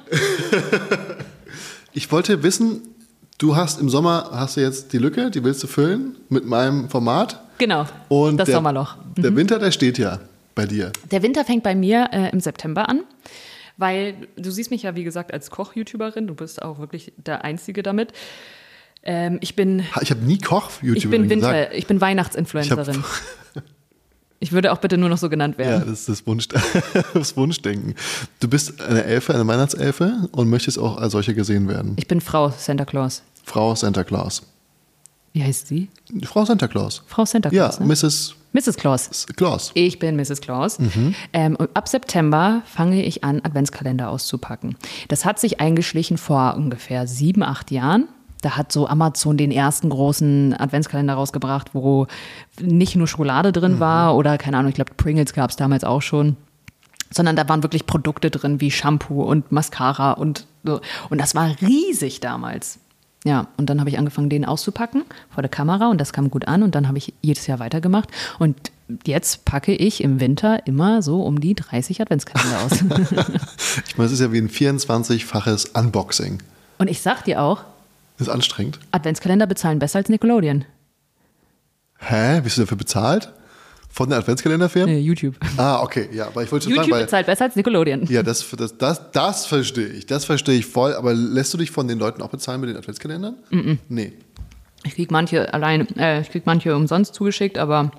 Ich wollte wissen, du hast im Sommer jetzt die Lücke, die willst du füllen mit meinem Format. genau, Und das der, Sommerloch. Der Winter, der steht ja bei dir. Der Winter fängt bei mir im September an, weil du siehst mich ja, wie gesagt, als Koch-YouTuberin. Du bist auch wirklich der Einzige damit. Ich bin Ich habe nie Koch-YouTuberin gesagt. Ich bin Weihnachtsinfluencerin. Ich würde auch bitte nur noch so genannt Ja, werden. das ist das, das Wunschdenken. Du bist eine Elfe, eine Weihnachtselfe und möchtest auch als solche gesehen werden. Ich bin Frau Santa Claus. Frau Santa Claus. Wie heißt sie? Frau Santa Claus. Frau Santa Ja, Claus, ne? Mrs. Mrs. Claus. Claus. Ich bin Mrs. Claus. Und ab September fange ich an, Adventskalender auszupacken. Das hat sich eingeschlichen vor ungefähr 7, 8 Jahren. Da hat so Amazon den ersten großen Adventskalender rausgebracht, wo nicht nur Schokolade drin war oder keine Ahnung, ich glaube Pringles gab es damals auch schon, sondern da waren wirklich Produkte drin wie Shampoo und Mascara und so. Und das war riesig damals. Ja, und dann habe ich angefangen, den auszupacken vor der Kamera und das kam gut an und dann habe ich jedes Jahr weitergemacht und jetzt packe ich im Winter immer so um die 30 Adventskalender aus. Ich meine, es ist ja wie ein 24-faches Unboxing. Und ich sag dir auch, Das ist anstrengend. Adventskalender bezahlen besser als Nickelodeon. Hä? Bist du dafür bezahlt? Von der Adventskalenderfirma? YouTube. Ah, okay, ja, aber ich wollte schon YouTube sagen, weil bezahlt besser als Nickelodeon. ja, das verstehe ich. Das verstehe ich voll. Aber lässt du dich von den Leuten auch bezahlen mit den Adventskalendern? Nee. Ich krieg manche umsonst zugeschickt, aber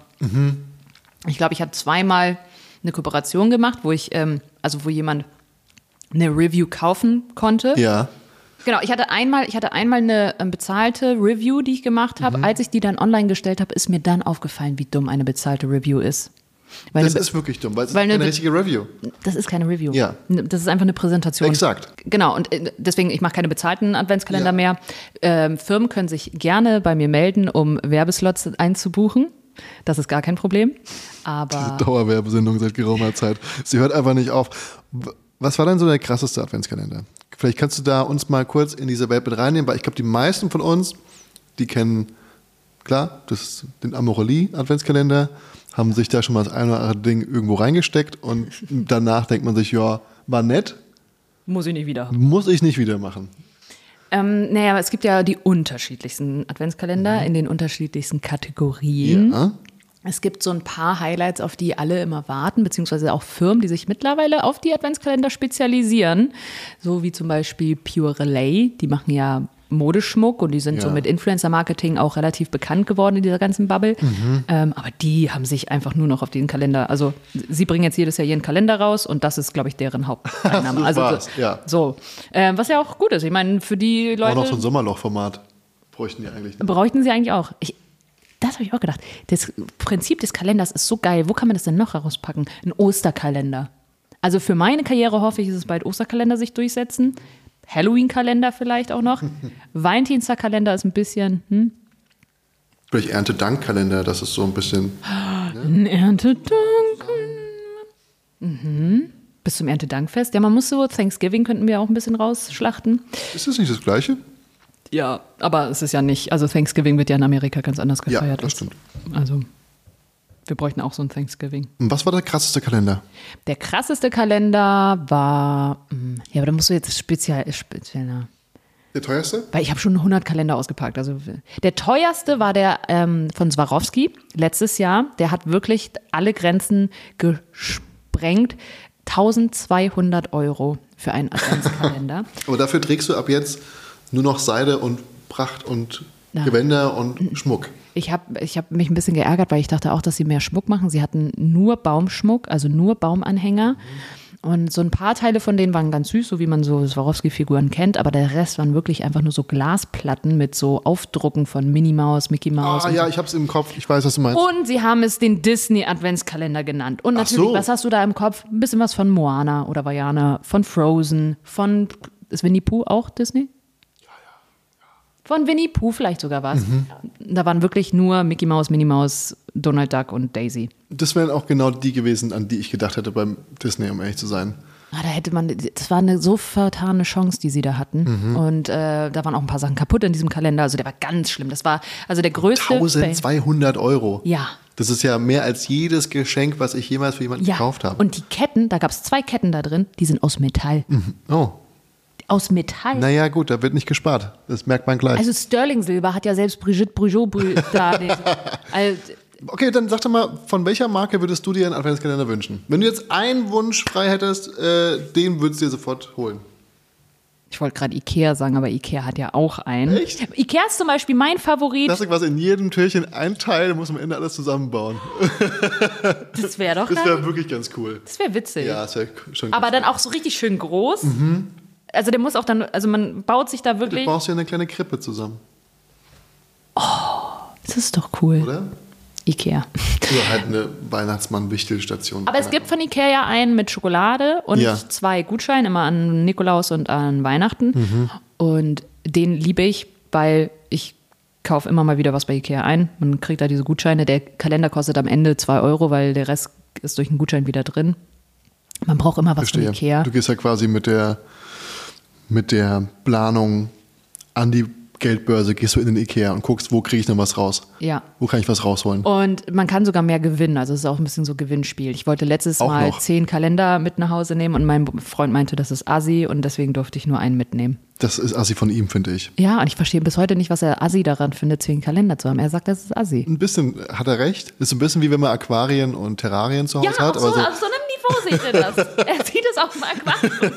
ich glaube, ich habe zweimal eine Kooperation gemacht, wo wo jemand eine Review kaufen konnte. Ja. Genau, ich hatte einmal eine bezahlte Review, die ich gemacht habe. Als ich die dann online gestellt habe, ist mir dann aufgefallen, wie dumm eine bezahlte Review ist. Das ist wirklich dumm, weil es ist keine richtige Review. Das ist keine Review. Ja. Das ist einfach eine Präsentation. Exakt. Genau, und deswegen, ich mache keine bezahlten Adventskalender mehr. Firmen können sich gerne bei mir melden, um Werbeslots einzubuchen. Das ist gar kein Problem. Aber Dauerwerbesendung seit geraumer Zeit. Sie hört einfach nicht auf. Was war denn so der krasseste Adventskalender? Vielleicht kannst du da uns mal kurz in diese Welt mit reinnehmen, weil ich glaube, die meisten von uns, die kennen, klar, das ist den Amorelie-Adventskalender, haben sich da schon mal das eine oder andere Ding irgendwo reingesteckt und danach denkt man sich, ja, war nett. muss ich nicht wieder. Muss ich nicht wieder machen. Naja, aber es gibt ja die unterschiedlichsten Adventskalender in den unterschiedlichsten Kategorien. Ja. Es gibt so ein paar Highlights, auf die alle immer warten, beziehungsweise auch Firmen, die sich mittlerweile auf die Adventskalender spezialisieren. So wie zum Beispiel Pure Relay, die machen ja Modeschmuck und die sind so mit Influencer-Marketing auch relativ bekannt geworden in dieser ganzen Bubble. Aber die haben sich einfach nur noch auf den Kalender, also sie bringen jetzt jedes Jahr ihren Kalender raus und das ist, glaube ich, deren Haupteinnahme. So also war's, ja. so, was ja auch gut ist. Ich meine, für die Leute... Auch noch so ein Sommerloch-Format bräuchten die eigentlich nicht. Bräuchten sie eigentlich auch. Das habe ich auch gedacht. Das Prinzip des Kalenders ist so geil. Wo kann man das denn noch rauspacken? Ein Osterkalender. Also für meine Karriere hoffe ich, dass es bald Osterkalender sich durchsetzen. Halloween-Kalender vielleicht auch noch. Valentinstag-Kalender ist ein bisschen... Vielleicht Erntedank-Kalender, das ist so ein bisschen... Ein Erntedank. Bis zum Erntedankfest. Ja, man muss so, Thanksgiving könnten wir auch ein bisschen rausschlachten. Ist das nicht das Gleiche? Ja, aber es ist ja nicht, also Thanksgiving wird ja in Amerika ganz anders gefeiert. Ja, das stimmt. Also wir bräuchten auch so ein Thanksgiving. Und was war der krasseste Kalender? Der krasseste Kalender war, ja, aber da musst du jetzt spezieller. Der teuerste? Weil ich habe schon 100 Kalender ausgepackt. Also der teuerste war der von Swarovski letztes Jahr. Der hat wirklich alle Grenzen gesprengt. 1.200 € für einen Adventskalender. Aber dafür trägst du ab jetzt nur noch Seide und Pracht und Gewänder und Schmuck. Ich hab mich ein bisschen geärgert, weil ich dachte auch, dass sie mehr Schmuck machen. Sie hatten nur Baumschmuck, also nur Baumanhänger. Und so ein paar Teile von denen waren ganz süß, so wie man so Swarovski-Figuren kennt. Aber der Rest waren wirklich einfach nur so Glasplatten mit so Aufdrucken von Minnie Maus, Mickey Maus. Ah ja, ich hab's im Kopf. Ich weiß, was du meinst. Und sie haben es den Disney-Adventskalender genannt. Und natürlich, was hast du da im Kopf? Ein bisschen was von Moana oder Vaiana, von Frozen, ist Winnie Pooh auch Disney? Von Winnie Pooh vielleicht sogar was. Da waren wirklich nur Mickey Mouse, Minnie Maus, Donald Duck und Daisy. Das wären auch genau die gewesen, an die ich gedacht hätte beim Disney, um ehrlich zu sein. Das war eine so vertane Chance, die sie da hatten. Und da waren auch ein paar Sachen kaputt in diesem Kalender. Also der war ganz schlimm. Das war also der größte. 1.200 €. Ja. Das ist ja mehr als jedes Geschenk, was ich jemals für jemanden gekauft habe. Und die Ketten, da gab es 2 Ketten da drin, die sind aus Metall. Oh. Aus Metall? Naja, gut, da wird nicht gespart. Das merkt man gleich. Also Sterling-Silber hat ja selbst Brigitte Brugeot da. Okay, dann sag doch mal, von welcher Marke würdest du dir einen Adventskalender wünschen? Wenn du jetzt einen Wunsch frei hättest, den würdest du dir sofort holen. Ich wollte gerade Ikea sagen, aber Ikea hat ja auch einen. Echt? Ikea ist zum Beispiel mein Favorit. Das ist quasi in jedem Türchen ein Teil, muss am Ende alles zusammenbauen. Das wäre doch Das wäre wirklich ganz cool. Das wäre witzig. Ja, das wäre schon aber dann auch so richtig schön groß. Also der muss auch dann, also man baut sich da wirklich... Du baust ja eine kleine Krippe zusammen. Oh, das ist doch cool. Oder? Ikea. Oder halt eine Weihnachtsmann-Wichtelstation. Aber es gibt von Ikea ja einen mit Schokolade und 2 Gutscheine, immer an Nikolaus und an Weihnachten. Und den liebe ich, weil ich kaufe immer mal wieder was bei Ikea ein. Man kriegt da diese Gutscheine. Der Kalender kostet am Ende 2 €, weil der Rest ist durch einen Gutschein wieder drin. Man braucht immer was von Ikea. Du gehst ja quasi mit der Planung an die Geldbörse, gehst du in den Ikea und guckst, wo kriege ich noch was raus? Ja. Wo kann ich was rausholen? Und man kann sogar mehr gewinnen. Also es ist auch ein bisschen so Gewinnspiel. Ich wollte letztes auch Mal noch 10 Kalender mit nach Hause nehmen und mein Freund meinte, das ist assi und deswegen durfte ich nur einen mitnehmen. Das ist assi von ihm, finde ich. Ja, und ich verstehe bis heute nicht, was er assi daran findet, 10 Kalender zu haben. Er sagt, das ist assi. Ein bisschen hat er recht. Ist ein bisschen wie wenn man Aquarien und Terrarien zu Hause hat. Auf so einem Niveau sieht er das. Er sieht es auf dem Aquarium.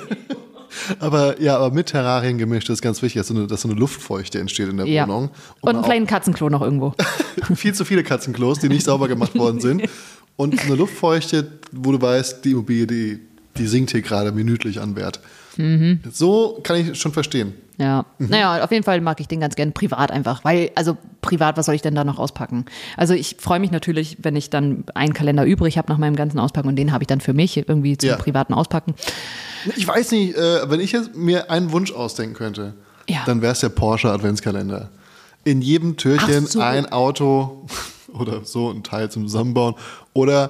aber mit Terrarien gemischt ist ganz wichtig, dass so eine Luftfeuchte entsteht in der Wohnung. Und einen kleinen Katzenklo noch irgendwo. Viel zu viele Katzenklos, die nicht sauber gemacht worden sind. Und eine Luftfeuchte, wo du weißt, die Immobilie, die sinkt hier gerade minütlich an Wert. So kann ich schon verstehen. Ja, naja, auf jeden Fall mag ich den ganz gern privat einfach, weil, also privat, was soll ich denn da noch auspacken? Also ich freue mich natürlich, wenn ich dann einen Kalender übrig habe nach meinem ganzen Auspacken und den habe ich dann für mich irgendwie zum privaten Auspacken. Ich weiß nicht, wenn ich jetzt mir einen Wunsch ausdenken könnte, dann wäre es der Porsche Adventskalender. In jedem Türchen ein Auto oder so, ein Teil zum Zusammenbauen oder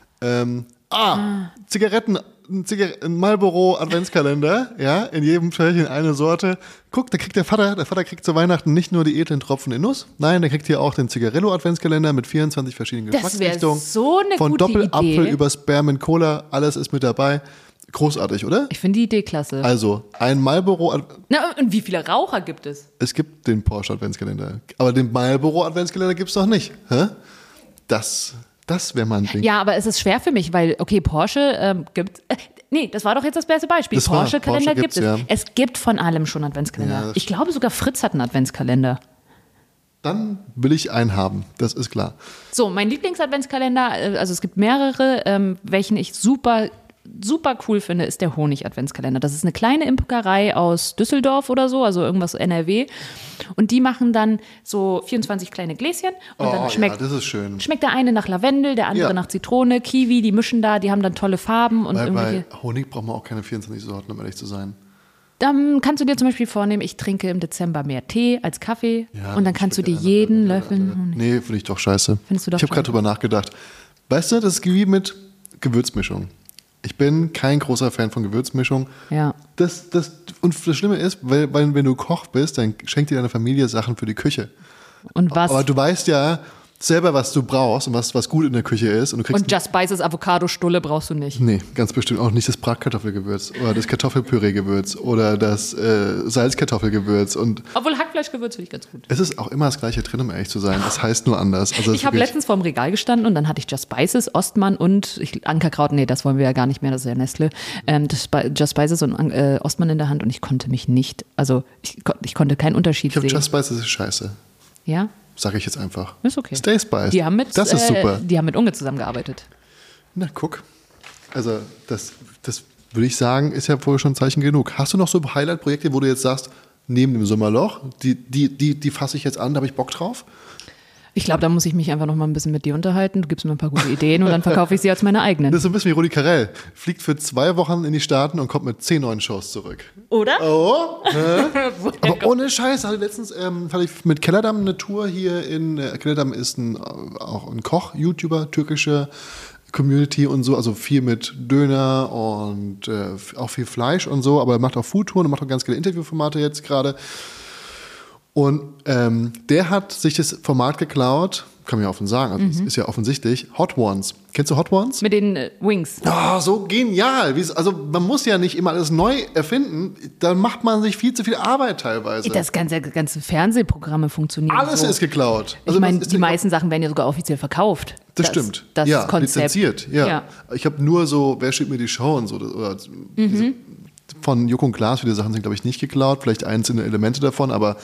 Zigaretten. Ein Marlboro Adventskalender, ja, in jedem Türchen eine Sorte. Guck, da kriegt der Vater kriegt zu Weihnachten nicht nur die edlen Tropfen in Nuss, nein, der kriegt hier auch den Zigarillo Adventskalender mit 24 verschiedenen Geschmacksrichtungen. Das wäre so eine von gute Idee. Von Doppelapfel über Spearmint Cola, alles ist mit dabei. Großartig, oder? Ich finde die Idee klasse. Also, ein Marlboro... Na, und wie viele Raucher gibt es? Es gibt den Porsche Adventskalender, aber den Marlboro Adventskalender gibt es noch nicht. Hä? Das wäre mal ein Ding. Ja, aber es ist schwer für mich, weil, okay, Porsche gibt... nee, das war doch jetzt das beste Beispiel. Porsche-Kalender gibt es. Ja. Es gibt von allem schon Adventskalender. Ja, ich glaube, sogar Fritz hat einen Adventskalender. Dann will ich einen haben, das ist klar. So, mein Lieblings-Adventskalender, also es gibt mehrere, welchen ich super cool finde, ist der Honig-Adventskalender. Das ist eine kleine Imkerei aus Düsseldorf oder so, also irgendwas NRW. Und die machen dann so 24 kleine Gläschen. Und dann das ist schön. Schmeckt der eine nach Lavendel, der andere nach Zitrone, Kiwi, die mischen da, die haben dann tolle Farben. Und bei Honig braucht man auch keine 24 Sorten, um ehrlich zu sein. Dann kannst du dir zum Beispiel vornehmen, ich trinke im Dezember mehr Tee als Kaffee. Ja, und dann kannst du dir jeden Löffel Honig. Nee, finde ich doch scheiße. Findest du doch ich habe gerade drüber nachgedacht. Weißt du, das ist wie mit Gewürzmischung. Ich bin kein großer Fan von Gewürzmischung. Ja. Und das Schlimme ist, weil wenn du Koch bist, dann schenkt dir deine Familie Sachen für die Küche. Und was? Aber du weißt ja selber, was du brauchst und was gut in der Küche ist. Und Just Spices Avocado-Stulle brauchst du nicht. Nee, ganz bestimmt auch nicht das Bratkartoffelgewürz oder das Kartoffelpüree-Gewürz oder das Salzkartoffelgewürz. Obwohl Hackfleischgewürz finde ich ganz gut. Es ist auch immer das Gleiche drin, um ehrlich zu sein. Das heißt nur anders. Also ich habe letztens vorm Regal gestanden und dann hatte ich Just Spices, Ostmann und Ankerkraut. Nee, das wollen wir ja gar nicht mehr, das ist ja Nestle. Just Spices und Ostmann in der Hand und ich konnte mich nicht, also ich konnte keinen Unterschied sehen. Just Spices ist scheiße. Ja? Sag ich jetzt einfach. Ist okay. Stay Spice. Das ist super. Die haben mit Unge zusammengearbeitet. Na, guck. Also, das würde ich sagen, ist ja wohl schon ein Zeichen genug. Hast du noch so Highlight-Projekte, wo du jetzt sagst, neben dem Sommerloch, die fasse ich jetzt an, da habe ich Bock drauf? Ich glaube, da muss ich mich einfach noch mal ein bisschen mit dir unterhalten. Du gibst mir ein paar gute Ideen und dann verkaufe ich sie als meine eigenen. Das ist so ein bisschen wie Rudi Carrell. Fliegt für 2 Wochen in die Staaten und kommt mit 10 neuen Shows zurück. Oder? Oh. Aber ohne Scheiß. Letztens hatte ich mit Kellerdamm eine Tour hier in... Kellerdamm ist auch ein Koch, YouTuber, türkische Community und so. Also viel mit Döner und auch viel Fleisch und so. Aber er macht auch Foodtouren und macht auch ganz viele Interviewformate jetzt gerade. Und der hat sich das Format geklaut, kann man ja offen sagen, also ist ja offensichtlich, Hot Ones. Kennst du Hot Ones? Mit den Wings. Oh, so genial. Also man muss ja nicht immer alles neu erfinden, da macht man sich viel zu viel Arbeit teilweise. Das ganze Fernsehprogramme funktionieren alles so. Ist geklaut. Also ich meine, die meisten Sachen werden ja sogar offiziell verkauft. Das stimmt. Das ja, Konzept. lizenziert. Ja. Ich habe nur so, wer steht mir die Show und so. Oder von Joko und Klaas, viele Sachen sind, glaube ich, nicht geklaut. Vielleicht einzelne Elemente davon, aber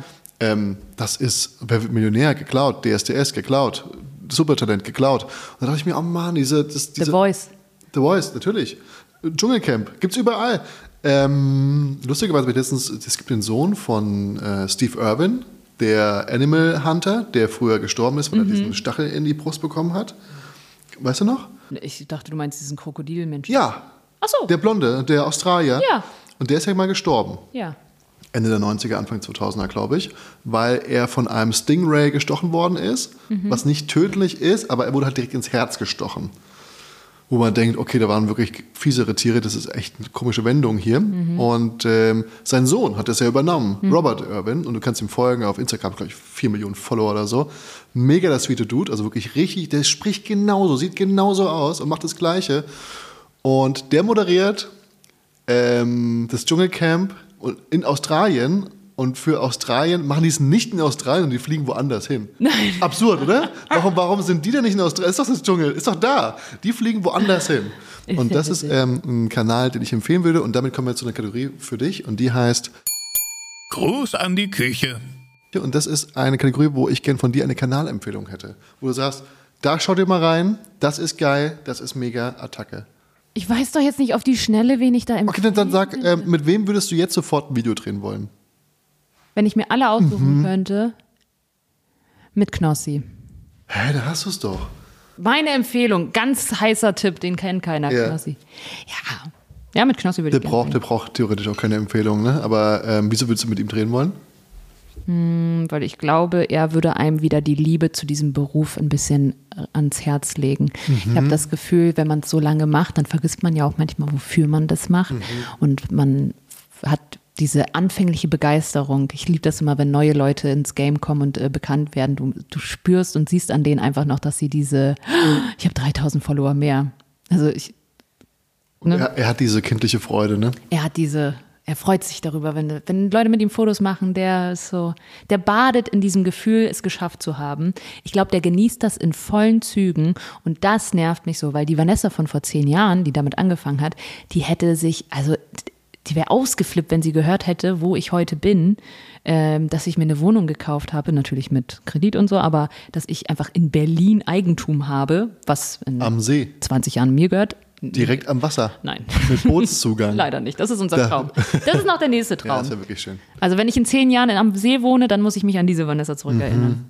das ist Wer wird Millionär geklaut, DSDS geklaut, Supertalent geklaut. Und da dachte ich mir, oh Mann, diese The Voice. The Voice, natürlich. Dschungelcamp, gibt's überall. Lustigerweise, es gibt den Sohn von Steve Irwin, der Animal Hunter, der früher gestorben ist, weil er diesen Stachel in die Brust bekommen hat. Weißt du noch? Ich dachte, du meinst diesen Krokodilmensch. Ja. Ach so. Der Blonde, der Australier. Ja. Und der ist ja mal gestorben. Ja. Ende der 90er, Anfang 2000er, glaube ich, weil er von einem Stingray gestochen worden ist, was nicht tödlich ist, aber er wurde halt direkt ins Herz gestochen. Wo man denkt, okay, da waren wirklich fiesere Tiere, das ist echt eine komische Wendung hier. Und sein Sohn hat das ja übernommen, Robert Irwin, und du kannst ihm folgen auf Instagram, glaube ich, 4 Millionen Follower oder so. Mega der sweete Dude, also wirklich richtig, der spricht genauso, sieht genauso aus und macht das Gleiche. Und der moderiert das Dschungelcamp und in Australien. Und für Australien machen die es nicht in Australien und die fliegen woanders hin. Nein. Absurd, oder? Warum sind die denn nicht in Australien? Ist doch das Dschungel, ist doch da. Die fliegen woanders hin. Und das ist ein Kanal, den ich empfehlen würde. Und damit kommen wir zu einer Kategorie für dich. Und die heißt Gruß an die Küche. Und das ist eine Kategorie, wo ich gern von dir eine Kanalempfehlung hätte. Wo du sagst, da schau dir mal rein, das ist geil, das ist mega Attacke. Ich weiß doch jetzt nicht auf die Schnelle, wen ich da empfehle. Okay, dann sag, mit wem würdest du jetzt sofort ein Video drehen wollen? Wenn ich mir alle aussuchen könnte, mit Knossi. Hä, da hast du es doch. Meine Empfehlung, ganz heißer Tipp, den kennt keiner, Ja. Knossi. Ja, mit Knossi würde Der ich gerne braucht theoretisch auch keine Empfehlung, ne? Aber wieso würdest du mit ihm drehen wollen? weil ich glaube, er würde einem wieder die Liebe zu diesem Beruf ein bisschen ans Herz legen. Ich habe das Gefühl, wenn man es so lange macht, dann vergisst man ja auch manchmal, wofür man das macht. Und man hat diese anfängliche Begeisterung. Ich liebe das immer, wenn neue Leute ins Game kommen und bekannt werden. Du spürst und siehst an denen einfach noch, dass sie ich habe 3000 Follower mehr. Also Er hat diese kindliche Freude, ne? er freut sich darüber, wenn Leute mit ihm Fotos machen, der badet in diesem Gefühl, es geschafft zu haben. Ich glaube, der genießt das in vollen Zügen und das nervt mich so, weil die Vanessa von vor 10 Jahren, die damit angefangen hat, die wäre ausgeflippt, wenn sie gehört hätte, wo ich heute bin, dass ich mir eine Wohnung gekauft habe, natürlich mit Kredit und so, aber dass ich einfach in Berlin Eigentum habe, was in Am See. 20 Jahren mir gehört. Direkt am Wasser. Nein. Mit Bootszugang. Leider nicht. Das ist unser Traum. Das ist noch der nächste Ja, Traum. das ist ja wirklich schön. Also wenn ich in 10 Jahren am See wohne, dann muss ich mich an diese Vanessa zurückerinnern.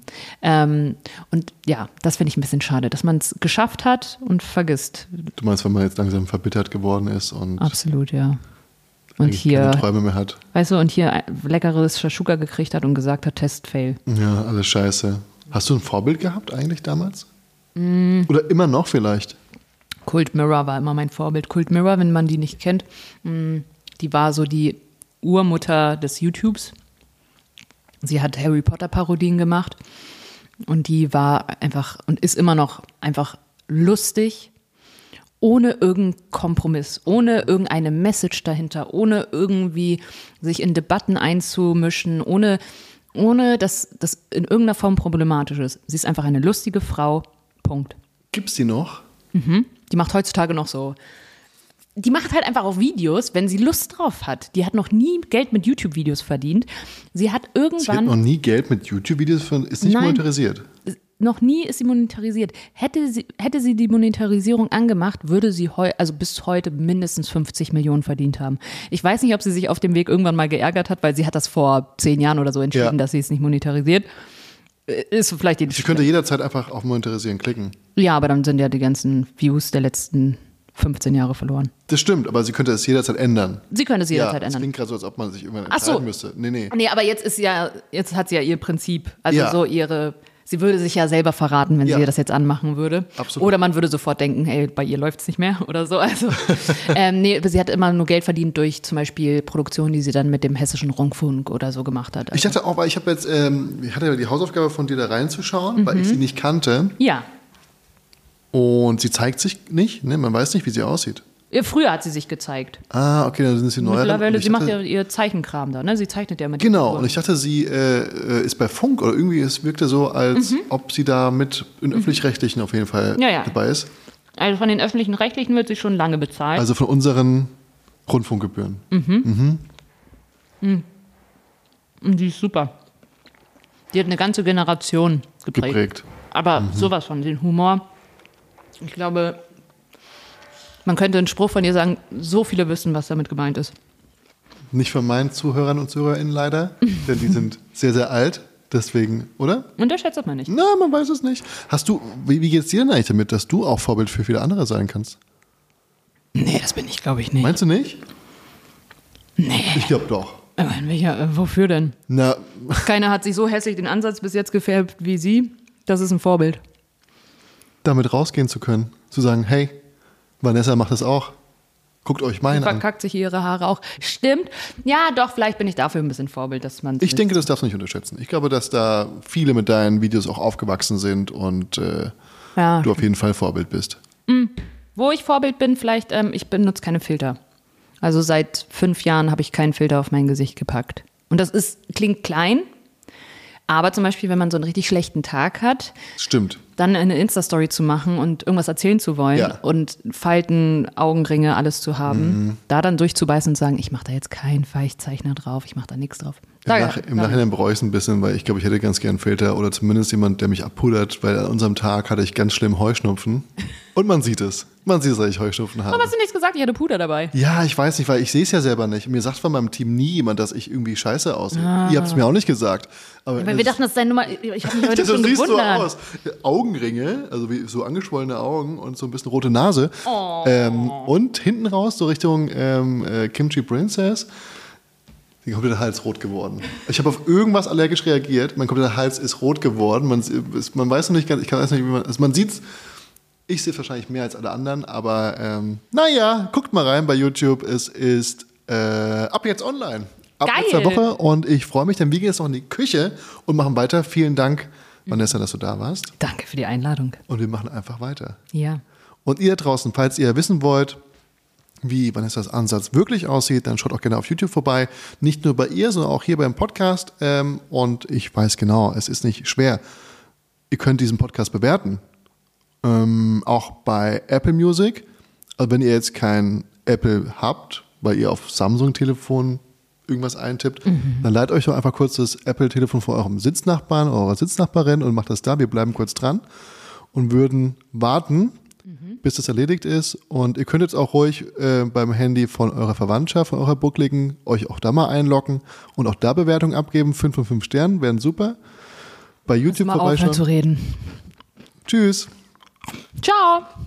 Und ja, das finde ich ein bisschen schade, dass man es geschafft hat und vergisst. Du meinst, wenn man jetzt langsam verbittert geworden ist und Absolut, ja. Und eigentlich hier, keine Träume mehr hat. weißt du, und hier leckeres Shashuka gekriegt hat und gesagt hat, Test-Fail. Ja, alles scheiße. Hast du ein Vorbild gehabt eigentlich damals? Oder immer noch vielleicht? Cult Mirror war immer mein Vorbild. Cult Mirror, wenn man die nicht kennt, die war so die Urmutter des YouTubes. Sie hat Harry Potter Parodien gemacht und die war einfach und ist immer noch einfach lustig, ohne irgendeinen Kompromiss, ohne irgendeine Message dahinter, ohne irgendwie sich in Debatten einzumischen, ohne dass das in irgendeiner Form problematisch ist. Sie ist einfach eine lustige Frau, Punkt. Gibt's die noch? Die macht heutzutage noch so. Die macht halt einfach auch Videos, wenn sie Lust drauf hat. Die hat noch nie Geld mit YouTube-Videos verdient. Sie hat Sie hat irgendwann. noch nie Geld mit YouTube-Videos von, ist nicht Nein. monetarisiert. Noch nie ist sie monetarisiert. Hätte sie die Monetarisierung angemacht, würde sie also bis heute mindestens 50 Millionen verdient haben. Ich weiß nicht, ob sie sich auf dem Weg irgendwann mal geärgert hat, weil sie hat das vor 10 Jahren oder so entschieden, dass sie es nicht monetarisiert. Ist vielleicht die. Sie könnte jederzeit einfach auf Monetarisieren klicken. Ja, aber dann sind ja die ganzen Views der letzten 15 Jahre verloren. Das stimmt, aber sie könnte es jederzeit ändern. Sie könnte es jederzeit Das ändern. klingt gerade so, als ob man sich irgendwann Ach so. entscheiden müsste. Nee. Nee, aber jetzt hat sie ja ihr Prinzip. Also Ja. so sie würde sich ja selber verraten, wenn Ja. sie das jetzt anmachen würde. Absolut. Oder man würde sofort denken, hey, bei ihr läuft es nicht mehr oder so. Also, nee, sie hat immer nur Geld verdient durch zum Beispiel Produktionen, die sie dann mit dem Hessischen Rundfunk oder so gemacht hat. Also, Ich dachte auch, weil ich hatte ja die Hausaufgabe von dir da reinzuschauen, weil ich sie nicht kannte. ja. Und sie zeigt sich nicht, ne? Man weiß nicht, wie sie aussieht. Früher hat sie sich gezeigt. Ah, okay, dann sind sie neuer. Mittlerweile, sie macht ja ihr Zeichenkram da, ne? Sie zeichnet ja mit den Genau, Figuren. und ich dachte, sie ist bei Funk oder irgendwie, es wirkte so, als ob sie da mit in Öffentlich-Rechtlichen auf jeden Fall Ja. dabei ist. Also von den öffentlichen Rechtlichen wird sie schon lange bezahlt. Also von unseren Rundfunkgebühren. Und die ist super. Die hat eine ganze Generation geprägt. Aber sowas von, den Humor. Ich glaube, man könnte einen Spruch von ihr sagen, so viele wissen, was damit gemeint ist. Nicht von meinen Zuhörern und ZuhörerInnen leider, denn die sind sehr, sehr alt. Deswegen, oder? Unterschätzt man nicht. Na, man weiß es nicht. Wie geht es dir denn eigentlich damit, dass du auch Vorbild für viele andere sein kannst? Nee, das bin ich, glaube ich, nicht. Meinst du nicht? Nee. Ich glaube doch. Aber wofür denn? Na, Keiner hat sich so hässlich den Ansatz bis jetzt gefärbt wie sie. Das ist ein Vorbild. damit rausgehen zu können. Zu sagen, hey, Vanessa macht das auch. Guckt euch meinen an. Verkackt sich ihre Haare auch. Stimmt. Ja, doch, vielleicht bin ich dafür ein bisschen Vorbild, dass man. Ich denke, das darfst du nicht unterschätzen. Ich glaube, dass da viele mit deinen Videos auch aufgewachsen sind und du auf jeden Fall Vorbild bist. Wo ich Vorbild bin, vielleicht, ich benutze keine Filter. Also seit 5 Jahren habe ich keinen Filter auf mein Gesicht gepackt. Und das klingt klein, aber zum Beispiel, wenn man so einen richtig schlechten Tag hat, Stimmt. dann eine Insta-Story zu machen und irgendwas erzählen zu wollen und Falten, Augenringe, alles zu haben, da dann durchzubeißen und sagen, ich mache da jetzt keinen Weichzeichner drauf, ich mache da nichts drauf. Im Nachhinein bereue ich es ein bisschen, weil ich glaube, ich hätte ganz gern einen Filter oder zumindest jemand, der mich abpudert, weil an unserem Tag hatte ich ganz schlimm Heuschnupfen. Und man sieht es. Man sieht es, dass ich Heuschnupfen habe. Warum hast du nichts gesagt? Ich hatte Puder dabei. Ja, ich weiß nicht, weil ich sehe es ja selber nicht. Mir sagt von meinem Team nie jemand, dass ich irgendwie scheiße aussehe. Ihr habt es mir auch nicht gesagt. Aber weil wir dachten, das ist deine Nummer. Ich habe mich heute so schon siehst gewundert. du aus. Augenringe, also wie so angeschwollene Augen und so ein bisschen rote Nase. Und hinten raus, so Richtung Kimchi Princess, der komplette Hals rot geworden. Ich habe auf irgendwas allergisch reagiert. Mein kompletter Hals ist rot geworden. Man weiß noch nicht ganz, ich kann es nicht, wie man sieht es. Ich sehe wahrscheinlich mehr als alle anderen, aber naja, guckt mal rein bei YouTube. Es ist ab jetzt online. Ab letzter Woche und ich freue mich, denn wir gehen jetzt noch in die Küche und machen weiter. Vielen Dank, Vanessa, dass du da warst. Danke für die Einladung. Und wir machen einfach weiter. Ja. Und ihr da draußen, falls ihr wissen wollt, wie Vanessas Ansatz wirklich aussieht, dann schaut auch gerne auf YouTube vorbei. Nicht nur bei ihr, sondern auch hier beim Podcast. Und ich weiß genau, es ist nicht schwer. Ihr könnt diesen Podcast bewerten. Auch bei Apple Music. Also wenn ihr jetzt kein Apple habt, weil ihr auf Samsung-Telefon irgendwas eintippt, dann leitet euch doch einfach kurz das Apple-Telefon vor eurem Sitznachbarn oder eurer Sitznachbarin und macht das da. Wir bleiben kurz dran und würden warten, bis das erledigt ist. Und ihr könnt jetzt auch ruhig beim Handy von eurer Verwandtschaft, von eurer Buckligen, euch auch da mal einloggen und auch da Bewertungen abgeben. 5 von 5 Sternen wären super. Bei YouTube mal aufhören zu reden. Tschüss. Ciao.